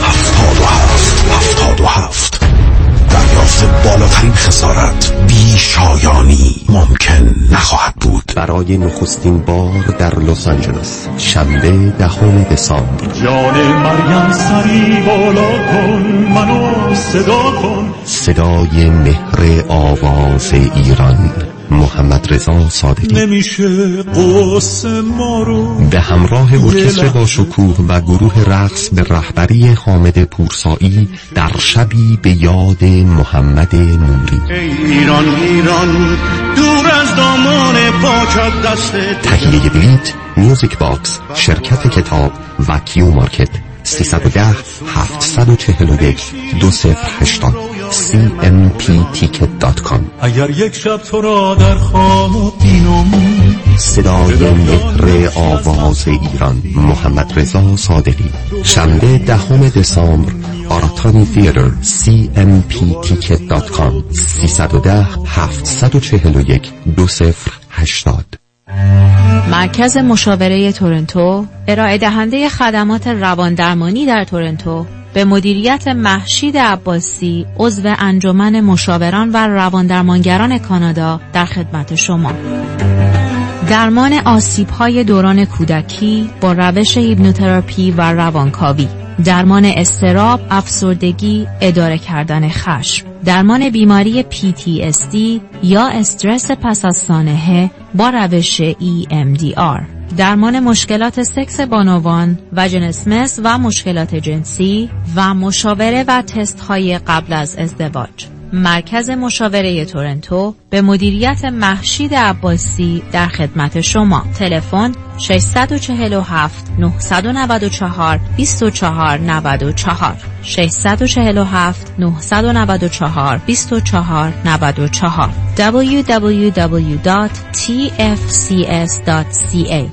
77 دریافت بالاترین خسارت بی شایانی ممکن نخواهد بود. برای نخستین بار در لس آنجلس شنبه 10 دسامبر جان مریم سری بالا کن منو صدا کن. صدای مهر آواز ایران محمد رضا صادقی نمیشه قصه ما رو به همراه ارکستر با شکوه و گروه رقص به رهبری حامد پورسایی در شبی به یاد محمد نوری. ایران ایران دور از دامان پاکت دست تهیه بلیط میوزیک باکس، شرکت کتاب و کیو مارکت. 310 741 2080 cmpticket.com. اگر یک شب تو را در خواب بینم صدای مهر آواز ایران محمد رضا صادقی. شنبه 10 دسامبر آراتانی تیاتر cmpticket.com 310 741 2080. مرکز مشاوره تورنتو ارائه دهنده خدمات رواندرمانی در تورنتو به مدیریت مهشید عباسی عضو انجمن مشاوران و رواندرمانگران کانادا در خدمت شما. درمان آسیب‌های دوران کودکی با روش هیپنوتراپی و روانکاوی، درمان اضطراب، افسردگی، اداره کردن خشم، درمان بیماری PTSD یا استرس پس از سانحه با روش EMDR، درمان مشکلات سکس بانوان، واژنسمس و مشکلات جنسی و مشاوره و تست های قبل از ازدواج. مرکز مشاوره تورنتو به مدیریت مهشید عباسی در خدمت شما. تلفن 647 994 2494 647 994 2494 www.tfcs.ca.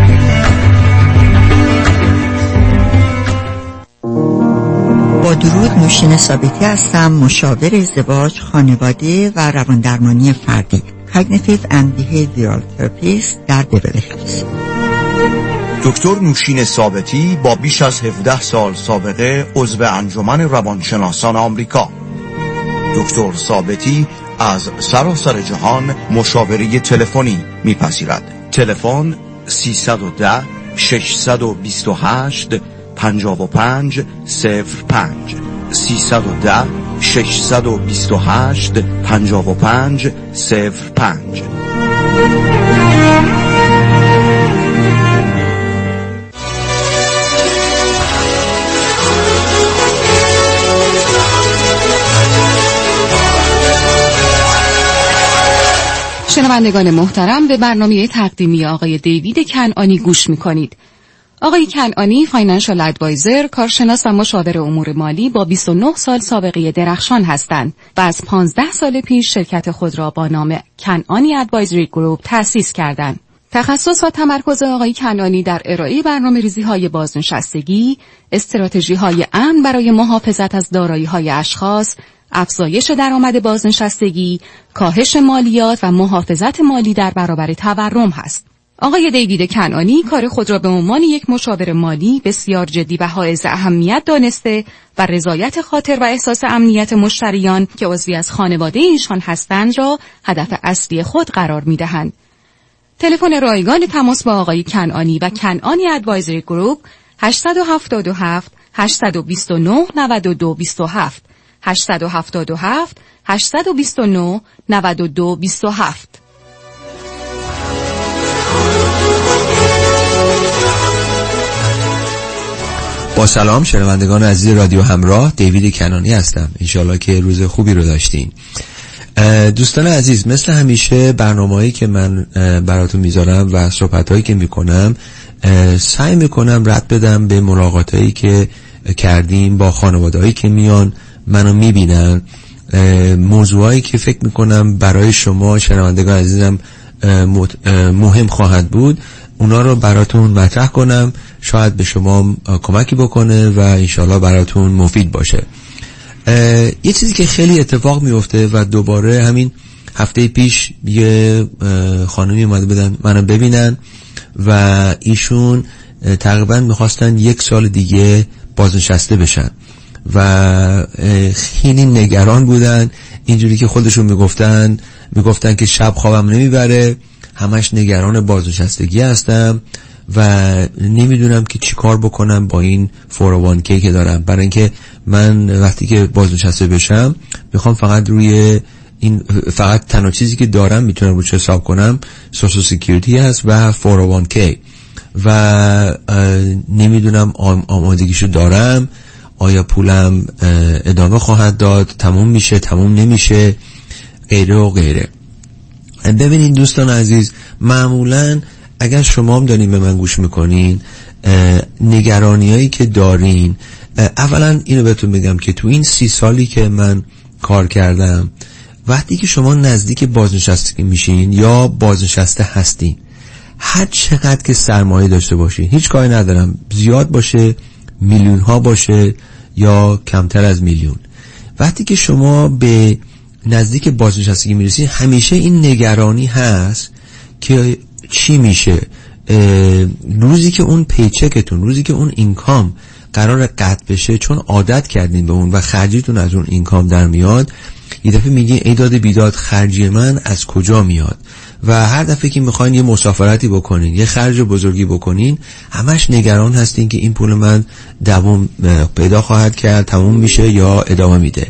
با درود، نوشین ثابتی هستم، مشاور ازدواج، خانواده و رواندرمانی فردی، Cognitive and Behavioral Therapist در بیورلی هیلز. دکتر نوشین ثابتی با بیش از 17 سال سابقه عضو انجمن روانشناسان آمریکا. دکتر ثابتی از سراسر جهان مشاوره تلفنی میپذیرد. تلفن 310 628 55 05 310 628 55 05. شنوندگان محترم، به برنامه تقدیمی آقای دیوید کنعانی گوش می‌کنید. آقای کنعانی فاینانشال ادوایزر، کارشناس و مشاور امور مالی با 29 سال سابقه درخشان هستند و از 15 سال پیش شرکت خود را با نام کنعانی ادوایزری گروپ تأسیس کردند. تخصص و تمرکز آقای کنعانی در ارائه برنامه‌ریزی‌های بازنشستگی، استراتژی‌های امن برای محافظت از دارایی‌های اشخاص، افزایش درآمد بازنشستگی، کاهش مالیات و محافظت مالی در برابر تورم است. آقای دیوید کنعانی کار خود را به عنوان یک مشاور مالی بسیار جدی و حائز اهمیت دانسته و رضایت خاطر و احساس امنیت مشتریان که عضوی از خانواده ایشان هستند را هدف اصلی خود قرار می‌دهند. تلفن رایگان تماس با آقای کنعانی و کنعانی ادوایزری گروپ 877 829 9227 877 829 9227. با سلام شنوندگان عزیز رادیو همراه، دیوید کنعانی هستم. انشالله که روز خوبی رو داشتین. دوستان عزیز، مثل همیشه برنامه‌هایی که من براتون میذارم و صحبت‌هایی که میکنم سعی میکنم رد بدم به ملاقاتایی که کردیم با خانواده‌هایی که میان منو میبینن موضوعایی که فکر میکنم برای شما شنوندگان عزیزم مهم خواهد بود، اونا رو براتون مطرح کنم، شاید به شما کمکی بکنه و انشالله براتون مفید باشه. یه چیزی که خیلی اتفاق میفته و دوباره همین هفته پیش یه خانمی اومده منو ببینن و ایشون تقریبا میخواستن 1 سال دیگه بازنشسته بشن و خیلی نگران بودن، اینجوری که خودشون میگفتن که شب خوابم نمیبره، همش نگران بازنشستگی هستم و نمیدونم که چی کار بکنم با این 401k که دارم، برای اینکه من وقتی که بازنشسته بشم میخوام فقط تنها چیزی که دارم میتونم روش حساب کنم سوشال سکیوریتی هست و 401k و نمیدونم آمادگیشو دارم، آیا پولم ادامه خواهد داد، تموم میشه، تموم نمیشه، غیره و غیره. ببینید دوستان عزیز، معمولا اگر شما هم دارین به من گوش میکنین، نگرانی هایی که دارین، اولا اینو بهتون بگم که تو این 30 سالی که من کار کردم، وقتی که شما نزدیک بازنشستگی میشین یا بازنشسته هستین، هر چقدر که سرمایه داشته باشین، هیچ کاری ندارم زیاد باشه، میلیون ها باشه یا کمتر از میلیون، وقتی که شما به نزدیک بازنشستگی میرسین همیشه این نگرانی هست که چی میشه روزی که اون پیچکتون، روزی که اون اینکام قرار قطع بشه، چون عادت کردین به اون و خرجیتون از اون اینکام در میاد، یه دفعه میگین ای داد بیداد خرجی من از کجا میاد و هر دفعه که میخواین یه مسافرتی بکنین، یه خرج بزرگی بکنین، همش نگران هستین که این پول من دوام پیدا خواهد کرد، تموم میشه یا ادامه میده.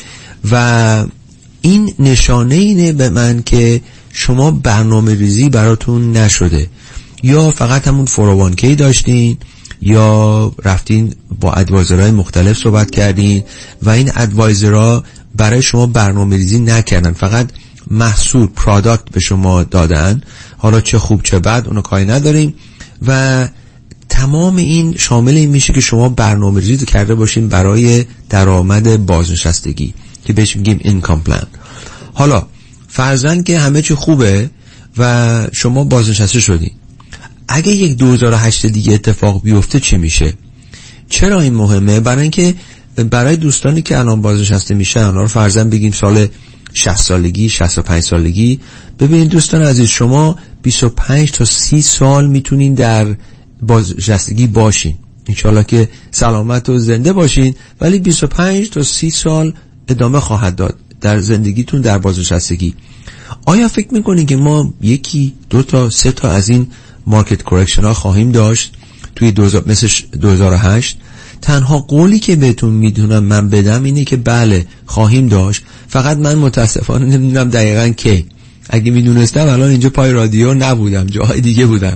و این نشانه اینه به من که شما برنامه ریزی براتون نشده، یا فقط همون 401k داشتین یا رفتین با ادوایزرهای مختلف صحبت کردین و این ادوایزرها برای شما برنامه ریزی نکردن، فقط محصول پروداکت به شما دادن، حالا چه خوب چه بد اونو کاری نداریم. و تمام این شامل این میشه که شما برنامه ریزی کرده باشین برای درآمد بازنشستگی که بهش میگیم اینکام پلان. حالا فرضاً که همه چی خوبه و شما بازنشسته شدین، اگه یک 2008 دیگه اتفاق بیفته چی میشه؟ چرا این مهمه؟ برای اینکه برای دوستانی که الان بازنشسته میشن، الان فرضاً بگیم سال 60 سالگی 65 سالگی، ببینید دوستان عزیز، شما 25 تا 30 سال میتونین در بازنشستگی باشین، انشالله که سلامت و زنده باشین، ولی 25 تا 30 سال ادامه خواهد داد در زندگیتون در بازنشستگی. آیا فکر میکنین که ما 1 2 تا 3 تا از این مارکت کورکشن ها خواهیم داشت توی مثل 2008؟ تنها قولی که بهتون میدونم من بدم اینه که بله خواهیم داشت، فقط من متاسفانه نمیدونم دقیقاً کی. اگه میدونستم الان اینجا پای رادیو نبودم، جاهای دیگه بودم.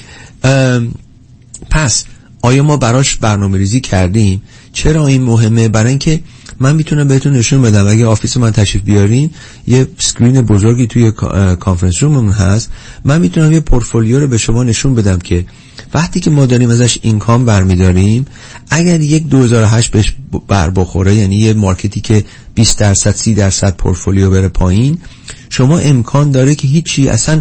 پس آیا ما براش برنامه ریزی کردیم؟ چرا این مهمه؟ برای اینکه من میتونم بهتون نشون بدم، اگه آفیس من تشریف بیارین، یه اسکرین بزرگی توی کانفرنس روممون هست، من میتونم یه پورتفولیو رو به شما نشون بدم که وقتی که ما داریم ازش اینکام برمیداریم، اگر یک 2008 بهش بر بخوره، یعنی یه مارکتی که 20% 30% پورتفولیو بره پایین، شما امکان داره که هیچی، اصلا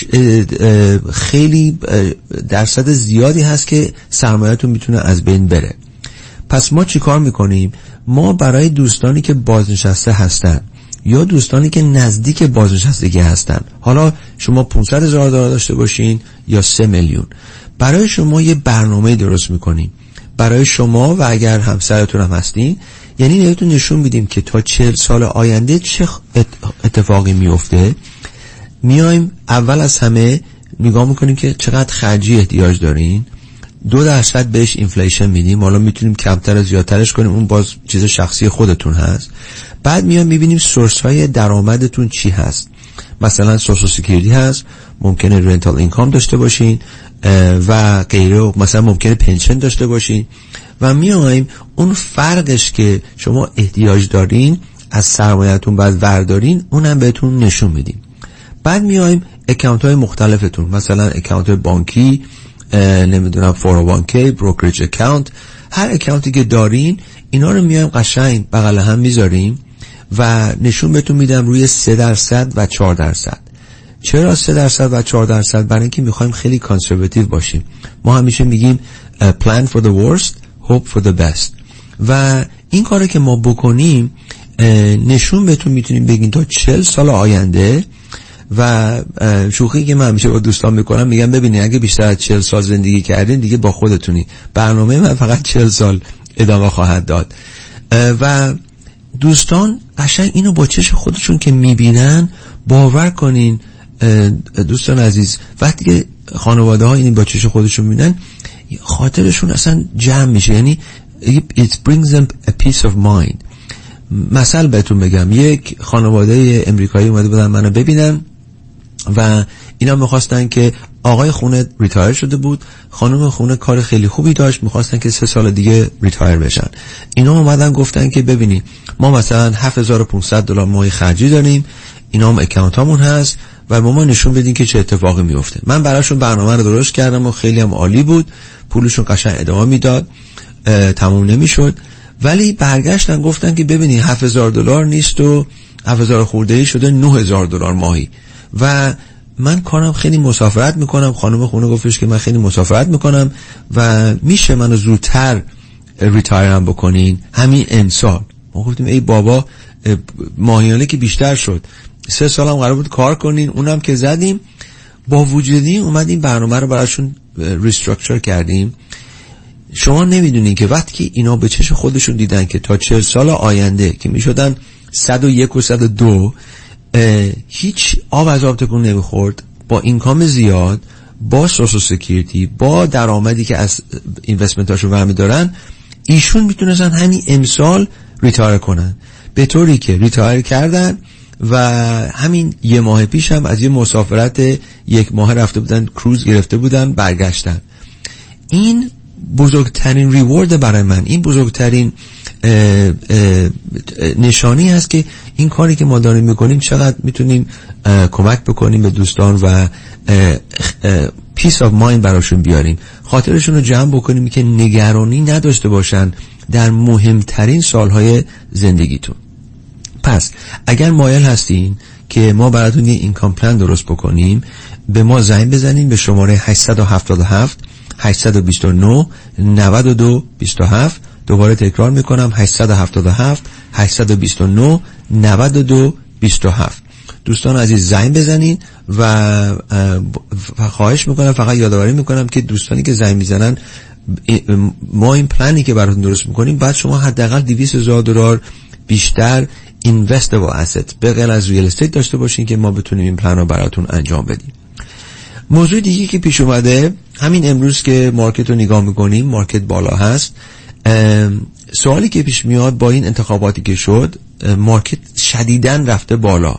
خیلی درصد زیادی هست که سرمایه‌تون میتونه از بین بره. پس ما چی کار میکنیم؟ ما برای دوستانی که بازنشسته هستن یا دوستانی که نزدیک بازنشستگی هستن، حالا شما 500,000 دلار داشته باشین یا 3 میلیون، برای شما یه برنامه درست میکنیم برای شما و اگر همسرتون هم هستین، یعنی بهتون نشون میدیم که تا 40 سال آینده چه اتفاقی میفته. میایم اول از همه نگاه میکنیم که چقدر خرجی احتیاج دارین، 2% بهش اینفلیشن میدیم، حالا میتونیم کمتر از زیادترش کنیم، اون باز چیز شخصی خودتون هست. بعد میایم میبینیم سورس های درآمدتون چی هست، مثلا سوشال سکیوریتی هست، ممکنه رنتال اینکام داشته باشین و غیره، مثلا ممکنه پنشن داشته باشین و میایم اون فرقش که شما احتیاج دارین از سرمایه‌تون بعد وردارین، اونم بهتون نشون میدیم. بعد میایم اکانت های مختلفتون، مثلا اکانت بانکی، نمیدونم 401k، بروکریج اکانت، هر اکانتی که دارین اینا رو میایم قشنگ بغل هم میذاریم و نشون بهتون میدم روی 3% و 4%. چرا 3% و 4%؟ برای اینکه میخوایم خیلی کانسرواتیو باشیم. ما همیشه میگیم plan for the worst, hope for the best. و این کاری که ما بکنیم نشون بهتون میتونیم بگیم تا 40 سال آینده. و شوخی که من همیشه با دوستان میکنم میگم ببینید اگه بیشتر از 40 سال زندگی کردین دیگه با خودتونی. برنامه من فقط 40 سال ادامه خواهد داد. و دوستان قشنگ اینو با چشم خودشون که میبینن، باور کنین دوستان عزیز، وقتی که خانواده ها این با چشم خودشون میبینن خاطرشون اصلا جمع میشه. یعنی it brings them a peace of mind. مثال بهتون بگم، یک خانواده امریکایی اومده بودن منو ببینن و اینا میخواستن که آقای خونه ریتایر شده بود، خانم خونه کار خیلی خوبی داشت، میخواستن که 3 سال دیگه ریتایر بشن. اینا اومدن گفتن که ببینید ما مثلا $7,500 ماهی خرجی داریم، اینا هم اکانتامون هست و ما نشون بدین که چه اتفاقی میفته. من براشون برنامه رو درست کردم و خیلی هم عالی بود، پولشون قشنگ ادامه میداد، تموم نمیشد. ولی برگشتن گفتن که ببینید $7,000 نیست و 7,000 خورده‌ای شده $9,000 ماهی. و من کارم خیلی مسافرت میکنم. خانم خونه گفتش که من خیلی مسافرت میکنم و میشه منو زودتر ریتایرم بکنین همین امسال. ما گفتیم ای بابا، ماهیانه که بیشتر شد، 3 سالم قرار بود کار کنین، اونم که زدیم. با وجودی اومدیم برنامه رو براشون ریستراکچر کردیم. شما نمیدونین که وقتی که اینا به چشم خودشون دیدن که تا 40 سال آینده که میشدن 101 و 102 هیچ آب از آب تکون نمیخورد، با اینکام زیاد، با سوشال سکیوریتی، با درآمدی که از اینوستمنتاشون برمی دارن، ایشون میتونستن همین امسال ریتایر کنن. به طوری که ریتایر کردن و همین 1 ماه پیش هم از یه مسافرت 1 ماه رفته بودن، کروز گرفته بودن، برگشتن. این بزرگترین ریوارد برای من، این بزرگترین نشانی هست که این کاری که ما داریم میکنیم چقدر میتونیم کمک بکنیم به دوستان و پیس آف مایند براشون بیاریم، خاطرشون رو جمع بکنیم که نگرانی نداشته باشن در مهمترین سالهای زندگیتون. پس اگر مایل هستین که ما براتون یه اینکام پلن درست بکنیم، به ما زنگ بزنین به شماره 877 829 92 27. دوباره تکرار میکنم 877 829 92 27. دوستان عزیز زنگ بزنین و خواهش میکنم، فقط یادآوری میکنم که دوستانی که زنگ میزنن، ما این پلنی که براتون درست میکنیم بعد شما حداقل $200,000 بیشتر investable asset به غیر از ریال استیت داشته باشین که ما بتونیم این پلن رو براتون انجام بدیم. موضوع دیگه که پیش اومده، همین امروز که مارکت رو نگاه میکنیم، مارکت بالا هست. سوالی که پیش میاد با این انتخاباتی که شد، مارکت شدیداً رفته بالا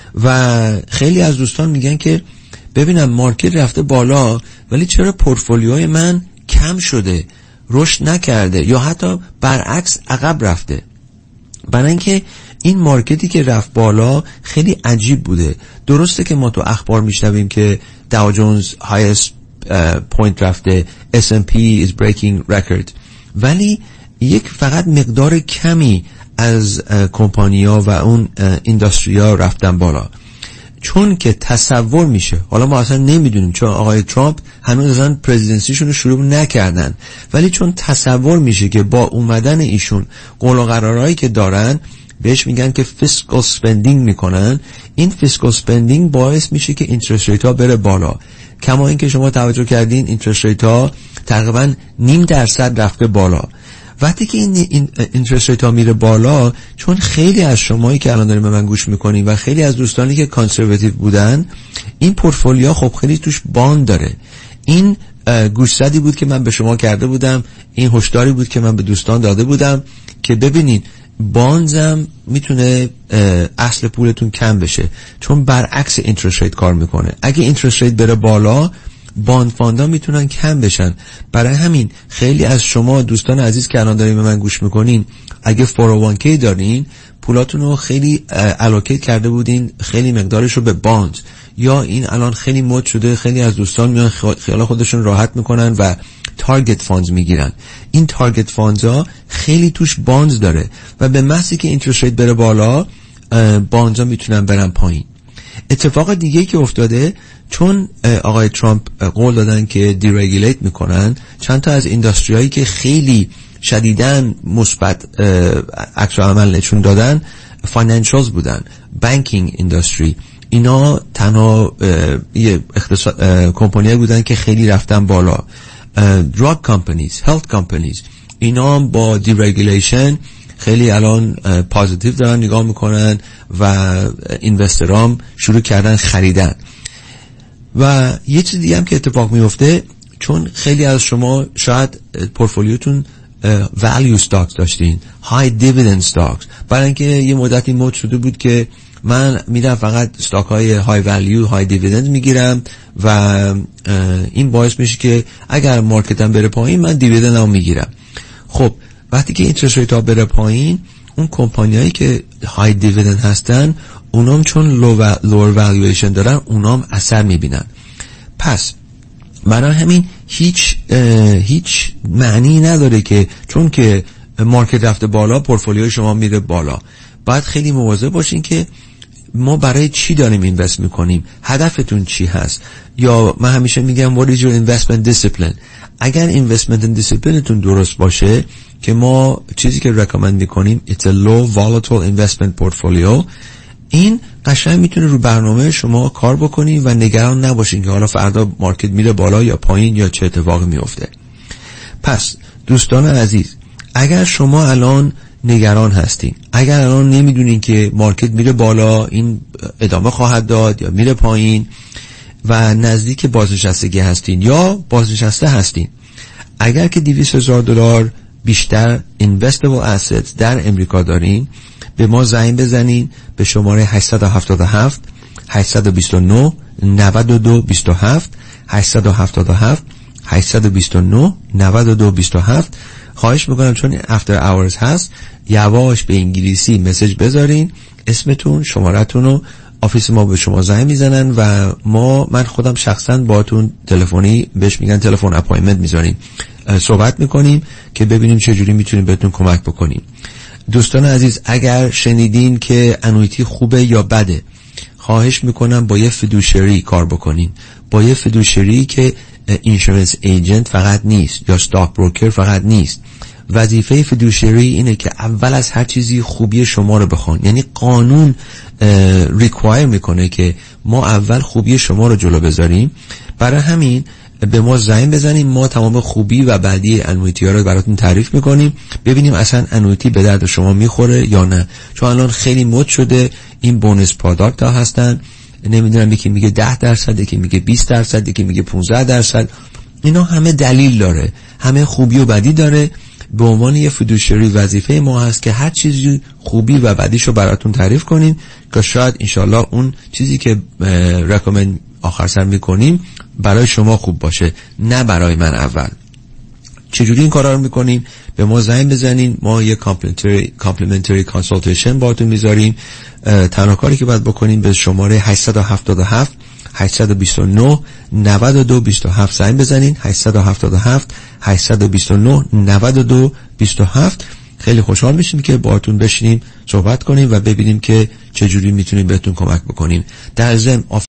و خیلی از دوستان میگن که ببینم مارکت رفته بالا ولی چرا پورتفولیوی من کم شده، رشد نکرده یا حتی برعکس عقب رفته؟ برای اینکه این مارکتی که رفت بالا خیلی عجیب بوده. درسته که ما تو اخبار میشنویم که داو جونز highest point رفته، S&P is breaking record، ولی یک فقط مقدار کمی از کمپانی‌ها و اون اینداستری‌ها رفتن بالا. چون که تصور میشه، حالا ما اصلا نمیدونیم چون آقای ترامپ هنوز اصلا پرزیدنسیشون رو شروع نکردن، ولی چون تصور میشه که با اومدن ایشون قول و قرارهایی که دارن بهش میگن که فیسکال سپندینگ میکنن، این فیسکال سپندینگ باعث میشه که اینترست ریت ها بره بالا. کما این که شما توجه کردین اینترست ریت ها تقریبا 0.5% رفته بالا. وقتی که این اینترست ریت ها میره بالا، چون خیلی از شمایی که الان دارین به من گوش میکنین و خیلی از دوستانی که کانسرواتیو بودن، این پورتفولیو خب خیلی توش باند داره. این گوشزدی بود که من به شما کرده بودم، این هشداری بود که من به دوستان داده بودم که ببینید بانزم میتونه اصل پولتون کم بشه، چون برعکس اینترست ریت کار میکنه. اگه اینترست ریت بره بالا، باند فاندا میتونن کم بشن. برای همین خیلی از شما دوستان عزیز که الان دارین به من گوش میکنین، اگه 401k دارین، پولاتون رو خیلی الوکیت کرده بودین، خیلی مقدارش رو به باند، یا این الان خیلی مد شده، خیلی از دوستان میان خیال خودشون راحت میکنن و تارگت فاندز میگیرن. این تارگت فاندز ها خیلی توش باندز داره و به محضی که اینترست ریت بره بالا، بانزا میتونن برن پایین. اتفاق دیگه که افتاده، چون آقای ترامپ قول دادن که دیرگولیت میکنن، چند تا از اینداستریایی که خیلی شدیداً مثبت عکس العمل نشون دادن فاینانشالز بودن، بانکینگ اینداستری، اینا تنها کمپانی‌ها بودن که خیلی رفتن بالا. دراگ کمپانیز، هلت کمپانیز، اینا با دیرگولیشن خیلی الان پازیتیو دارن نگاه میکنن و اینوسترام شروع کردن خریدن. و یه چیز دیگه هم که اتفاق میفته، چون خیلی از شما شاید پورتفولیوتون value stocks داشتین، high dividend stocks، برای اینکه یه مدتی مد شده بود که من میرم فقط استاک های های ولیو های دیویدند میگیرم و این باعث میشه که اگر مارکتم بره پایین من دیویدندم میگیرم. خب وقتی که اینترست ریت ها بره پایین، اون کمپانیایی که های دیویدند هستن اونام چون لور والویشن دارن اونام اثر میبینن. پس برای همین هیچ معنی نداره که چون که مارکت رفته بالا پورتفولیوی شما میره بالا. باید خیلی مواظب باشین که ما برای چی داریم اینوست میکنیم، هدفتون چی هست. یا من همیشه میگم what is your investment discipline. اگر investment disciplineتون درست باشه، که ما چیزی که recommend میکنیم it's a low volatile investment portfolio، این قشنگ میتونه رو برنامه شما کار بکنین و نگران نباشین که حالا فردا مارکت میره بالا یا پایین یا چه اتفاقی میفته. پس دوستان عزیز، اگر شما الان نگران هستین، اگر الان نمیدونین که مارکت میره بالا این ادامه خواهد داد یا میره پایین و نزدیک بازنشستگی هستین یا بازنشسته هستین، اگر که $200,000 بیشتر investable assets در امریکا دارین، به ما زنگ بزنین به شماره 877 829 9227 877 829 9227. خواهش میکنم چون after hours هست یواش به انگلیسی مسیج بذارین، اسمتون، شمارتون، آفیس ما به شما زنگ میزنن و من خودم شخصا باهاتون تلفنی، بهش میگن تلفن اپایمنت میذاریم، صحبت میکنیم که ببینیم چه جوری میتونیم بهتون کمک بکنیم. دوستان عزیز، اگر شنیدین که انویتی خوبه یا بده، خواهش میکنم با یه فیدوشری کار بکنین، با یه فیدوشری که اینشورنس ایجنت فقط نیست یا ستاک بروکر فقط نیست. وظیفه فیدوشری اینه که اول از هر چیزی خوبی شما رو بخوان، یعنی قانون ریکوایر میکنه که ما اول خوبی شما رو جلو بذاریم. برای همین به ما زنگ بزنیم، ما تمام خوبی و بعدی انویتی ها رو براتون تعریف میکنیم، ببینیم اصلا انویتی به درد شما میخوره یا نه. چون الان خیلی مد شده این بونس پروداکت ها هستن، نمیدونم یکی میگه 10%، یکی میگه 20%، یکی میگه 15%. اینا همه دلیل داره، همه خوبی و بدی داره. به عنوان یه فیدوشری وظیفه ما هست که هر چیزی خوبی و بدیشو براتون تعریف کنیم که شاید انشالله اون چیزی که رکامند آخر سر میکنیم برای شما خوب باشه، نه برای من اول. چجوری این کارا رو میکنیم؟ به ما زنگ بزنین، ما یه کامپلیمنتری کانسالتیشن باهاتون میذاریم. تنها کاری که باید بکنیم به شماره 877 829 9227 زنگ بزنین، 877 829 9227. خیلی خوشحال میشیم که باهاتون بشینیم صحبت کنیم و ببینیم که چجوری میتونیم بهتون کمک بکنیم. در ضمن